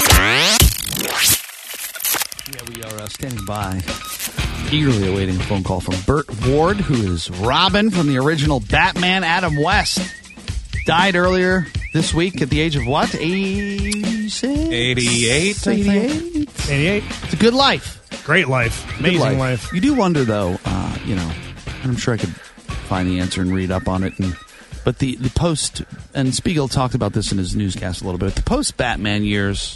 S4: Yeah, we are uh, standing by, eagerly awaiting a phone call from Burt Ward, who is
S16: Robin from the original Batman, Adam West, died earlier this week at the age of what? eighty-six?
S5: eighty-eight, I think.
S16: eighty-eight?
S2: eighty-eight.
S16: It's a good life.
S2: Great life.
S16: Good
S2: Amazing life.
S16: You do wonder, though, uh, you know, and I'm sure I could find the answer and read up on it. And But the, the post, and Spiegel talked about this in his newscast a little bit, the post-Batman years,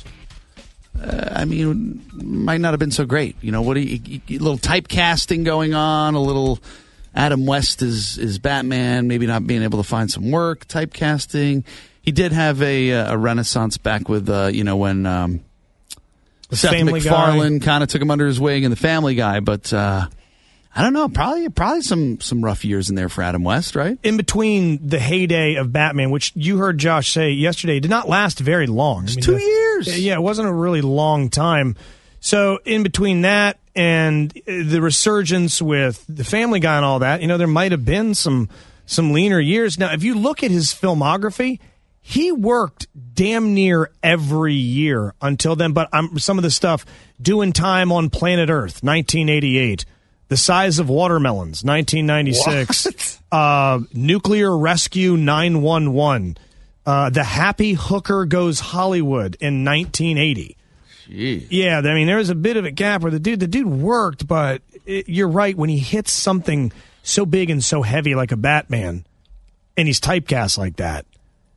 S16: uh, I mean, might not have been so great. You know, what do you, a little typecasting going on, a little Adam West is, is Batman, maybe not being able to find some work, typecasting. He did have a, a renaissance back with, uh, you know, when um,
S2: The
S16: Seth
S2: Family
S16: MacFarlane kind of took him under his wing and the Family Guy, but uh, I don't know, probably probably some, some rough years in there for Adam West, right?
S2: In between the heyday of Batman, which you heard Josh say yesterday, did not last very long.
S16: It's
S2: I mean,
S16: two
S2: the-
S16: years.
S2: Yeah, it wasn't a really long time. So in between that and the resurgence with the Family Guy and all that, you know, there might have been some some leaner years. Now, if you look at his filmography, he worked damn near every year until then. But I'm, some of the stuff, Doing Time on Planet Earth, nineteen eighty-eight. The Size of Watermelons, nineteen ninety-six. Uh, Nuclear Rescue nine one one. Uh, the Happy Hooker Goes Hollywood in nineteen eighty.
S16: Jeez.
S2: Yeah, I mean, there was a bit of a gap where the dude, the dude worked, but it, you're right. When he hits something so big and so heavy like a Batman, and he's typecast like that,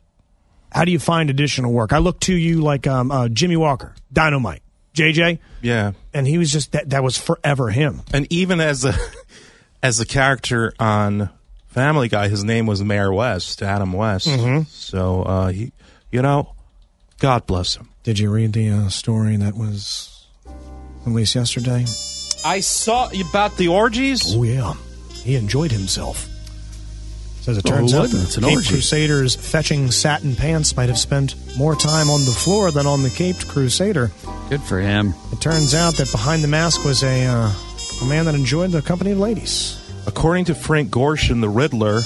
S2: how do you find additional work? I look to you like um, uh, Jimmy Walker, Dynamite, J J.
S5: Yeah.
S2: And he was just that. That was forever him.
S5: And even as a as a character on Family Guy, his name was Mayor West, Adam West.
S2: Mhm.
S5: So uh, he, you know, God bless him.
S2: Did you read the uh, story that was released yesterday?
S5: I saw about the orgies.
S2: Oh yeah, he enjoyed himself. Says it
S16: Oh,
S2: turns
S16: who
S2: out
S16: wouldn't?
S2: the
S16: It's an
S2: Caped
S16: orgy.
S2: Crusaders fetching satin pants might have spent more time on the floor than on the Caped Crusader.
S16: Good for him.
S2: It turns out that behind the mask was a uh, a man that enjoyed the company of ladies.
S5: According to Frank Gorshin, the Riddler,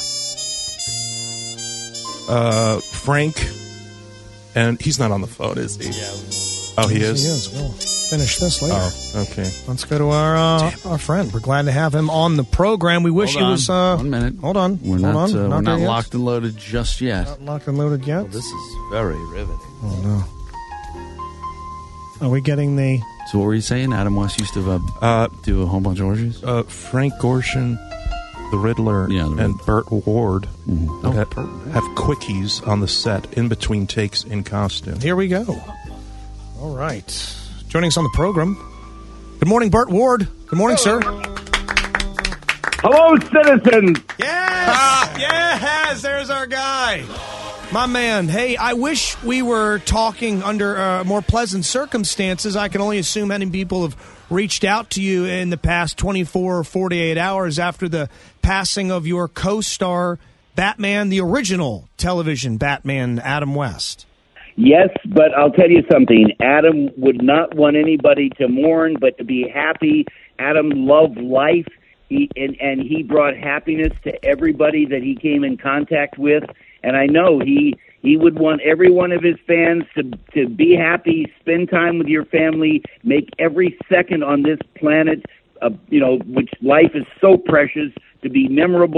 S5: uh, Frank, and he's not on the phone, is he? Oh, he
S2: Yes,
S5: is?
S2: He is. We'll finish this later.
S5: Oh, okay.
S2: Let's go to our uh, our friend. We're glad to have him on the program. We wish
S16: Hold
S2: he
S16: on.
S2: was. Uh,
S16: One minute.
S2: Hold on.
S16: We're
S2: hold
S16: not,
S2: on.
S16: uh, we're
S2: there
S16: not
S2: yet.
S16: locked and loaded just yet.
S2: Not locked and loaded yet.
S16: This is very riveting.
S2: Oh no. Are we getting the?
S16: So what were you saying? Adam West used to uh,
S5: Uh,
S16: do a whole bunch of orgies?
S5: uh, Frank Gorshin, the Riddler,
S16: Yeah, the
S5: and Burt Ward
S16: Mhm.
S5: would
S16: Oh,
S5: have,
S16: Burt, yeah.
S5: have quickies on the set in between takes in costume.
S2: Here we go. All right. Joining us on the program. Good morning, Burt Ward. Good morning, sir.
S10: Hello, citizens.
S2: Yes, yes. There's our guy, my man. Hey, I wish we were talking under uh, more pleasant circumstances. I can only assume many people have reached out to you in the past twenty-four or forty-eight hours after the passing of your co-star, Batman, the original television Batman, Adam West.
S6: Yes, but I'll tell you something. Adam would not want anybody to mourn, but to be happy. Adam loved life, he, and, and he brought happiness to everybody that he came in contact with. And I know he he would want every one of his fans to to be happy, spend time with your family, make every second on this planet, uh, you know, which life is so precious, to be memorable.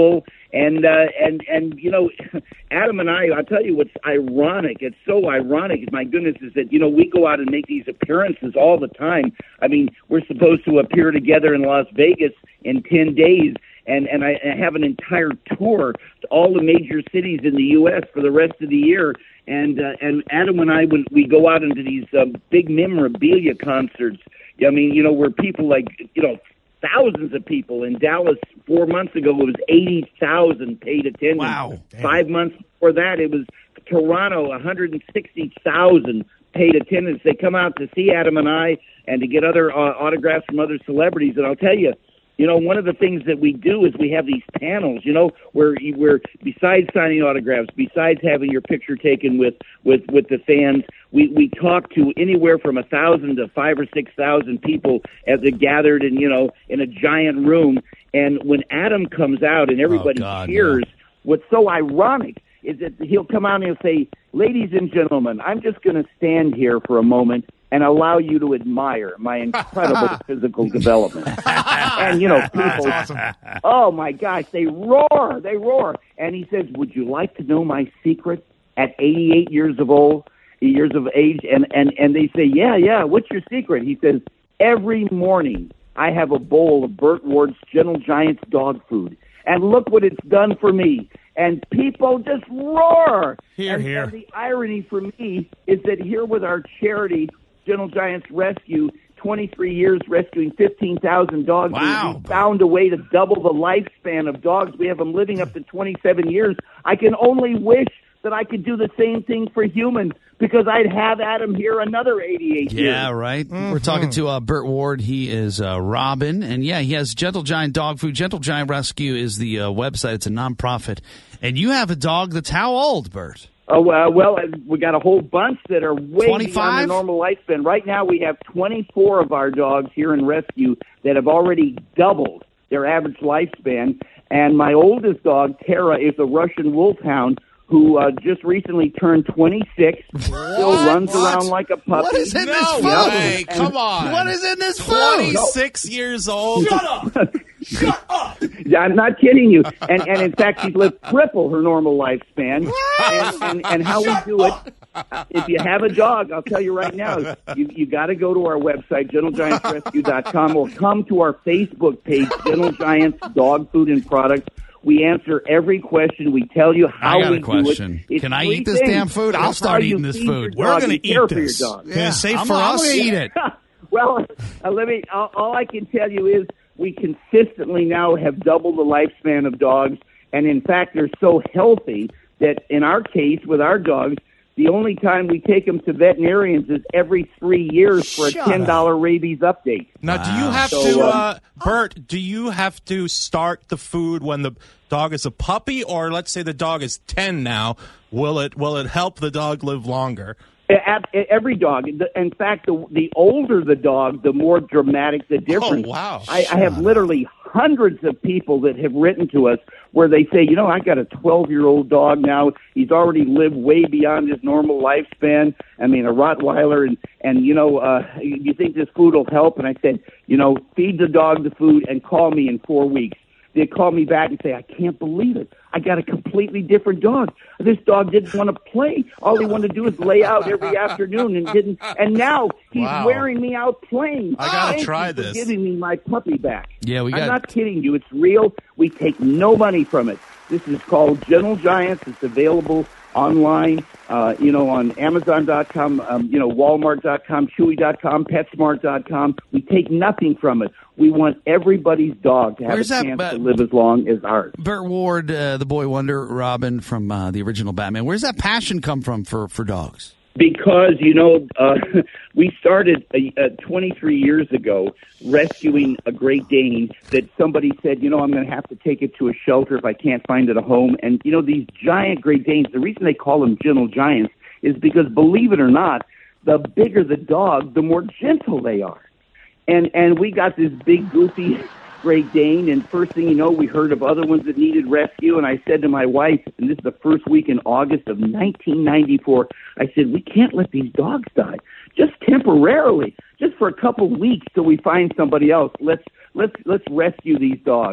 S6: And uh, and and you know, Adam and I, I'll tell you what's ironic. It's so ironic. My goodness, is that you know we go out and make these appearances all the time. I mean, we're supposed to appear together in Las Vegas in ten days, and and I, I have an entire tour to all the major cities in the U S for the rest of the year. And uh, and Adam and I, when we go out into these um, big memorabilia concerts, I mean, you know, where people like you know. Thousands of people in Dallas four months ago. It was eighty thousand paid attendance.
S2: Wow! Damn.
S6: Five months before that, it was Toronto, one hundred sixty thousand paid attendance. They come out to see Adam and I, and to get other uh, autographs from other celebrities. And I'll tell you, you know, one of the things that we do is we have these panels, you know, where where besides signing autographs, besides having your picture taken with with with the fans, we we talk to anywhere from a thousand to five or six thousand people as they gathered in, you know, in a giant room. And when Adam comes out and everybody
S4: Oh, God,
S6: cheers, what's so ironic is that he'll come out and he'll say, "Ladies and gentlemen, I'm just going to stand here for a moment and allow you to admire my incredible physical development." And, you know, people,
S2: awesome.
S6: oh, my gosh, they roar, they roar. And he says, "Would you like to know my secret at eighty-eight years of old, years of age?" And, and, and they say, yeah, yeah, what's your secret? He says, "Every morning I have a bowl of Burt Ward's Gentle Giants dog food. And look what it's done for me." And people just roar.
S2: Here,
S6: and,
S2: here.
S6: and the irony for me is that here with our charity, Gentle Giants Rescue, twenty-three years rescuing fifteen thousand dogs.
S2: Wow.
S6: We found a way to double the lifespan of dogs. We have them living up to twenty-seven years. I can only wish that I could do the same thing for humans, because I'd have Adam here another eighty-eight years.
S16: Yeah, right. We're talking to uh, Burt Ward. He is uh, Robin. And, yeah, he has Gentle Giant Dog Food. Gentle Giant Rescue is the uh, website. It's a nonprofit. And you have a dog that's how old, Burt?
S6: Oh, uh, well, uh, we got a whole bunch that are way
S16: twenty-five?
S6: beyond their normal lifespan. Right now we have twenty-four of our dogs here in rescue that have already doubled their average lifespan. And my oldest dog, Tara, is a Russian wolfhound who uh, just recently turned twenty-six, still runs
S5: What?
S6: around like a puppy.
S16: What is in this
S5: No
S16: food?
S5: way. Come on.
S16: What is in this food?
S5: twenty-six years old.
S2: Shut up! Shut up!
S6: I'm not kidding you. And, and in fact, she's lived triple her normal lifespan. And, and, and how we do it, if you have a dog, I'll tell you right now, you, you got to go to our website, gentle giants rescue dot com, or come to our Facebook page, Gentle Giants Dog Food and Products. We answer every question. We tell you how
S16: I got
S6: we
S16: a question.
S6: do it. It's
S16: Can I
S6: three
S16: eat this
S6: things.
S16: damn food? I'll
S6: It's
S16: start
S6: how you
S16: eating this
S6: feed
S16: food.
S6: your
S2: We're
S6: dog
S2: gonna
S6: and
S2: eat
S6: care
S2: this.
S6: For your dog.
S2: Can I say
S16: I'm,
S2: for
S16: I'm
S2: us?
S16: gonna eat it.
S6: Well, uh, let me. All, all I can tell you is we consistently now have doubled the lifespan of dogs, and in fact, they're so healthy that in our case, with our dogs, the only time we take them to veterinarians is every three years for a
S2: Shut
S6: ten dollar rabies update.
S5: Now, do you have
S6: So,
S5: to,
S6: um,
S5: uh, Bert, do you have to start the food when the dog is a puppy, or let's say the dog is ten now, will it will it help the dog live longer?
S6: At, at every dog. In fact, the, the older the dog, the more dramatic the difference.
S5: Oh, wow.
S6: I, I have literally hundreds of people that have written to us where they say, you know, I got a twelve-year-old dog now. He's already lived way beyond his normal lifespan. I mean, a Rottweiler, and, and you know, uh, you think this food will help? And I said, you know, feed the dog the food and call me in four weeks. They call me back and say, I can't believe it. I got a completely different dog. This dog didn't want to play. All he wanted to do is lay out every afternoon and didn't. And now he's
S5: Wow.
S6: wearing me out playing.
S5: I gotta
S6: Thank
S5: try
S6: you for
S5: this.
S6: giving me my puppy back.
S16: Yeah, we
S6: I'm
S16: got-
S6: not kidding you. It's real. We take no money from it. This is called Gentle Giants. It's available online, uh, you know, on Amazon dot com, um, you know, Walmart dot com, Chewy dot com, PetSmart dot com. We take nothing from it. We want everybody's dog to have
S16: Where's
S6: a
S16: that,
S6: chance
S16: uh,
S6: to live as long as ours.
S16: Burt Ward, uh, the boy wonder, Robin from uh, the original Batman. Where's that passion come from for, for dogs?
S6: Because, you know, uh, we started uh, uh, twenty-three years ago rescuing a Great Dane that somebody said, you know, I'm going to have to take it to a shelter if I can't find it a home. And, you know, these giant Great Danes, the reason they call them gentle giants is because, believe it or not, the bigger the dog, the more gentle they are. And and we got this big, goofy Great Dane, and first thing you know, we heard of other ones that needed rescue, and I said to my wife, and this is the first week in August of nineteen ninety-four, I said, we can't let these dogs die, just temporarily, just for a couple weeks till we find somebody else. Let's let's let's rescue these dogs.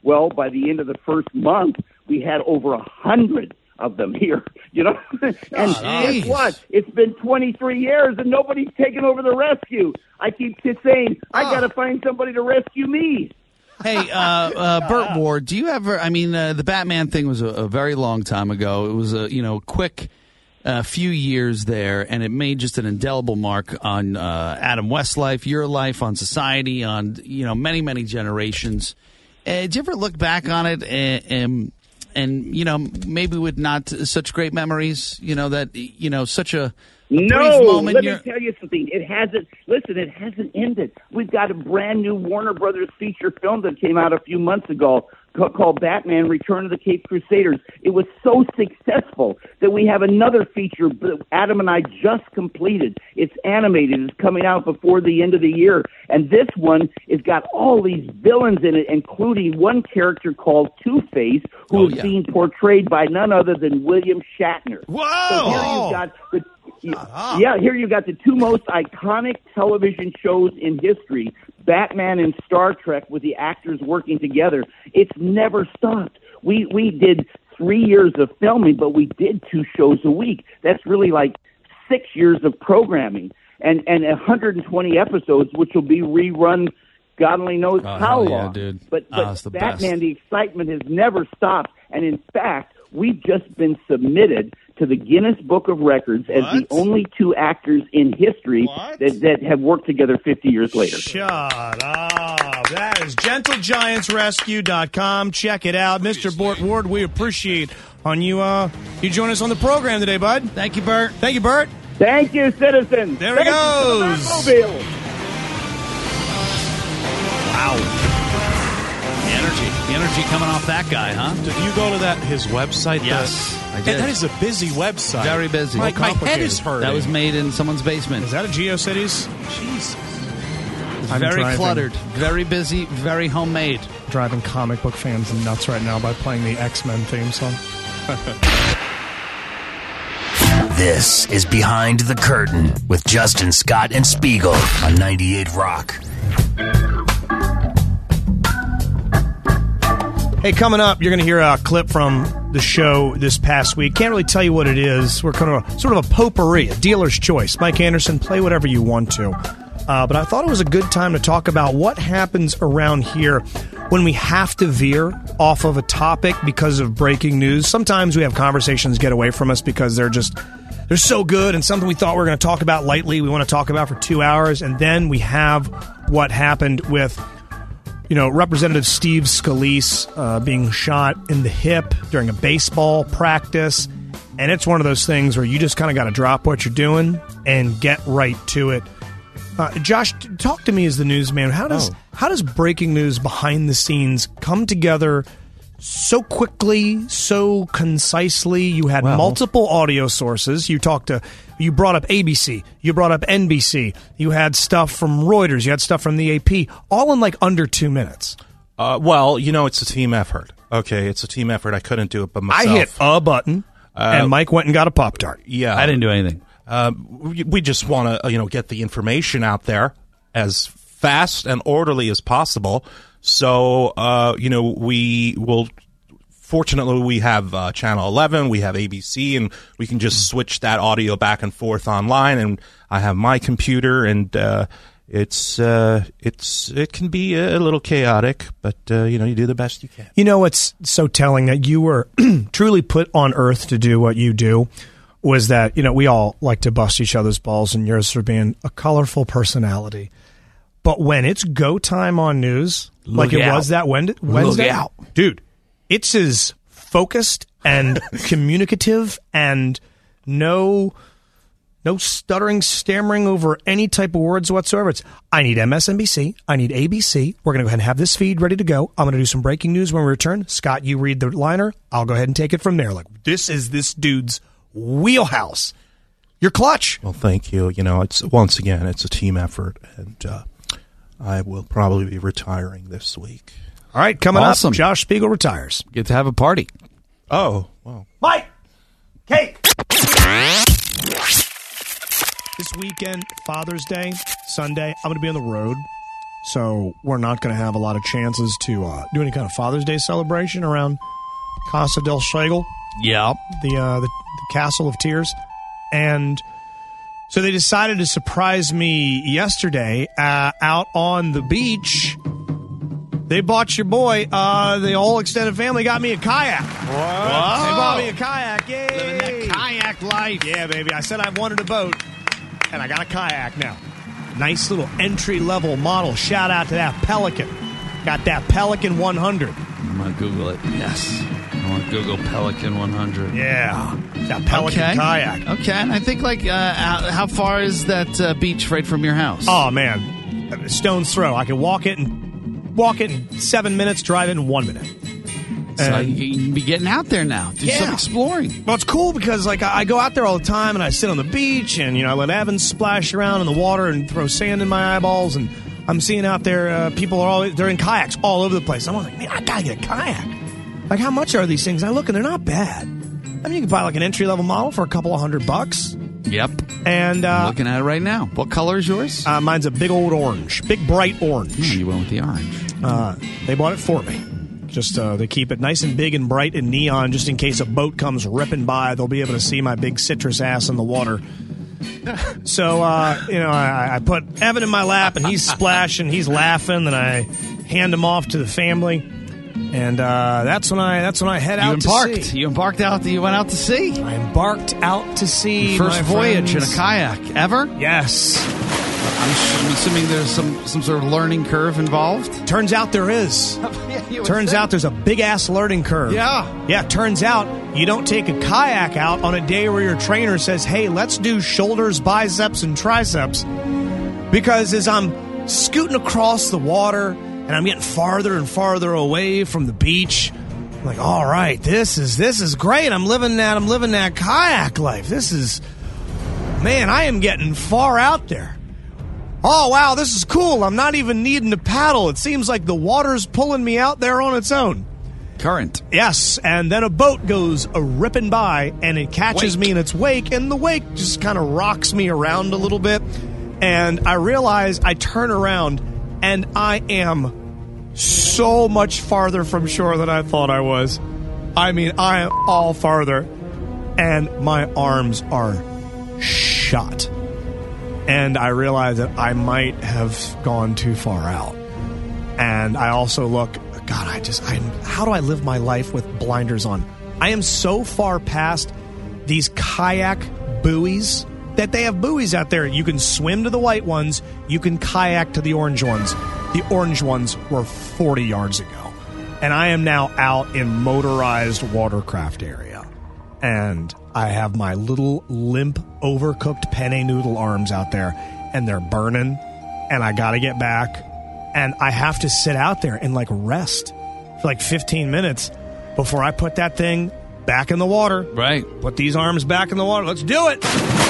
S6: Well, by the end of the first month, we had over a hundred of them here, you know. And
S16: Oh,
S6: guess
S16: geez.
S6: what? It's been twenty-three years and nobody's taken over the rescue. I keep saying, I got to find somebody to rescue me.
S16: Hey, uh, uh, Burt Ward, do you ever? I mean, uh, the Batman thing was a, a very long time ago. It was a you know quick uh, few years there, and it made just an indelible mark on uh, Adam West's life, your life, on society, on you know many many generations. Uh, did you ever look back on it and, and and you know maybe with not such great memories? You know that you know such a
S6: No,
S16: brief moment.
S6: let me
S16: you're-
S6: tell you something. It hasn't. Listen, it hasn't ended. We've got a brand new Warner Brothers feature film that came out a few months ago ca- called Batman: Return of the Caped Crusaders. It was so successful that we have another feature that Adam and I just completed. It's animated. It's coming out before the end of the year. And this one has got all these villains in it, including one character called Two-Face, who
S4: Oh,
S6: is
S4: yeah.
S6: being portrayed by none other than William Shatner.
S4: Whoa!
S6: So here you've got the Yeah, here you got the two most iconic television shows in history, Batman and Star Trek, with the actors working together. It's never stopped. We we did three years of filming, but we did two shows a week. That's really like six years of programming and, and one hundred twenty episodes, which will be rerun God only knows
S4: Oh,
S6: how
S4: hell yeah,
S6: long.
S4: dude.
S6: But,
S4: Ah,
S6: but
S4: it's the
S6: Batman,
S4: best.
S6: the excitement has never stopped. And in fact, we've just been submitted to the Guinness Book of Records as the only two actors in history that, that have worked together fifty years later.
S2: Shut up. That is gentle giants rescue dot com. Check it out. Mister Burt Ward, we appreciate on you uh you join us on the program today, bud.
S16: Thank you, Burt.
S2: Thank you, Burt.
S6: Thank you, citizens.
S2: There he
S6: Thank you to the
S2: goes.
S6: Batmobile.
S4: Wow. The energy. The energy coming off that guy, huh?
S5: Did you go to that his website?
S4: Yes,
S5: That-
S4: I did.
S5: That is a busy website.
S16: Very busy.
S5: My, my head
S2: complicated.
S5: is hurting.
S16: That was made in someone's basement.
S2: Is that a GeoCities?
S5: Jesus.
S2: I'm
S16: Very
S2: driving-
S16: cluttered, very busy, very homemade.
S2: Driving comic book fans nuts right now by playing the X-Men theme song.
S1: This is Behind the Curtain with Justin Scott and Spiegel on ninety-eight Rock.
S2: Hey, coming up, you're going to hear a clip from the show this past week. Can't really tell you what it is. We're kind of sort of a potpourri, a dealer's choice. Mike Anderson, play whatever you want to. Uh, but I thought it was a good time to talk about what happens around here when we have to veer off of a topic because of breaking news. Sometimes we have conversations get away from us because they're just they're so good and something we thought we were going to talk about lightly, we want to talk about for two hours, and then we have what happened with you know, Representative Steve Scalise uh, being shot in the hip during a baseball practice. And it's one of those things where you just kind of got to drop what you're doing and get right to it. Uh, Josh, talk to me as the newsman. How does
S5: Oh.
S2: how does breaking news behind the scenes come together so quickly, so concisely? You had
S5: Well-
S2: multiple audio sources. You talked to, you brought up A B C, you brought up N B C, you had stuff from Reuters, you had stuff from the A P, all in like under two minutes.
S5: Uh, well, you know, it's a team effort. Okay, it's a team effort. I couldn't do it by myself.
S2: I hit a button,
S5: Uh,
S2: and Mike went and got a Pop-Tart.
S5: Yeah,
S4: I didn't do anything.
S5: Uh, we, we just want to, you know, get the information out there as fast and orderly as possible. So, uh, you know, we will. Fortunately, we have uh, Channel eleven, we have A B C, and we can just switch that audio back and forth online. And I have my computer, and uh, it's uh, it's it can be a little chaotic, but uh, you know, you do the best you can.
S2: You know what's so telling that you were truly put on earth to do what you do was that, you know, we all like to bust each other's balls, and yours for being a colorful personality. But when it's go time on news,
S4: Look
S2: like it
S4: out.
S2: was that Wed- Wednesday,
S4: out.
S2: dude, it's as focused and communicative and no no stuttering, stammering over any type of words whatsoever. It's, I need M S N B C. I need A B C. We're going to go ahead and have this feed ready to go. I'm going to do some breaking news when we return. Scott, you read the liner. I'll go ahead and take it from there. Like, this is this dude's wheelhouse. You're clutch.
S5: Well, thank you. You know, it's once again, it's a team effort, and uh, I will probably be retiring this week.
S2: All right, coming
S16: Awesome.
S2: up, Josh Spiegel retires.
S16: Get to have a party.
S5: Oh, well.
S2: Mike! Cake! This weekend, Father's Day, Sunday, I'm going to be on the road. So we're not going to have a lot of chances to uh, do any kind of Father's Day celebration around Casa del Schlegel.
S4: Yeah.
S2: The, uh, the, the Castle of Tears. And so they decided to surprise me yesterday uh, out on the beach. They bought your boy, uh, the whole extended family got me a kayak. What? They bought me a kayak. Yay.
S16: Living that kayak life.
S2: Yeah, baby. I said I wanted a boat, and I got a kayak now. Nice little entry-level model. Shout out to that Pelican. Got that Pelican one hundred.
S4: I'm going to Google it. Yes. I want to Google Pelican one hundred.
S2: Yeah. That Pelican
S16: okay.
S2: kayak.
S16: Okay. And I think, like, uh, how, how far is that uh, beach right from your house?
S2: Oh, man. Stone's throw. I can walk it in Walk it in seven minutes, drive it in one minute.
S16: So
S2: And-
S16: you can be getting out there now. Do
S2: Yeah.
S16: some exploring.
S2: Well, it's cool because like I I go out there all the time and I sit on the beach and you know I let Evan splash around in the water and throw sand in my eyeballs and I'm seeing out there uh, people are all they're in kayaks all over the place. I'm like, man, I gotta get a kayak. Like, how much are these things? I look and they're not bad. I mean, you can buy like an entry level model for a couple of hundred bucks.
S4: Yep.
S2: And uh,
S4: I'm looking at it right now. What color is yours?
S2: Uh, mine's a big old orange, big bright orange.
S4: Hmm, you went with the orange.
S2: Uh, they bought it for me. Just uh, they keep it nice and big and bright and neon, just in case a boat comes ripping by, they'll be able to see my big citrus ass in the water. So uh, you know, I, I put Evan in my lap and he's splashing, he's laughing, and I hand him off to the family. And uh, that's when I that's when I head
S16: You
S2: out
S16: embarked.
S2: to sea.
S16: You embarked out. You went out to sea.
S2: I embarked out to sea.
S16: First
S2: my
S16: voyage
S2: friends.
S16: in a kayak ever.
S2: Yes.
S16: I'm, I'm assuming there's some some sort of learning curve involved.
S2: Turns out there is. Turns out there's a big ass learning curve.
S16: Yeah.
S2: Yeah, turns out you don't take a kayak out on a day where your trainer says, hey, let's do shoulders, biceps, and triceps. Because as I'm scooting across the water and I'm getting farther and farther away from the beach, I'm like, all right, this is this is great. I'm living that I'm living that kayak life. This is man, I am getting far out there. Oh, wow, this is cool. I'm not even needing to paddle. It seems like the water's pulling me out there on its own.
S4: Current.
S2: Yes, and then a boat goes a ripping by, and it catches
S4: Wake.
S2: me in its wake, and the wake just kind of rocks me around a little bit. And I realize I turn around, and I am so much farther from shore than I thought I was. I mean, I am all farther, and my arms are shot. And I realized that I might have gone too far out. And I also look, God, I just, I'm, how do I live my life with blinders on? I am so far past these kayak buoys that they have buoys out there. You can swim to the white ones, you can kayak to the orange ones. The orange ones were forty yards ago. And I am now out in motorized watercraft area. And I have my little limp, overcooked penne noodle arms out there, and they're burning, and I gotta get back, and I have to sit out there and, like, rest for, like, fifteen minutes before I put that thing back in the water.
S4: Right.
S2: Put these arms back in the water. Let's do it!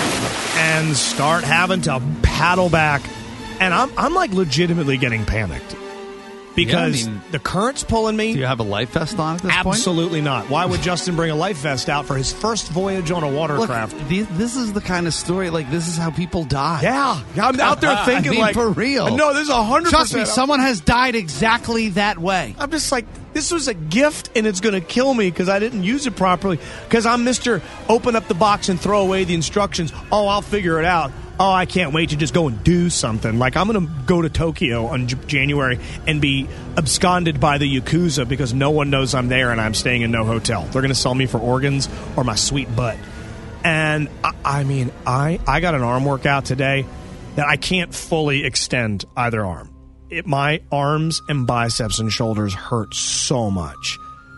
S2: And start having to paddle back. And I'm, I'm like, legitimately getting panicked. Because
S4: Yeah, I mean-
S2: the current's pulling me.
S4: Do you have a life vest on at this point?
S2: Absolutely not. Why would Justin bring a life vest out for his first voyage on a watercraft?
S16: Look, the- this is the kind of story, like, this is how people die.
S2: Yeah. I'm out there thinking,
S16: I mean,
S2: like,
S16: for real.
S2: No, this is one hundred percent.
S16: Trust me, someone has died exactly that way.
S2: I'm just like, this was a gift, and it's going to kill me because I didn't use it properly. Because I'm Mister Open up the box and throw away the instructions. Oh, I'll figure it out. Oh, I can't wait to just go and do something. Like, I'm going to go to Tokyo on J- January and be absconded by the Yakuza because no one knows I'm there and I'm staying in no hotel. They're going to sell me for organs or my sweet butt. And, I, I mean, I, I got an arm workout today that I can't fully extend either arm. It, my arms and biceps and shoulders hurt so much.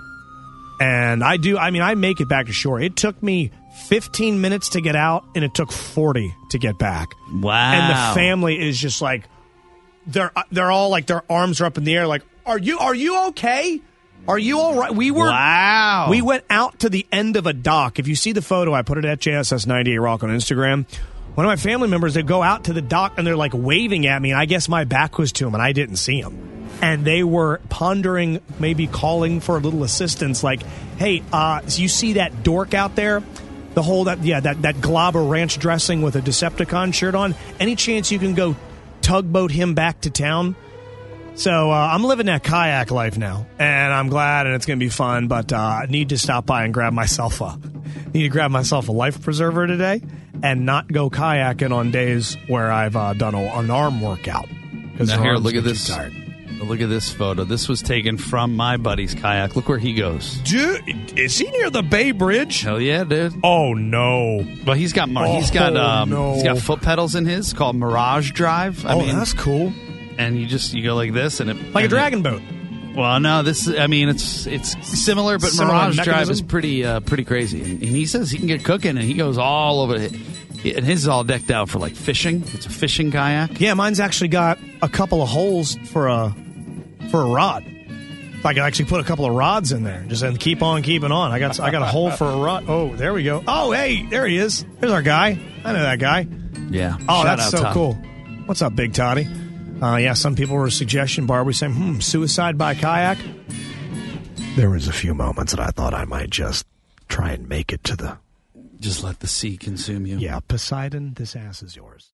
S2: And I do, I mean, I make it back to shore. It took me fifteen minutes to get out, and it took forty to get back.
S4: Wow.
S2: And the family is just like, they're they're all like, their arms are up in the air like, are you are you okay? Are you all right? We were,
S4: Wow.
S2: we went out to the end of a dock. If you see the photo, I put it at J S S ninety-eight Rock on Instagram. One of my family members, they go out to the dock, and they're like waving at me, and I guess my back was to them, and I didn't see them. And they were pondering, maybe calling for a little assistance, like, hey, uh, so you see that dork out there? The whole, that yeah, that, that globber ranch dressing with a Decepticon shirt on? Any chance you can go tugboat him back to town? So uh, I'm living that kayak life now, and I'm glad, and it's going to be fun. But uh, I need to stop by and grab myself a need to grab myself a life preserver today, and not go kayaking on days where I've uh, done a, an arm workout.
S4: Now here, look at this. Look at this photo. This was taken from my buddy's kayak. Look where he goes.
S2: Dude, is he near the Bay Bridge?
S4: Hell yeah, dude.
S2: Oh no.
S4: Well, he's got mar- he's got
S2: Oh,
S4: um,
S2: no.
S4: he's got foot pedals in his called Mirage Drive. I
S2: Oh,
S4: mean,
S2: that's cool.
S4: And you just you go like this, and it
S2: Like a
S4: and
S2: dragon
S4: it,
S2: boat.
S4: Well, no, this I mean it's it's similar, but
S2: Similar
S4: Mirage Drive
S2: mechanism?
S4: is pretty uh, pretty crazy. And, and he says he can get cooking, and he goes all over it. And his is all decked out for like fishing. It's a fishing kayak.
S2: Yeah, mine's actually got a couple of holes for a for a rod. I can actually put a couple of rods in there, just and keep on keeping on. I got I got a hole for a rod. Oh, there we go. Oh, hey, there he is. There's our guy. I know that guy.
S4: Yeah.
S2: Oh,
S4: Shout
S2: that's
S4: out,
S2: so
S4: Todd.
S2: cool. What's up, Big Toddy? Uh, yeah, some people were suggesting, Barbara, saying, hmm, suicide by kayak. There was a few moments that I thought I might just try and make it to the...
S4: Just let the sea consume you.
S2: Yeah, Poseidon, this ass is yours.